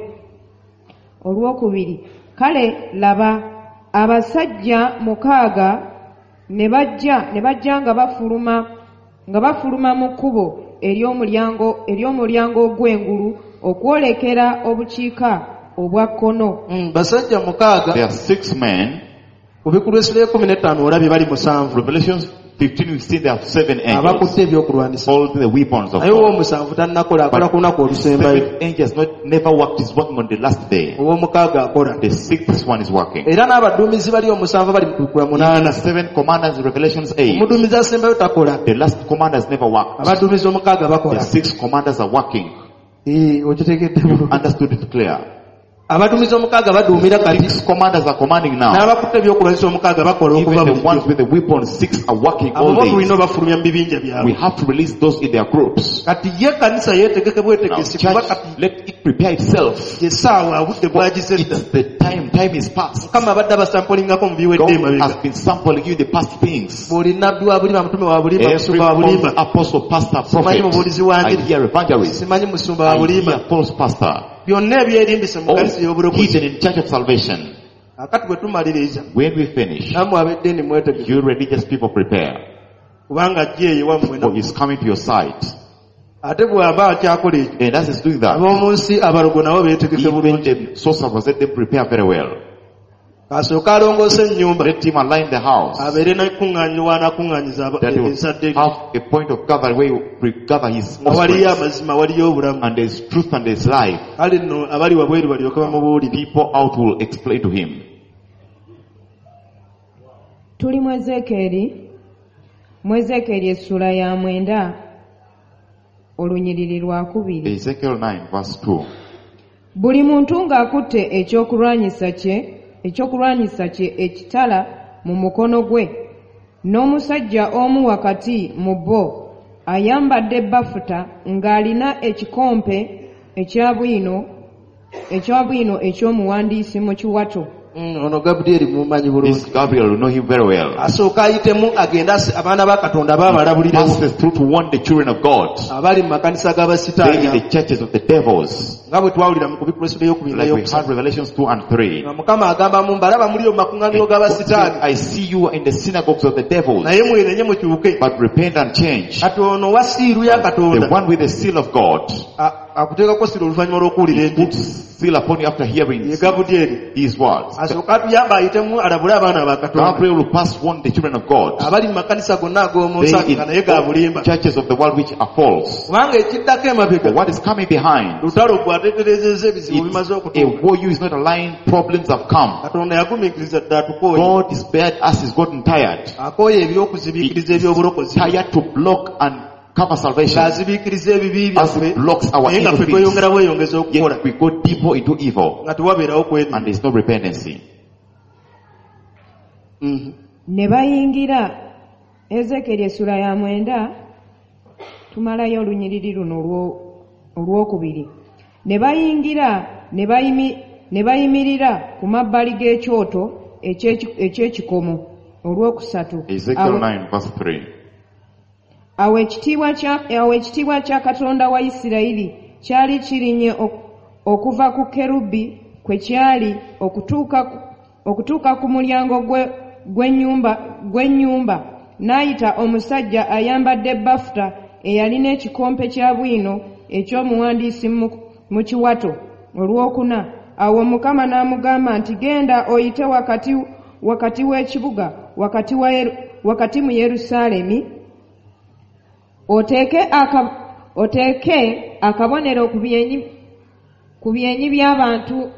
Olwokubiri, kale laba abasajja mukaaga ne bajja ne bajja nga bafuluma nga bafuluma mu kkubo ery'omulyango ery'omulyango gw'engulu okwolekera obukiika obwa kkono. Mm, basajja mukaaga. There are six men. Kubikuleesera ekumi n'ettaano olabye bali musanvu. Revelations fifteen, we see there are seven angels. Abakutte ebyokulwanyisa. All the weapons of God. Naye ow'omusanvu tannakola akola ku lunaku olusembayo. Seven angels not never worked, is working on the last day. Ow'omukaaga akola. The sixth one is working. Era n'abaduumizi bali omusanvu bali mu kula munaana. Seven commanders in Revelations eight. Omuduumizi asembayo takola. The last commanders never worked. Abaduumizi omukaaga bakola. The six commanders are working. Eh, okitegedde bulungi. Understood it clear. Abaduumizi omukaaga baduumira kati. Six commanders are commanding now. N'abakutte ebyokulwanyisa omukaaga bakola okuba even the ones with the weapons, six are working all day. We have to release those in their groups. Kati ye kanisa yeetegeke bwetegesi kuba kati let it prepare itself. Yesaawa abudde bwagizedda. It's the time. Time is past. Mukama abadde abasampolingako mu biwedde emabega. God has been sampling you the past things. Buli nnabbi wa bulimba, mutume wa bulimba, musumba wa bulimba. Apostle, pastor, prophet. Simanyi mubuulizi wa njiri. I hear evangelist. Simanyi musumba wa bulimba. I hear false pastor. Byonna ebyerimbise mu kanisa y'obulokozi. Hidden in church of salvation. Akati bwe tumaliriza. When we finish, nammwe ab'eddiini mwetegeke. You religious people prepare. Kubanga ajja eyo wammwe. For he is coming to your side. Ate bw'aba akyakola ekyo. And as he's doing that, ab'omu nsi abalogo nabo beetegeke bulungi. The source of us, let them prepare very well. Kasooka alongoose ennyumba. Let him align the house. Abeere n'ekkuŋŋaanyo w'anaakuŋŋaanyiza ezadde. Have a point of gathering where you gather his offspring. Waliyo amazima, waliyo obulamu. And there's truth and there's life. Kale nno abali wabweru balyoke bamubuulire. People out will explain to him. Tuli mu Ezekieri, mu Ezekieri essula ya mwenda olunyiriri lwa kubiri. Ezekiel nine verse two. Buli muntu ng'akutte ekyokulwanyisa kye ekyokulwanyisa kye ekitala mu mukono gwe, n'omusajja omu wakati mu bo ayambadde bafuta ng'alina ekikompe ekya bwino ekya bwino eky'omuwandiisi mu kiwato. Ono Gabriel mumanyi bulungi. This Gabriel, you know him very well. Asooka ayitemu agenda abaana ba Katonda babalabulira. Passes through to warn the children of God. Abali mu makanisa g'abasitaani. In the churches of the devils. Nga bwe twawulira mu kubikuleso y'okubiri like we have Revelations two and three. Mukama agamba mu mbalaba muli mu makuŋŋaaniro g'abasitaani. I see you in the synagogues of the devils. Naye mwenenye mukyuke. But repent and change. Kati ono wa siiru ya Katonda. The one with the seal of God. Akuteekako siiru oluvannyuma lw'okuwulira enjiri. Seal upon you after hearing his words. Asooka atuyamba ayitemu alabule abaana ba Katonda. Gabriel will pass warn the children of God. Abali mu makanisa gonna ag'omu nsi nga naye ga bulimba. Churches of the world which are false. Kubanga ekiddako emabega. What is coming behind? Lutalo gwateeterezeza ebizibu bimaze okutuuka. A war you is not aligned, problems have come. Katonda yagumiikiriza ddala tukooye. God is bad us is gotten tired. Akooye eby'okuzibiikiriza eby'obulokozi. Tired to block and cover salvation. As it blocks our evil things. Yet we go deeper into evil. And there is no repentancy. Mm-hmm. Ne bayingira Ezekieri essula ya mwenda tumalayo olunyiriri luno olwokubiri. Ne bayingira ne bayimi ne bayimirira ku mabbali g'ekyoto eky'ekikomo olwokusatu. Ezekiel nine verse three. Awo ekitiibwa kya Katonda wa Isirayiri kyali kirinye okuva ku kerubi kwe kyali okutuuka ku mulyango gw'ennyumba, n'ayita omusajja ayambadde bafuta eyalina ekikompe kya bwino eky'omuwandiisi mu kiwato olwokuna. Awo Mukama n'amugamba nti, genda oyite wakati wakati w'ekibuga wakati wakati mu Yerusaalemi, oteeke aka oteeke akabonero ku byenyi ku byenyi by'abantu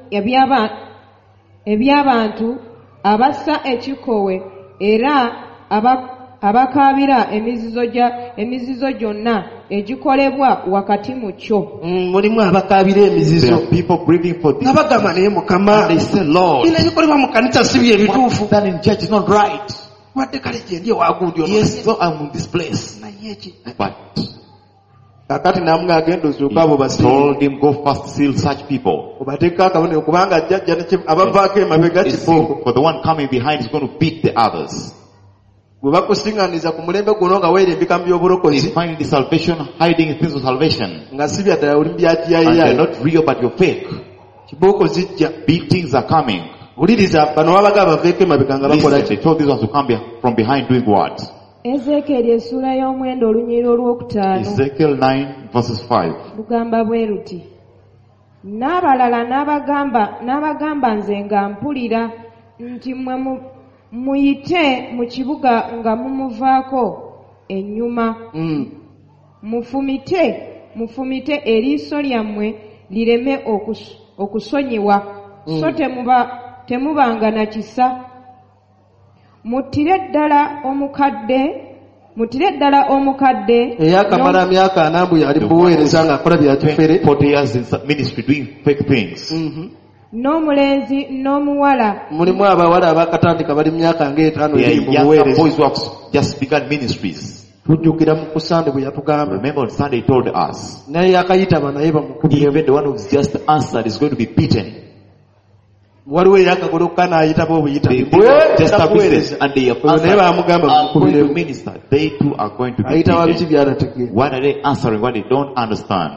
eby'abantu abassa ekikowe era abakaabira emizizo gya emizizo gyonna egikolebwa wakati mu kyo. Mulimu abakaabira emizizo. People breathing for this. Abagamba naye Mukama. They say, Lord, bino ebikolebwa mu kanisa si bye bituufu. That in church is not right. Wadde kale gye ndi wagundi ono. Yes, so I'm in this place. But kakati namwe agenda osooka abo basi. Told him, go first seal such people. Obateeka akabonero kubanga jjajja ne abavaako emabega kibooko. For the one coming behind is going to beat the others. Bwe bakusiŋŋaaniza ku mulembe guno nga weerembeka mu by'obulokozi. He's finding the salvation, hiding in things of salvation. Nga si bya ddala oli mu byakiyayiyayi. And they're not real but you're fake. Kibooko zijja. Beatings are coming. Wuliriza bano wabaga baveeko emabega nga bakola ki? They told these ones to come from behind doing what? Ezekiel essula y'omwenda olunyiriri olwokutaano. Ezekiel nine verses five. Lugamba bwe luti. N'abalala n'abagamba n'abagamba nze nga mpulira nti mwe muyite mu kibuga nga mumuvaako ennyuma. Mm. Mufumite mufumite eriiso lyammwe lireme okus, okusonyiwa. Mm. So temuba temubanga na kisa. Mutire ddala omukadde mutire ddala omukadde eyakamala myaka anambu yali buweereza ng'akola bya kifere forty years in ministry doing fake things. Mm-hmm. N'omulenzi n'omuwala. Mulimu abawala abakatandika bali myaka ng'etaano eri mu buweereza. Boys who have just begun ministries. Tujjukira mu kusande bwe yatugamba. Remember on Sunday he told us. Naye yakayitaba naye bamukubye. Even the one who's just answered is going to be beaten. Waliwo eyakagoloka n'ayitaba obuyitaba. Just a business and they have naye bamugamba bamukubire. Minister, they too are going to be beaten. Ayitaba biki by'atategeera. What are they answering what they don't understand?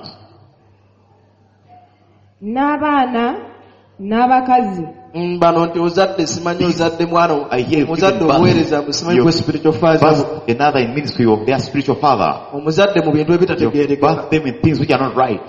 N'abaana n'abakazi. Bano nti ozadde simanyi ozadde mwana omuzadde obuweereza musimanyi gwe spiritual father. Another in ministry of their spiritual father. Omuzadde mu bintu ebitategeereka. Birth them in things which are not right.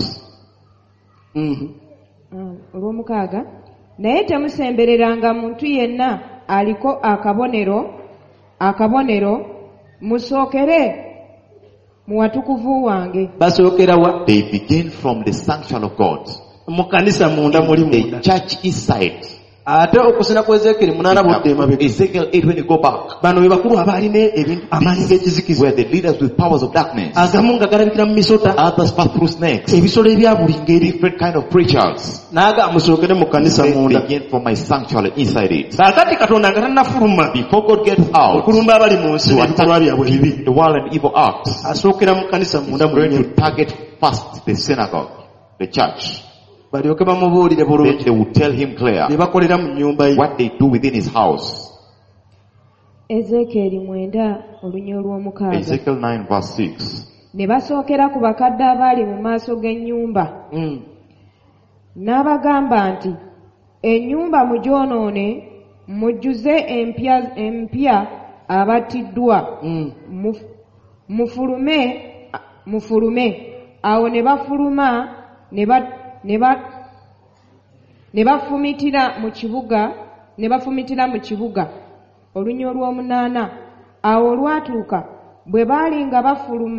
Olw'omukaaga. Naye temusembereranga muntu yenna aliko akabonero akabonero musookere mu watukuvu wange. Basookera wa? They begin from the sanctuary of God. Mu kanisa munda muli munda. The church inside. Ate okusina kwa Ezekiel munana budde emabega. Ezekiel eight when you go back. Bano be bakulu abaalina ebintu amaanyi g'ekizikiza. Were the leaders with powers of darkness. Agamu nga galabikira mu misota. Others passed through snakes. Ebisolo ebya buli ngeri. Different kind of preachers. Naaga musookere mu kanisa munda. Begin from my sanctuary inside it. Kakati Katonda nga tannafuluma. Before God gets out. Okulumba abali mu nsi n'ebikolwa byabwe ebibi. The world and evil acts. Asookera mu kanisa munda mu going to target first the synagogue, the church. Balyoke bamubuulire bulungi. They will tell him clear bye bakolera mu nnyumba ye. What they do within his house. Ezekiel mwenda olunya olw'omukaaga. Ezekiel nine verse six. Ne basookera ku bakadde abaali mu maaso g'ennyumba. Mm. N'abagamba nti ennyumba mugyonoone mujjuze empya empya abattiddwa. Mm. Muf, mufulume mufulume awo ne bafuluma ne ba ne ba ne bafumitira mu kibuga ne bafumitira mu kibuga. Olunya olw'omunaana awo olwatuuka bwe baali nga bafuluma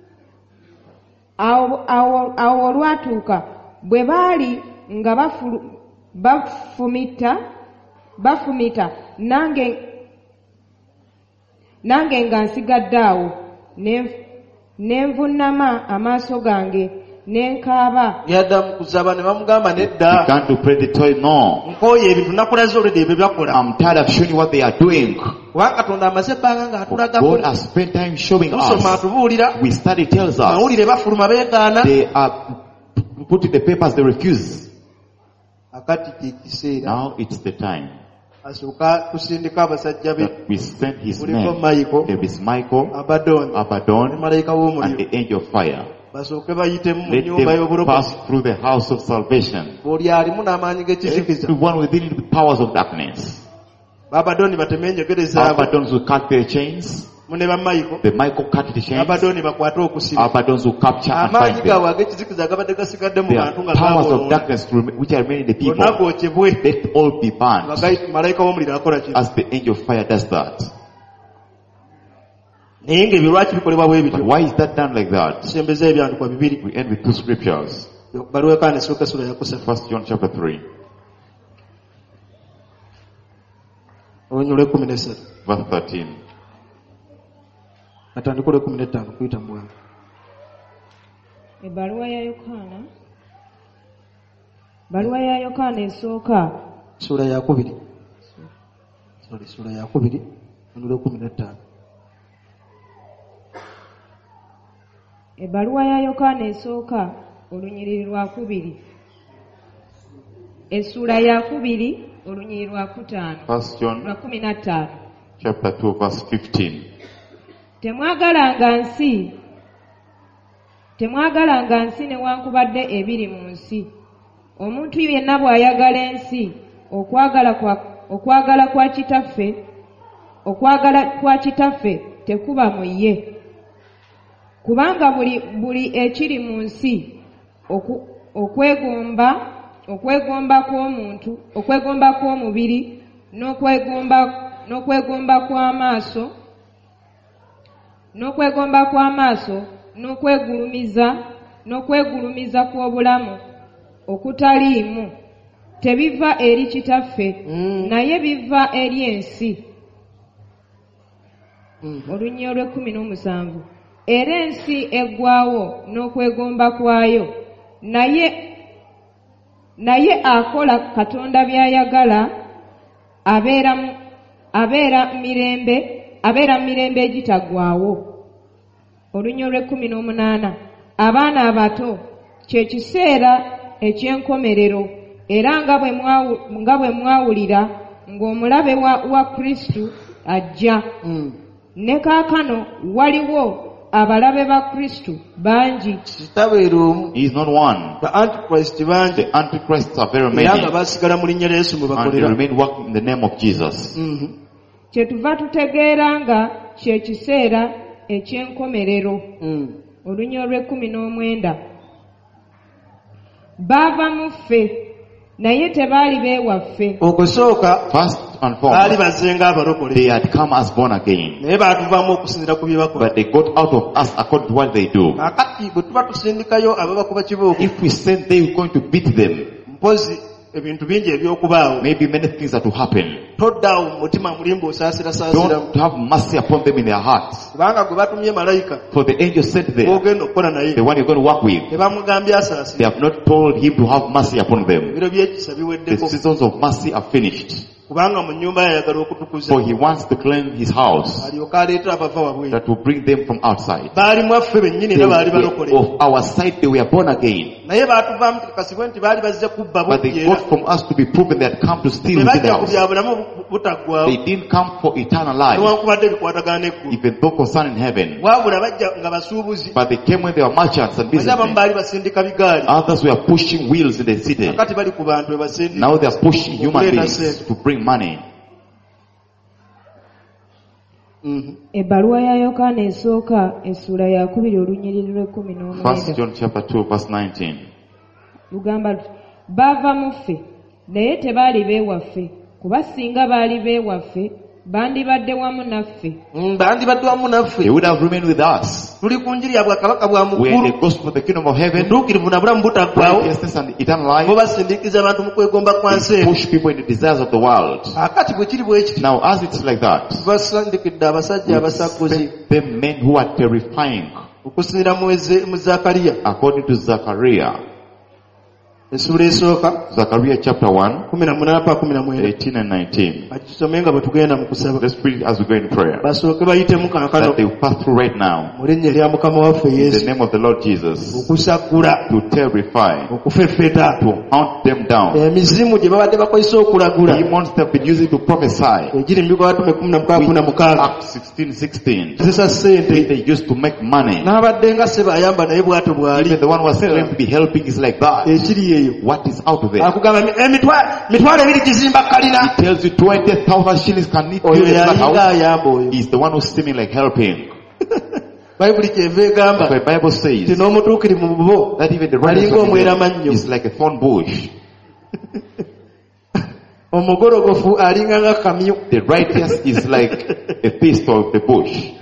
awo awo awo olwatuuka bwe baali nga bafulu bafumita bafumita nange nange nga nsigadde awo nenvunama amaaso gange nenkaaba. Yaddamu kusaba ne bamugamba nedda. Began to pray the toy no. Nkooye ebintu nakulaze olwedde ebyo byakola. I'm tired of showing what they are doing. Wa Katonda amaze ebbanga ng'atulagako. God has spent time showing us. Tusoma atubuulira. We study tells us. Mawulire bafuluma beegaana. They are put in the papers they refuse. Akati kye kiseera. Now it's the time. Asooka kusindika abasajja be. We send his men. There is Michael, Abaddon, Abaddon, malayika w'omuliro, and the angel of fire. Basooke bayitemu mu Let nnyumba them y'obulokozi. pass through the house of salvation. Buli alimu n'amaanyi g'ekizikiza. Everyone within it with powers of darkness. Abaddon bateme enjegere zaabwe. Abaddons will cut their chains. Mune ba Michael. The Michael cut the chains. Abaddon bakwate okusiba. Abaddons will capture and amaanyi find gaabwe them. ag'ekizikiza agabadde gasigadde mu There bantu nga are powers gaabwe. of darkness which are remaining in the people. Bonna gookyebwe. Let all be burned. Malayika w'omuliro akola kino. As the angel of fire does that. Naye ng'ebyo lwaki bikolebwa bwe bityo? But why is that done like that? Tusembeza ebyandikwa bibiri. We end with two scriptures. Bbaluwa y'Yokaana esooka essula ya kusatu. First John chapter three. Olunyula ekkumi n'essatu. Verse thirteen. katandikule kumi n'ettaano kuyita mu bwangu. Ebbaluwa ya Yokaana Baluwa ya Yokaana esooka sura ya kubiri sorry sura ya kubiri nule kumi n'ettaano. Ebbaluwa ya Yokaana esooka olunyiriri lwa kubiri essula ya kubiri olunyiriri lwa kutaano lwa kumi na ttaano. Chapter two verse fifteen. Temwagalanga nsi temwagalanga nsi newankubadde ebiri mu nsi. Omuntu yenna bw'ayagala ensi okwagala kwa okwagala kwa kitaffe okwagala kwa kitaffe tekuba mu ye. Kubanga buli buli ekiri mu nsi okwegomba okwegomba kw'omuntu okwegomba kw'omubiri n'okwegomba n'okwegomba kw'amaaso n'okwegomba kw'amaaso n'okwegulumiza n'okwegulumiza kw'obulamu okutaliimu tebiva eri kitaffe mm. naye biva eri ensi. mm. Olunnyi olw'ekkumi n'omusanvu. Era ensi eggwaawo n'okwegomba kwayo naye naye akola Katonda by'ayagala abeera abeera mirembe abeera mirembe egitaggwaawo. Olunnyi olw'ekkumi n'omunaana. Abaana abato kye kiseera eky'enkomerero era nga bwe mwawu nga bwe mwawulira ng'omulabe wa, wa Kristo ajja. mm. Ne kaakano waliwo abalabe ba Kristo bangi. Kitabeeru he is not one. The Antichrist bangi. The Antichrists are very many. Era nga basigala mu linnya lya Yesu mwe bakolera. And they remain working in the name of Jesus. mm-hmm. Kye tuva tutegeera nga kye kiseera eky'enkomerero. mm. Olunnyi olw'ekkumi n'omwenda. Baava mu ffe naye tebaali beewaffe. Okusooka first and baali foremost bazzenga abalokole. they had come as born again, naye baatuvaamu okusinziira ku bye bakola. but they got out of us according to what they do. Akati bwe tuba tusindikayo ababakuba kibooko, If we send them, we're going to beat them. mpozi ebintu bingi eby'okubaawo. Maybe many things that will happen. Toddaawo mu mutima mulimba osaasirasaasiramu. Don't have mercy upon them in their hearts. Kubanga gwe batumye malayika For the angel sent there, ogenda okukola naye the one you're going to work with, tebamugambye asaasire. they have not told him to have mercy upon them. Ebiro by'ekisa The biweddeko. seasons of mercy are finished. Kubanga mu nnyumba ye ayagala okutukuza. For he wants to cleanse his house, alyoka aleeta abava wabweru. that will bring them from outside. Baali mwaffe bennyini They era baali were balokole. of our side, they were born again. Naye baatuvaamu tukakasibwe nti baali bazze kubba But they bujjeera. got from us to be proven they had come to steal within the Tebajja ku house. bya bulamu butaggwaawo. They didn't come for eternal life, newankubadde ebikwatagana n'eggulu. even though concerning heaven. Wabula bajja nga basuubuzi. But they came when they were merchants and Ate abamu businessmen. baali basindika bigaali. Others were pushing wheels in the city. Kakati bali ku bantu ebasindika. Now they are pushing human Okuleeta beings sente. to bring money. Mhm. Ebbaluwa ya Yokaana esooka essula ya kubiri olunyiriri lw'ekkumi First n'omwenda. John chapter two verse nineteen. Lugamba luti baava mu ffe naye tebaali beewaffe kuba singa baali beewaffe bandibadde wamu naffe. Mm, bandibadde wamu naffe. They would have remained with us. Tuli ku njiri ya bwakabaka bwa We are in mukulu. the gospel of the kingdom of heaven, Butuukirivu na bulamu butaggwaawo. righteousness and eternal life. Bo basindikiza abantu mu kwegomba kwa nsi They eno. push people in the desires of the world. Akati bwe kiri bwe kiti. Now, as it's like that, Basindikidde abasajja abasakuzi the men who are terrifying, okusinziira mu Eze- mu Zakariya according to Zechariah, essula esooka Zechariah chapter one, kumi na munaana pa kumi na mwenda. eighteen and nineteen. Bakisome nga bwe tugenda mu kusaba. Let's read it as we go in prayer. Basooke bayitemu kaakano That they will pass through right now. mu linnya lya Mukama waffe In the Yesu. name of the Lord Jesus. Okusakula, To terrify, okufeffeta, to hunt them down. emizimu gye babadde bakozesa okulagula Demons they have been using to prophesy. egiri mu bikolwa batume kumi na mukaaga kumi na mukaaga Acts sixteen sixteen. kozesa ssente They used to make money. n'abadde nga se bayamba naye bw'atyo bw'ali Even the one who was claimed to be helping is like that. ekiri eyo What is out there? akugamba emitwa- mitwalo ebiri gizimba kalina He tells you twenty thousand shillings can eat oyo you in that yalinga house. ayamba oyo. He's the one who's seeming like helping. bayibuli kyeva egamba The Bible nti says n'omutuukirivu mu bo that even the alinga omwerama righteous nnyo is like a thorn bush. omugologofu alinga nga kamyu. The righteous is like a thistle of the bush.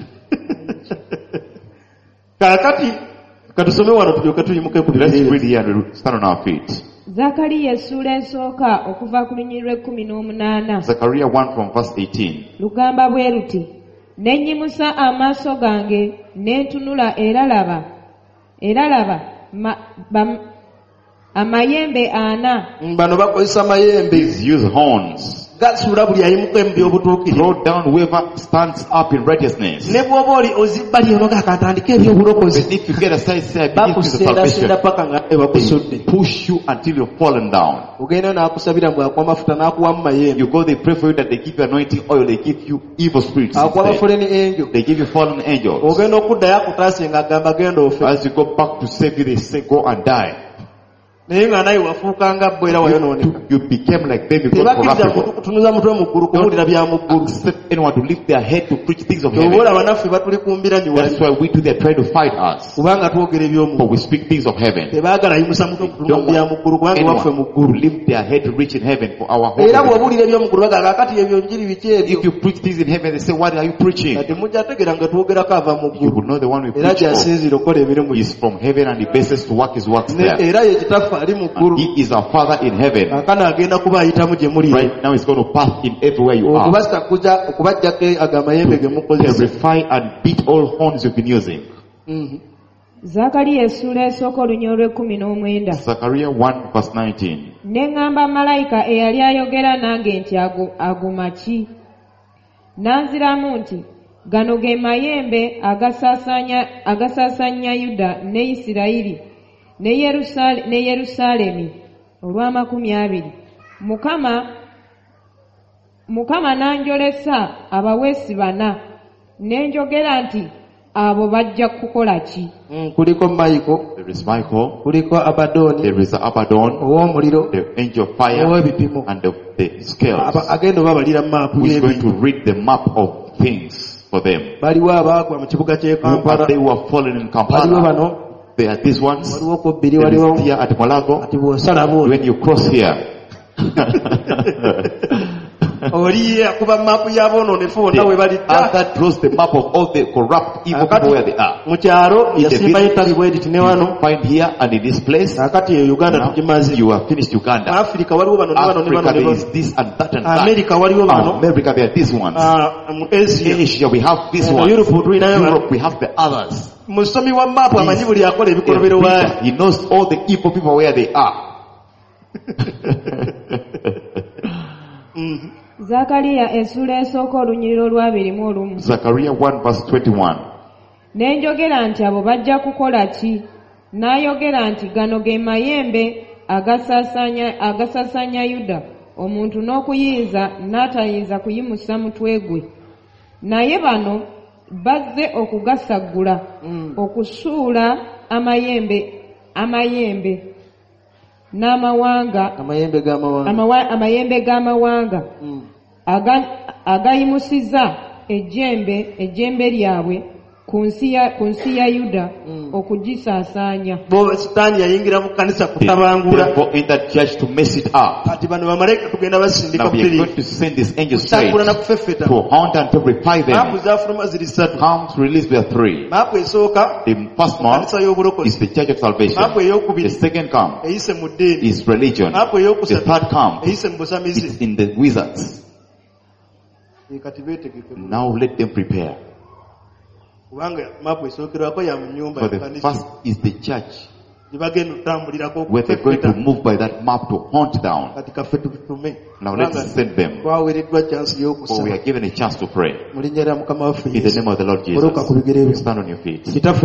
kaakati katusome wano tulyoke tuyimuke ku Let's bibiri. read here and stand on our feet. Zakariya essula ensooka okuva ku lunyiriri lw'ekkumi n'omunaana Zechariah one from verse eighteen. lugamba bwe luti ne nnyimusa amaaso gange ne ntunula era laba era laba ma, bam, amayembe ana. Bano bakozesa mayembe. These use horns. Gasula buli ayimuka mu by'obutuukirivu. Throw down whoever stands up in righteousness. Ne bw'oba oli ozibba lyono akatandika eby'obulokozi. But if you get a side say bakuseera paka nga bakusudde. Push you until you're fallen down. Ogenda n'akusabira mbwe akuwa amafuta n'akuwa mu mayembe. You go, they pray for you that they give you anointing oil, they give you evil spirits. Akuwa fallen angel. They give you fallen angels. Ogenda okuddayo akutaase ng'agamba genda ofe. As you go back to save you, they say go and die. You became like them because corruptible. Don't accept anyone to lift their head to preach things of heaven. That's why we do, they're trying to fight us. But we speak things of heaven. Don't want anyone to lift their head to reach in heaven for our hope. If you preach things in heaven, they say, what are you preaching? You will know the one we preach for. He is from heaven and he bases to work his works there. And he is our Father in heaven. Right now he's going to pass in everywhere you are. Terrify and beat all horns you've been using. Zakariya essula esooka olunyolo lw'ekkumi n'omwenda. Zechariah one verse nineteen. Ne ŋŋamba malayika eyali ayogera nange nti aguma ki? Nanziramu nti gano ge mayembe agasaasanya agasaasanya Yuda ne Isirayiri ne Yerusaalemi ne Yerusaalemi olw'amakumi abiri. Mukama Mukama nanjolesa abaweesi bana ne njogera nti abo bajja kukola ki? Mm, kuliko Michael, there is Michael, kuliko Abaddon, there is Abaddon, ow'omuliro, the angel of fire, and the, the scales, agenda obabalira map, who is going to read the map of things for them. Baliwo abaagwa mu kibuga ky'e Kampala, they were fallen in Kampala. There are these ones. There is here at Malago. When you cross here, after draws the map of all the corrupt evil people where they are. In the village, you find here and in this place. Now, you have finished Uganda. Africa, there is this and that and that. America, America, there are these ones. Asia, we have this one. Europe, we have the others. He knows all the evil people where they are. Zakariya essula esooka olunyiriro olw'abiri mu olumu. Zechariah one verse twenty-one. Ne njogera nti abo bajja kukola ki? N'ayogera nti gano ge mayembe agasaasanya agasaasanya Yuda, omuntu n'okuyinza n'atayinza kuyimusa mutwe gwe. Naye bano bazze okugasaggula, mm. okusuula amayembe amayembe n'amawanga amayembe g'amawanga amawa, amayembe g'amawanga mm. aga agayimusiza ejjembe ejjembe lyabwe ku nsi ya ku nsi ya Yuda mm. okugisaasanya. Bo Sitaani yayingira mu kanisa kutabangula. Go in that church to mess it up. Ati bano bamalayika tugenda basindika ku teri. Now we are going to send this angel straight to haunt and to reply them. Mapu za from aziri counts released with three. Mapu esooka the first one is the church of salvation. Mapu eyokubiri the second camp eyise mu ddeeni is religion. Mapu eyokusatu the third camp eyise mu busamizi is in the wizards. Now let them prepare. For the first is the church, where they're going to move by that map to hunt down. Now let's send them. For we are given a chance to pray. In the name of the Lord Jesus, stand on your feet.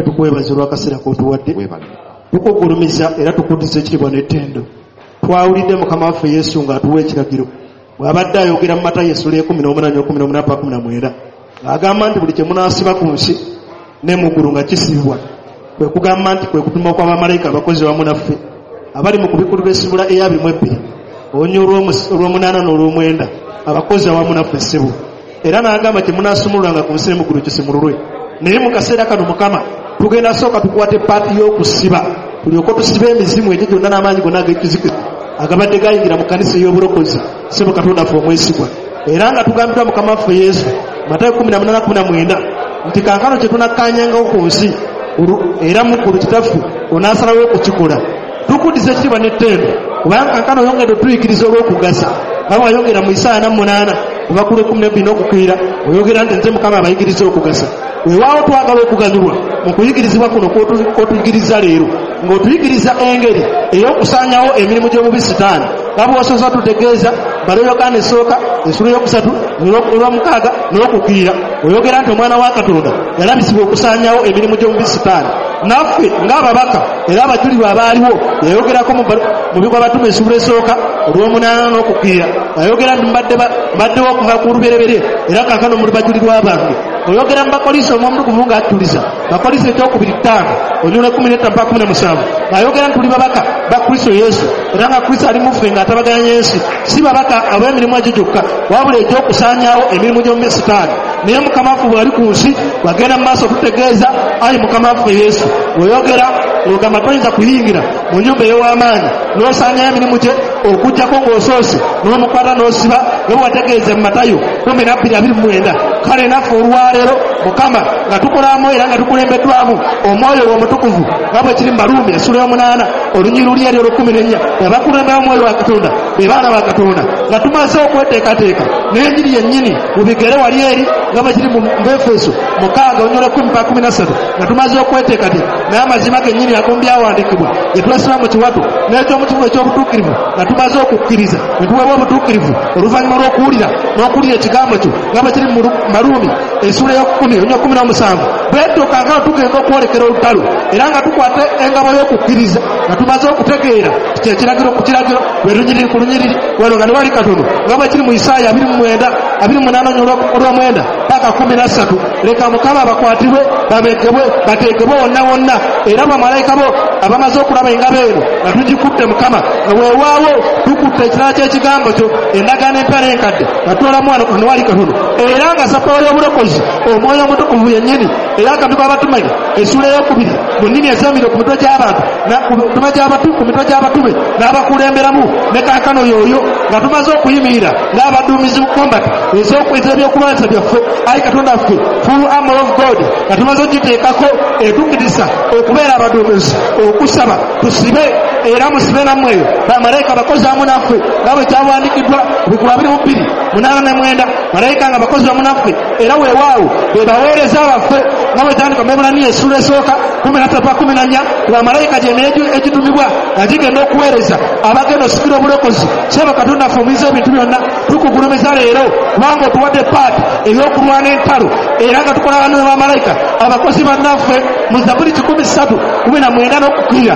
Tukugulumiza era tukuddiza ekitiibwa n'ettendo. Twawulidde Mukama waffe Yesu ng'atuwa ekiragiro. Bw'abadde ayogera mu Matayo essula ekumi n'omunaana n'ekumi n'omunaana paka kumi na mwenda. Agamba nti buli kye munaasiba ku nsi ne mu ggulu nga kisibibwa. Kwe kugamba nti kwe kutuma kw'abamalayika abakozi wamu naffe abali mu kubikulu b'essibula ey'abiri mu ebbiri olunyiriro olw'omunaana n'olw'omwenda abakozi awamu naffe ssebo. Era n'agamba kye munaasumululanga ku nsi ne mu ggulu kisimululwe. Naye mu kaseera kano Mukama tugenda sooka tukwate paati y'okusiba tulyoke tusibe emizimu egyo gyonna n'amaanyi gonna ag'ekizikiza agabadde gayingira mu kanisa ey'obulokozi ssebo Katonda ffe omwesigwa. Era nga tugambibwa Mukama waffe Yesu Matayo kumi na munaana kumi na mwenda nti kaakano kye tunakkaanyangawo ku nsi era mu ggulu kitaffe onaasalawo okukikola. Tukuddiza ekitiibwa n'ettendo kubanga kaakano oyongedde otuyikiriza olw'okugasa nga bw'ayongera mu Isaaya na munaana bakulu ekkumi n'ebbiri n'okukkirira oyogera nti nze Mukama abayigiriza okugasa. Weewaawo twagala okuganyulwa mu kuyigirizibwa kuno kw'otuyigiriza leero ng'otuyigiriza engeri ey'okusaanyawo emirimu gy'omubi Sitaani nga bw'osoza tutegeeza balo Yokaana esooka essula y'okusatu olw'omukaaga n'okukkirira oyogera nti omwana wa Katonda yalabisibwa okusaanyawo emirimu gy'omubi Sitaani. Naffe ng'ababaka era abajulirwa abaaliwo yayogerako mu bigwa batume essula esooka olw'omunaana n'okukkirira ayogera nti mbaddewo okuva ku lubereberye era kaakano muli bajulirwa bange. Oyogera mu Bakolisi omwomutukuvu ng'atuliza Bakolisi ekyokubiri ttaano onyula ekkumi n'ettaano mpaka kkumi na musanvu ayogera nti tuli babaka ba Kristo Yesu era nga Kristo ali mu ffe ng'atabaganya ensi si babaka ab'emirimu egyo gyokka wabula egy'okusaanyaawo emirimu gy'omubi Sitaani. Naye Mukama waffe bw'ali ku nsi bw'agenda mu maaso tutegeeza ayi Mukama waffe Yesu oyogera ng'ogamba toyinza kuyingira mu nnyumba ey'ow'amaanyi n'osaanyayo emirimu gye okuggyako ng'osoose n'omukwata n'osiba nga bwe wategeeza mu Matayo kkumi na bbiri abiri mu mwenda. Kale naffe olwaleero Mukama nga tukolamu era nga tukulembeddwamu omwoyo omutukuvu nga bwe kiri mu Baluumi essula y'omunaana olunyiri luli eri olw'ekkumi n'ennya abakulembera omwoyo wa Katonda be baana ba Katonda nga tumaze okweteekateeka n'enjiri yennyini mu bigere wali eri nga bwe kiri mu Efeso mukaaga onyolo ekkumi mpaka kkumi na ssatu nga tumaze okweteekateeka naye amazima gennyini ag'omu byawandiikibwa ge twesula mu kiwato n'ekyomukivu eky'obutuukirivu nga tumaze okukkiriza ne tuweebwa obutuukirivu oluvannyuma lw'okuwulira n'okuwulira ekigambo kyo nga bwe kiri mu Baluumi essula y'okkumi onyolo kkumi na musanvu bwettuuka nga tugenda okwolekera olutalo era nga tukwata engabo y'okukkiriza nga tumaze okutegeera kyekiragiro ku kiragiro lwe lunyiriri ku lunyiriri wano nga ne wali katono nga bwe kiri mu Isaaya abiri mu mwenda abiri mu munaana olw'omwenda paka kkumi na ssatu leka Mukama bakwatibwe bamekebwe bateekebwe wonna wonna era bamalayika bo abamaze okulaba engabo eno nga tugikutte Mukama nga weewaawo tukutte ekirala ky'ekigambo kyo endagaano empya n'enkadde nga tuolamu wano ne wali katono era nga sappawo y'obulokozi omwoyo omutukuvu yennyini era akatuko abatumanyi essula ey'okubiri mu nnimi ez'emiro ku mitwe gy'abantu ku mitwe gy'abatume n'abakulemberamu ne kaakano y'oyo nga tumaze okuyimirira ng'abaduumizi mu combat ez'ebyokulwanyisa byaffe ayi Katonda ffe full armor of God nga tumaze okugiteekako etukkiriza okubeera abaduumizi okusaba tusibe era musibe nammweyo bamalayika bakozi wamu naffe nga bwe kyawandiikiddwa bikulu abiri mu bbiri munaana ne mwenda malayika nga bakozi wamu naffe era weewaawo be baweereza baffe nga bwe kyandika Mebulaniya essula esooka kumi na ttatu kumi na nnya bamalayika gy'emirimu egitumibwa nga gigenda okuweereza abagenda osikira obulokozi Sebo Katonda ffe omuyinza ebintu byonna tukugulumiza leero kubanga otuwadde paati ey'okulwana entalo era nga tukola bano ne bamalayika abakozi bannaffe mu Zabuli kikumi ssatu kumi na mwenda n'okukkirira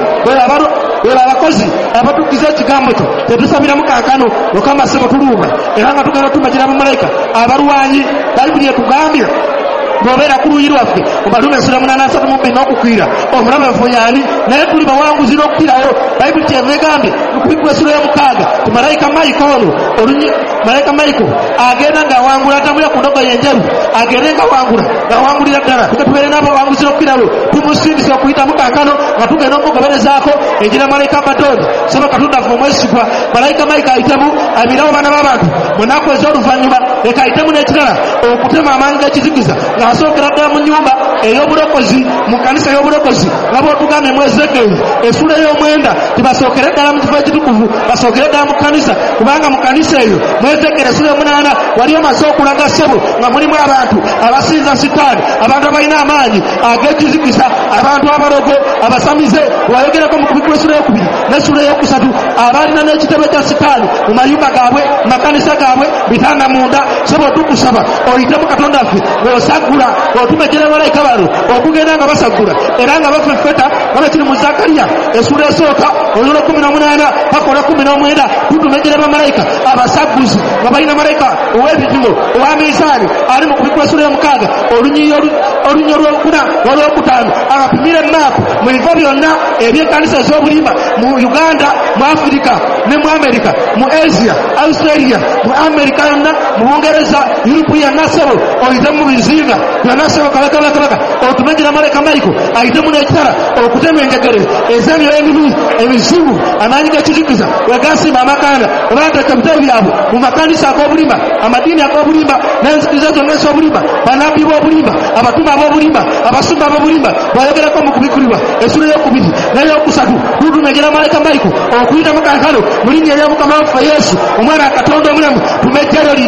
bwe abakozi abatukiza ekigambo kyo tetusabiramu kaakano Mukama Sebo tuluuma era nga tugenda tumagira bamalayika abalwanyi Bayibuli etugambye bw'obeera ku luuyi lwaffe mu Baluumi essula munaana asatu mu bbiri n'okukkirira omulabe nfuyaani naye tuli bawanguzi n'okukkirayo Bayibuli kyeva egambye mu essula y'omukaaga ti malayika Mayiko ono olunyi malayika Mayiko agenda ng'awangula atambulira ku ndogoyi enjeru agende ng'awangula ng'awangulira ddala tuge tubeere n'abawanguzi n'okukkirayo tumusindise okuyitamu kaakano nga tugenda okugoberezaako enjira malayika Abaddoozi Sebo Katonda ffe omwesigwa malayika Mayiko ayitemu abirawo baana b'abantu mu nnaku ez'oluvannyuma leka ayitemu n'ekirala okutema amaanyi g'ekizikiza asookera ddala mu nnyumba ey'obulokozi mu kanisa y'obulokozi nga bw'otugambye mu Ezeekeri essula y'omwenda tibasookere ddala mu kifo ekitukuvu basookere ddala mu kanisa kubanga mu kanisa eyo mu Ezeekeri essula y'omunaana wali omaze okulaga Ssebo nga mulimu abantu abasinza Sitaani abantu abalina amaanyi ag'ekizikiza abantu abalogo abasamize wayogerako mu kubikula essula y'okubiri n'essula y'okusatu abaalina n'ekitebe kya Sitaani mu mayumba gaabwe mu makanisa gaabwe bitanda munda Ssebo tukusaba oyitemu Katonda ffe ng'osagula otumejjera malayika bano okugenda nga basagula era nga bafeffeta nga bakiri mu Zakariya essula esooka olulo kkumi n'omunaana bakola kkumi n'omwenda tutumejjera bamalayika abasaguzi nga balina malayika ow'ebipimo owa miisaani ali mu kubikula essula y'omukaaga olunyi olwokuna olwokutaano abapimira emaapu mu bifo byonna eby'ekkanisa ez'obulimba mu Uganda mu Afirika ne mu Amerika mu Asia Australia mu Amerika yonna mu Bungereza Yurupu yonna Ssebo oyitemu mu bizinga byonna Ssebo kabaka bakabaka otumejjera malayika Mayiko ayitemu n'ekitala okutema engegere ez'ebyo ebibi ebizibu amaanyi g'ekizikiza wegasimba amakanda obateeka ebitabo byabwe mu makanisa ag'obulimba amadiini ag'obulimba n'enzikiriza zonna ez'obulimba banabbi b'obulimba abatuma b'obulimba abasumba b'obulimba bwayogerako mu kubikulirwa essula y'okubiri n'ey'okusatu tutumejjera malayika Mayiko okuyitamu kaakano mu linnya ery'Omukama waffe Yesu omwana wa Katonda omulamu tumejjero liyitemu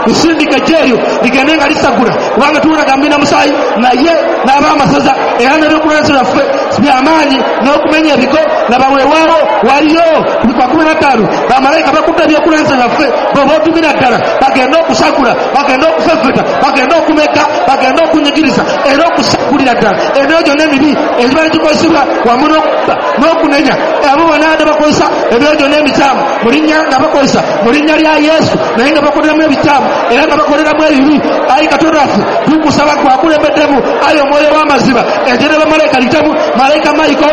lusindika jeryo ligende nga lisagula kubanga tuwona gambina musayi naye n'abaamasaza era n'ebyokulwanisa byaffe byamaanyi n'okumenya ebiko laba weewaawo waliyo ku bikwa kumi na ttaano bamalayika bakutta ebyokulwanisa byaffe bw'oba otumira ddala bagenda okusagula bagenda okufefeta bagenda okumeka bagenda okunyigiriza era okusagulira ddala emyoyo gyonna emibi egibali gikozesebwa wamu n'okutta n'okunenya abo banaade bakozesa emyoyo gyonna emikyamu mu linnya nga bakozesa mu linnya lya yesu naye nga bakoleramu ebikyamu era nga bakoleramu ebibi ayi katonda waffe tukusaba gwakulembeddemu ayi omwoyo w'amaziba ejere bamalayika litamu malayika maiko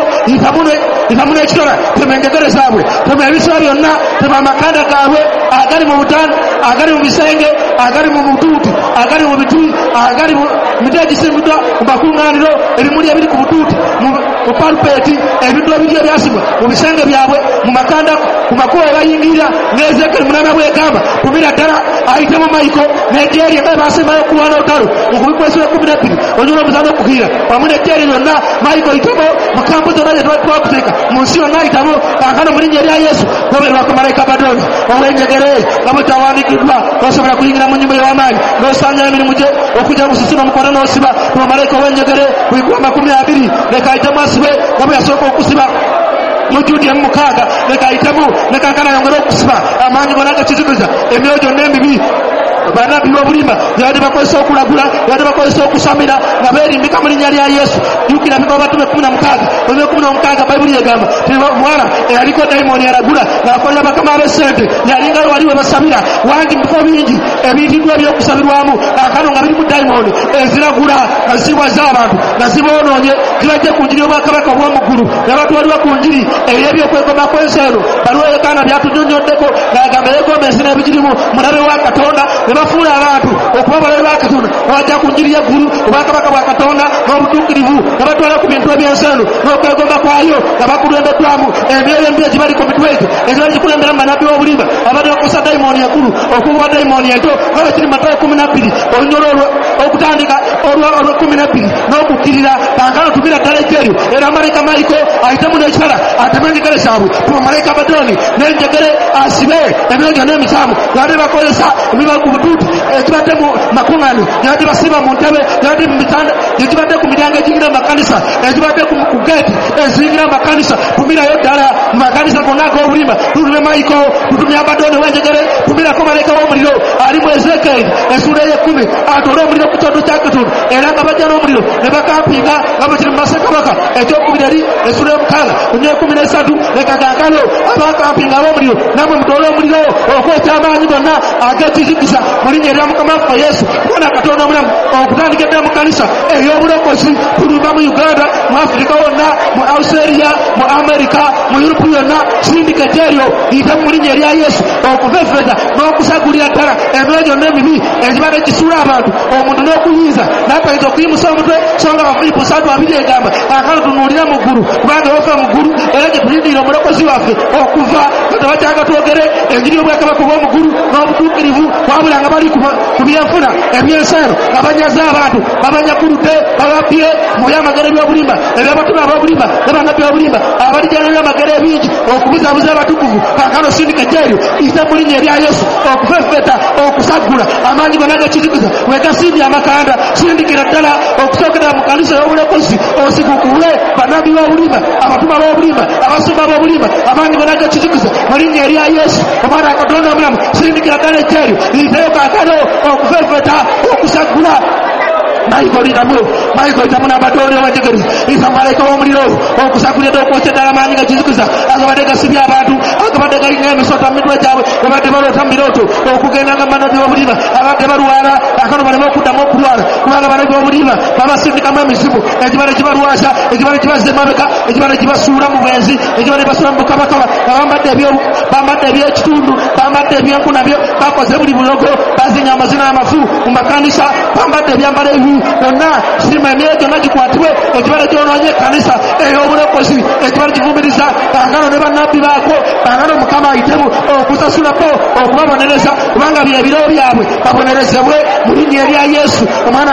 litamu n'ekitala tema enjegere zaabwe tema ebisiba byonna tema amakanda gaabwe agali mu butanda agali mu bisenge agali mu butuuti agali mu bitui agali mu miti egisimbiddwa mu bakuŋŋaaniro ebimuli ebiri ku butuuti mu palpeti ebintu ebiri ebyasibwa mu bisenge byabwe mu makanda ku makubo ebayingirira n'ezekeri munana bwegamba kumira ddala ayitemu maiko n'ejeeri ebaye basembayo okulwana olutalo okubikwesera kumi na bbiri onyula omuzaana okuhiira wamu n'ejeeri yonna maiko ayitemo mu kampu zonna zetwakuteeka mu nsi yonna ayitamo kankano mu linnya erya yesu gobererwa ku malayika Abadoni ow'enjegere nga bwe tawandiikiddwa osobola kuyingira mu nnyumba y'amaanyi n'osanyayo emirimu gye okujja musisi n'omukono n'osiba ku malayika ow'enjegere bwikuba makumi abiri leka ayitemu asibe nga bwe yasooka okusiba mujudi ya mukaaga leka ayitemu ne kankana yongere okusiba amaanyi gonna agakiziguza emyoyo gyonna emibi bannabbi b'obulimba yabadde bakozesa okulagula yabadde bakozesa okusamira nga beerimbika mu linnya lya yesu jjukira bigo batume kumi na mukaaga obe kumi n'omukaaga bayibuli egamba omuwala eyaliko dayimooni yalagula ng'akolera bakama ab'essente yalinga wali we basabira wangi mu bifo bingi ebiyitiddwa ebyokusabirwamu akano nga biri mu dayimooni eziragula nga zisiibwaza abantu nga ziboonoonye zibajje ku njiri y'obwakabaka obw'omuggulu yabatwalibwa ku njiri ey'ebyokwegomba kw'ensi eno baliwo ebikaana byatunyonyoddeko ng'agamba eyeegomba ensi n'ebigirimu mulabe wa katonda bafuula abantu okuba balabe ba katonda bajja ku njiri y'eggulu obwakabaka bwa katonda n'obutuukirivu nga batwala ku bintu eby'ensi eno n'okwegomba kwayo nga bakulembeddwamu emyoyo embi egibali ku mitwe egyo egibali gikulembera mu bannabbi b'obulimba abadde bakozesa dayimooni enkulu okuvuba dayimooni ento nga bakiri mu Matayo kumi na bbiri olunyolo okutandika olwa kumi na bbiri n'okukkirira kankano tumira ddala ejjeryo era malayika maliko ayitemu n'ekitala ateme enjegere zaabwe tuma malayika Abadoni n'enjegere asibe emyoyo gyonna emikyamu yabadde bakozesa ebiba ku butuuti ekibadde mu makuŋŋaano yabadde basiba mu ntebe yabadde mu bitanda ekibadde ku miryango egingira mu makanisa ekibadde ku geeti ezingira mu makanisa tumirayo ddala mu makanisa gonna ag'obulimba tutume maiko tutumye Abadoni w'enjegere tumirako malayika w'omuliro ali mu Ezeekeri essula ey'ekkumi atole omuliro ku kyoto kya katonda era nga bajja n'omuliro ne bakampinga nga bwe kiri mu Massekabaka ekyokubiri eri essula y'omukaaga onnyo ekkumi n'esatu leka kankano abakampinga ab'omuliro namwe mutole omuliro okwokya amaanyi gonna ag'ekizikiza mu linnya erya mukama waffe yesu mwana katonda omulamu okutandika eddala mu kanisa ey'obulokozi tulumba mu uganda mu afirika wonna mu australia mu amerika mu yurupu yonna sindika jeryo liyita mu linnya erya yesu okuveveza n'okusagulira ddala emyoyo gyonna emibi ekibadde kisuula abantu omuntu n'okuyinza n'atayinza okuyimusa omutwe so nga bafilipo satu abiri egamba akano tunuulira mu ggulu kubanga bava mu ggulu era gye tulindirira omulokozi waffe okuva nga tebakyanga twogere enjiri y'obwakabaka obw'omu ggulu n'obutuukirivu wabula nga bali ku byenfuna ebyensi eno nga banyaza abantu babanyaguludde babapye mu byamagero by'obulimba eby'abatuma ab'obulimba ne bannabbi b'obulimba abalijjana byamagero ebingi okubuzaabuza abatukuvu kankano sindika jeryo iyita mu linnya erya yesu okufefeta okusagula amaanyi gonna ag'ekizikuza wegasimbye amakanda sindikira ddala okusookera mu kanisa y'obulokozi osigukule bannabbi b'obulimba abatuma b'obulimba abasumba b'obulimba amaanyi gonna ag'ekizikuza mu linnya erya yesu omwana wa katonda omulamu sindikira ddala ejjeryo liyiteyo kaakano okufefeta okusagula maiko litamu maiko litamu n'Abadoni ow'enjegere isa malayika w'omuliro okusagulira okwokya ddala amaanyi gakizikuza agabadde gasibye abantu agabadde galina emisota mu mitwe gyabwe babadde baloota mu birooto okugendanga mu bannabbi b'obulimba abadde balwala akano baleme okuddamu okulwala kubanga bannabbi b'obulimba babasindikamu emizimu egibadde gibalwasa egibadde gibazza emabega egibadde gibasuula mu bwenzi egibadde basuula mu bukabakaba nga bambadde ebyekitundu bambadde ebyenku nabyo bakoze buli bulogo bazinya amazina amafu mu makanisa bambadde ebyambalo ebibi byonna sima emyoyo gyonna gikwatibwe ekibadde kyonoonye ekkanisa ey'obulokozi ekibadde kivumiriza kankano ne bannabbi baako kankano mukama ayitemu okusasulako okubabonereza kubanga byebiro byabwe babonerezebwe mu linnya erya yesu omwana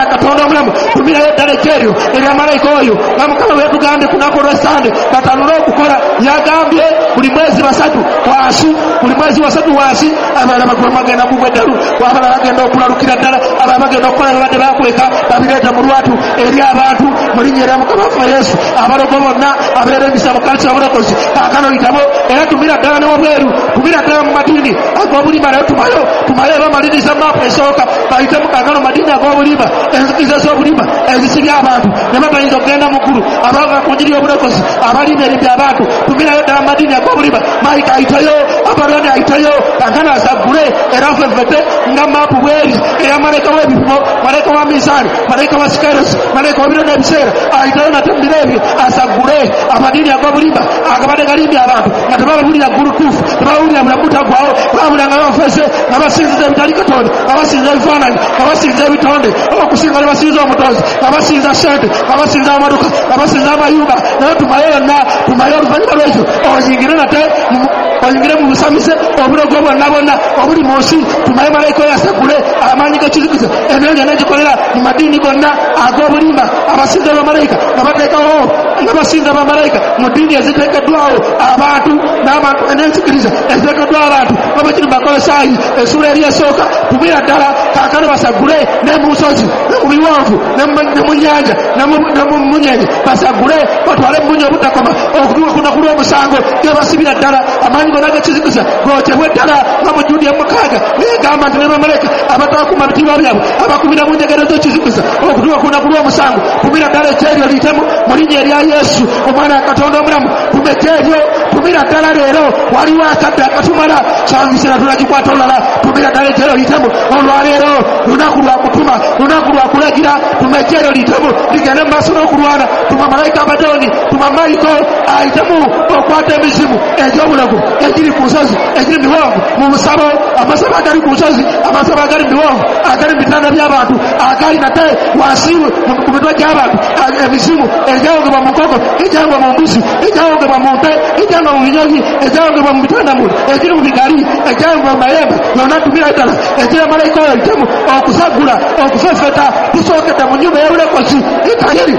omwana Katonda omulamu tumirayo ddala ekyerio erya malayika oyo nga Mukama bwe yatugambye ku lunaku olw'Essande batanule okukola yagambye buli mwezi basatu wansi buli mwezi wasatu wansi abalala bagwa bagenda kugwa eddalu abalala bagenda okulalukira ddala abalala bagenda okukola babadde bakweka babireeta mu lwatu eri abantu mu linnya erya Mukama waffe Yesu abalogo bonna abeera emisa mu kanisa obulokozi kaakano yitabo era tumira ddala n'obweru tumira ddala mu madiini ag'obulimba nayo tumayo tumayo bamaliriza maapu esooka bayitemu kaakano madiini ag'obulimba enzikiza z'obulimba ezisibya abantu ne batayinza okugenda mu ggulu abava ku njiri y'obulokozi abalimba erimbya abantu tumirayo ddala mu madiini ag'obulimba maayika ayitayo abaloni ayitayo kaakano asaggule era feffete nga maapu bweri era malayika w'ebipimo malayika wa misaani malayika wa sikerosi malayika w'ebiro n'ebiseera ayitayo natembera ebyo asaggule amadiini ag'obulimba agabadde galimbya abantu nga tebabawulira ggulu tuufu tebawulira bulabutagwawo babulanga bafese nga basinziza ebitali Katonda nga basinza ebifaananyi nga basinza ebitonde okusinga ne basinza omutonzi nga basinza sente nga basinza amaduka nga basinza amayumba naye tumaye yonna tumaye oluvannyuma lwekyo oyingire nate oyingire mu busamize obulogo bwonna bwonna obuli mu nsi tumaye malayika oyo asagule amaanyi g'ekizikiza emyonyo n'egikolera mu madiini gonna ag'obulimba abasinza bamalayika nga bateekawo nga basinza bamalayika mu ddiini eziteekeddwawo abantu n'abantu n'enzikiriza eziteekeddwa abantu nga bwe kiri Bakolosaayi essula eri esooka tumira ddala kaakano basagule ne mu nsozi ne mu biwanvu ne mu nnyanja ne mu munyenye basagule batwale mu munye obutakoma okutuuka ku lunaku lw'omusango gebasibira ddala amaanyi gonna g'ekizikiza gookebwe ddala nga mu Juudi emukaaga negamba nti ne bamalayika abataakuma bitiibwa byabwe abakumira mu njegero z'ekizikiza okutuuka ku lunaku lw'omusango tumira ddala ekyerio liyitemu mu linnya erya Yesu omwana wa Katonda omulamu tumeka eryo tumira ddala leero waliwo akadde akatumala kyanvisira tunagikwata olulala tumira ddala ekyerio liyitemu olwaleero lunaku lwa kutuma lunaku lwa kulagira tumeka eryo liyitemu ligende mu maaso n'okulwana tuma malayika Abadoni tuma malayika ayitemu okwata emizimu egy'obulogo egiri ku nsozi egiri miwanvu mu musabo amasabo agali ku nsozi amasabo agali miwanvu agali mitanda by'abantu agali nate wansi ku mitwe gy'abantu emizimu egyawongebwa mu nkoko egyawongebwa mu mbuzi egyawongebwa mu nte egyawongebwa mu binyonyi egyawongebwa mu bitandamuli egiri mu bigali egyawongebwa mu mayembe yonna tumira ddala egira malayika oyo ayitemu okusagula okusefeta tusookedde mu nnyumba y'obulokozi etayeri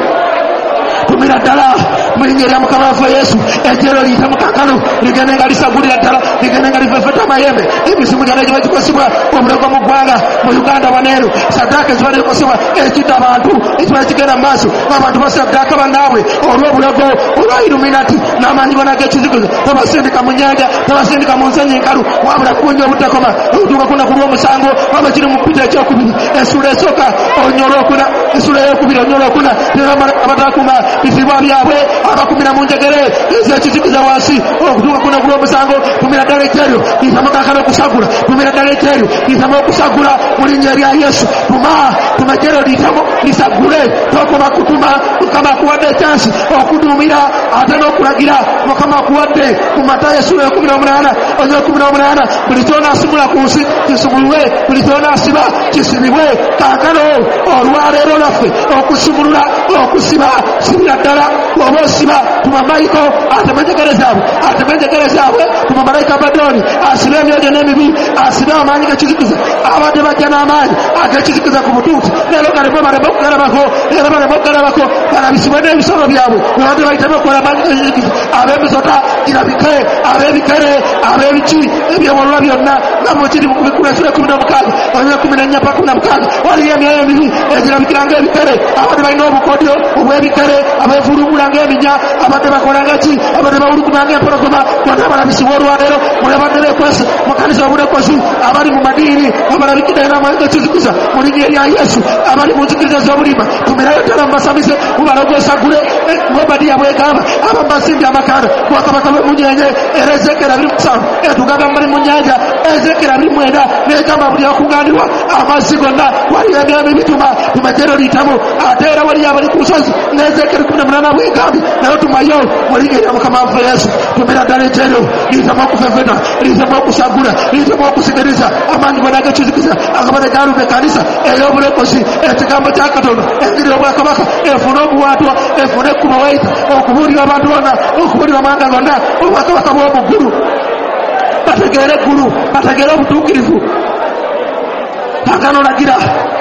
tumira ddala mu linnya erya Mukama waffe Yesu ekyerio liyitemu kaakano ligende nga lisagulira ddala ligende nga lifefeta amayembe emisimu gyonna egiba gikosebwa obulogo mu ggwanga mu Uganda waneero saddaaka ezibadde zikosebwa ekidda abantu ekibadde kigenda mu maaso ng'abantu basaddaaka bannaabwe olw'obulogo olwa Illuminati n'amaanyi gonna g'ekizikiza tebasindika mu nnyanja tebasindika mu nsenyi nkalu wabula kubunya obutakoma okutuuka ku lunaku lw'omusango waba kiri mu Peter ekyokubiri essula esooka olunya olwokuna essula eyokubiri olunya olwokuna abataakuma bifiibwa byabwe abakumira mu njegere ez'ekizikiza wansi okutuuka ku lunaku lw'omusango tumira ddala ekyerio liyitamu kaakano okusagula tumira ddala ekyerio liyitamu okusagula mu linnya erya Yesu tuma tuma ekyerio liyitamu lisagule tokoma kutuma Mukama akuwadde ekyansi okuduumira ate n'okulagira Mukama akuwadde mu Matayo essula ekumi n'omunaana onya ekumi n'omunaana buli ky'onaasumula ku nsi kisumulwe buli ky'onaasiba kisibibwe kaakano olwaleero lwaffe okusumulula okusiba sibira ddala oba osiba tuma malayika atema enjegere zaabwe atema enjegere zaabwe tuma malayika Abadoni asibe emyojo n'emibi asibe amaanyi g'ekizikiza abadde bajja n'amaanyi ag'ekizikiza ku butuuti leero galeme baleme okugalabako leero baleme okugalabako balabisibwe n'ebisolo byabwe babadde bayitemu okukola amaanyi g'ekizikiza ab'emisota girabike ab'ebikere ab'ebiki ebyewolwa byonna nga mukiri mu kubikula essula ekumi n'omukaaga onya ekumi n'ennya paka kumi na mukaaga waliyo emyoyo emibi egirabikira ng'ebikere abadde balina obukodyo obw'ebikere abeefulungula ng'eminya abadde bakolanga ki abadde bawuluguma ng'empologoma bonna balabisibwa olwaleero mulabadde beekwese mu kanisa obulekozi abali mu madiini abalabikira era amaanyi g'ekizikiza mu linnya erya Yesu abali mu nzikiriza z'obulimba tumirayo ddala mubasamize mubalogo osagule Obadiya bwegamba abamu basimbye amakaana bwakabaka bw'emunyenye era Ezekiera abiri mu musanvu etugamba mbali mu nnyanja Ezekiera abiri mu mwenda negamba buli akuŋŋaanirwa amazzi gonna waliyo emyami bituma tuma ekyerio liyitamu ate era waliyo abali ku nsozi ne Ezekiera kumi na munaana bwegambye naye tumayo mu linnya erya Mukama waffe Yesu tumira ddala ekyerio liyitamu okufefeta liyitamu okusagula liyitamu okusigiriza amaanyi gonna ag'ekizikiza agabadde galumba ekkanisa ey'obulekozi ekigambo kya Katonda engeri y'obwakabaka efune obuwaatwa efune ekkubo wayita okubuulira abantu bonna okubuulira amawanga gonna obwakabaka bw'omu ggulu bategeere eggulu bategeere obutuukirivu kaakano olagira buli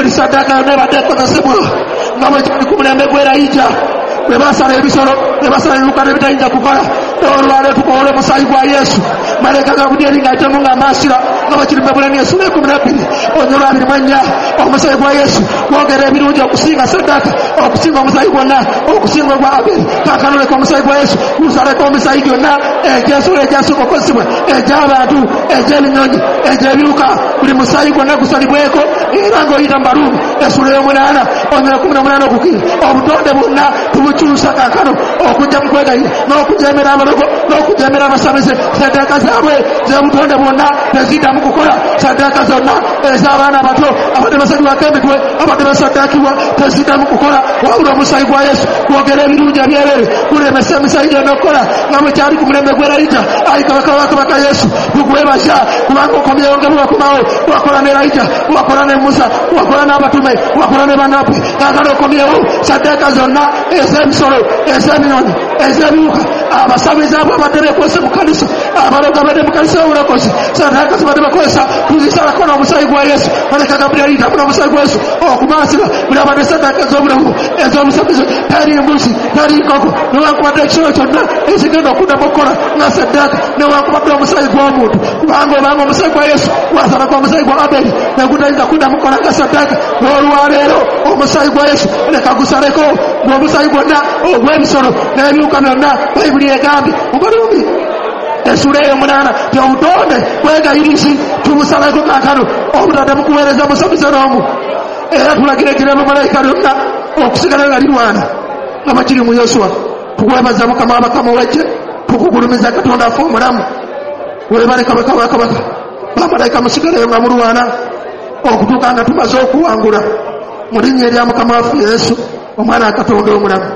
buli saddaaka nebadde ekozesebwa nga bwe kyali ku mulembe gw'erayija bwe basala ebisolo ne basala ebiwuka nebitayinza kukola olwaleero tukoole omusaayi gwa Yesu malayika Gabudyeri ng'ayitemu ng'amaasira nga bwe kiri mu Ebbulaniya essula ekkumi n'ebbiri onyo lwabiri mu ennya omusaayi gwa Yesu gwogera ebirungi okusinga saddaaka okusinga omusaayi gwonna okusinga ogwa Aberi kaakano leka omusaayi gwa Yesu gusaleko omusaayi gyonna egy'ensolo egyasooka okozesebwa egy'abantu egy'ebinyonyi egy'ebiwuka buli musaayi gwonna gusalibweko era ng'oyita mu Baluumi essula ey'omunaana onyo ekkumi n'omunaana okukira obutonde bwonna tubukyusa kaakano okujja mu kwegayira n'okujemera abalogo n'okujemera abasamize saddaaka zaabwe z'obutonde bwonna teziddamu kukola saddaaka zonna ez'abaana abato abadde basalibwako emitwe abadde basaddaakibwa teziddamu kukola wabula omusaayi gwa Yesu kwogera ebirungi ebyebere gulemesa emisaayi gyonna okukola nga bwe kyali ku mulembe gw'erayija ayi kabaka wa kabaka Yesu tugwebaza kubanga okomyewo nga bwewakomawo wakola ne Erayija wakola ne Musa wakola n'abatume wakola ne bannabbi kaakano okomyewo saddaaka zonna ez'ebisolo ez'ebinyonyi ez'ebiwuka abasamize abo abadde beekwese mu kanisa abalogo abadde mu kanisa y'obulokozi saddaaka zibadde bakozesa tuzisalako n'omusaayi gwa Yesu malayika Gabudyeri ayitamu n'omusaayi gwa Yesu okumaasira buli abadde saddaaka ez'obulamu ez'omusamize teri mbuzi teri nkoko newankubadde ekisolo kyonna ezigenda okuddamu okukola nga saddaaka newankubadde omusaayi gw'omuntu kubanga obanga omusaayi gwa Yesu wasalako omusaayi gwa Aberi negutayinza kuddamu okukola nga saddaaka n'olwaleero omusaayi gwa Yesu leka gusaleko ng'omusaayi gwonna ogw'ebisolo n'ebiwuka byonna Bayibuli egambye mu Baluumi essula ey'omunaana ti obutonde bwegayirisi tubusaleko kaakano obutadde mu kuweereza musamize n'omu era tulagire giremu malayika lyonna okusigala nga lirwana nga bakiri mu Yoswa tukwebaza Mukama abakama w'eggye tukugulumiza Katonda affe omulamu weebale kabaka wa kabaka bamalayika musigaleyo nga mulwana okutuuka nga tumaze okuwangula mu linnya erya Mukama waffe Yesu omwana wa Katonda omulamu.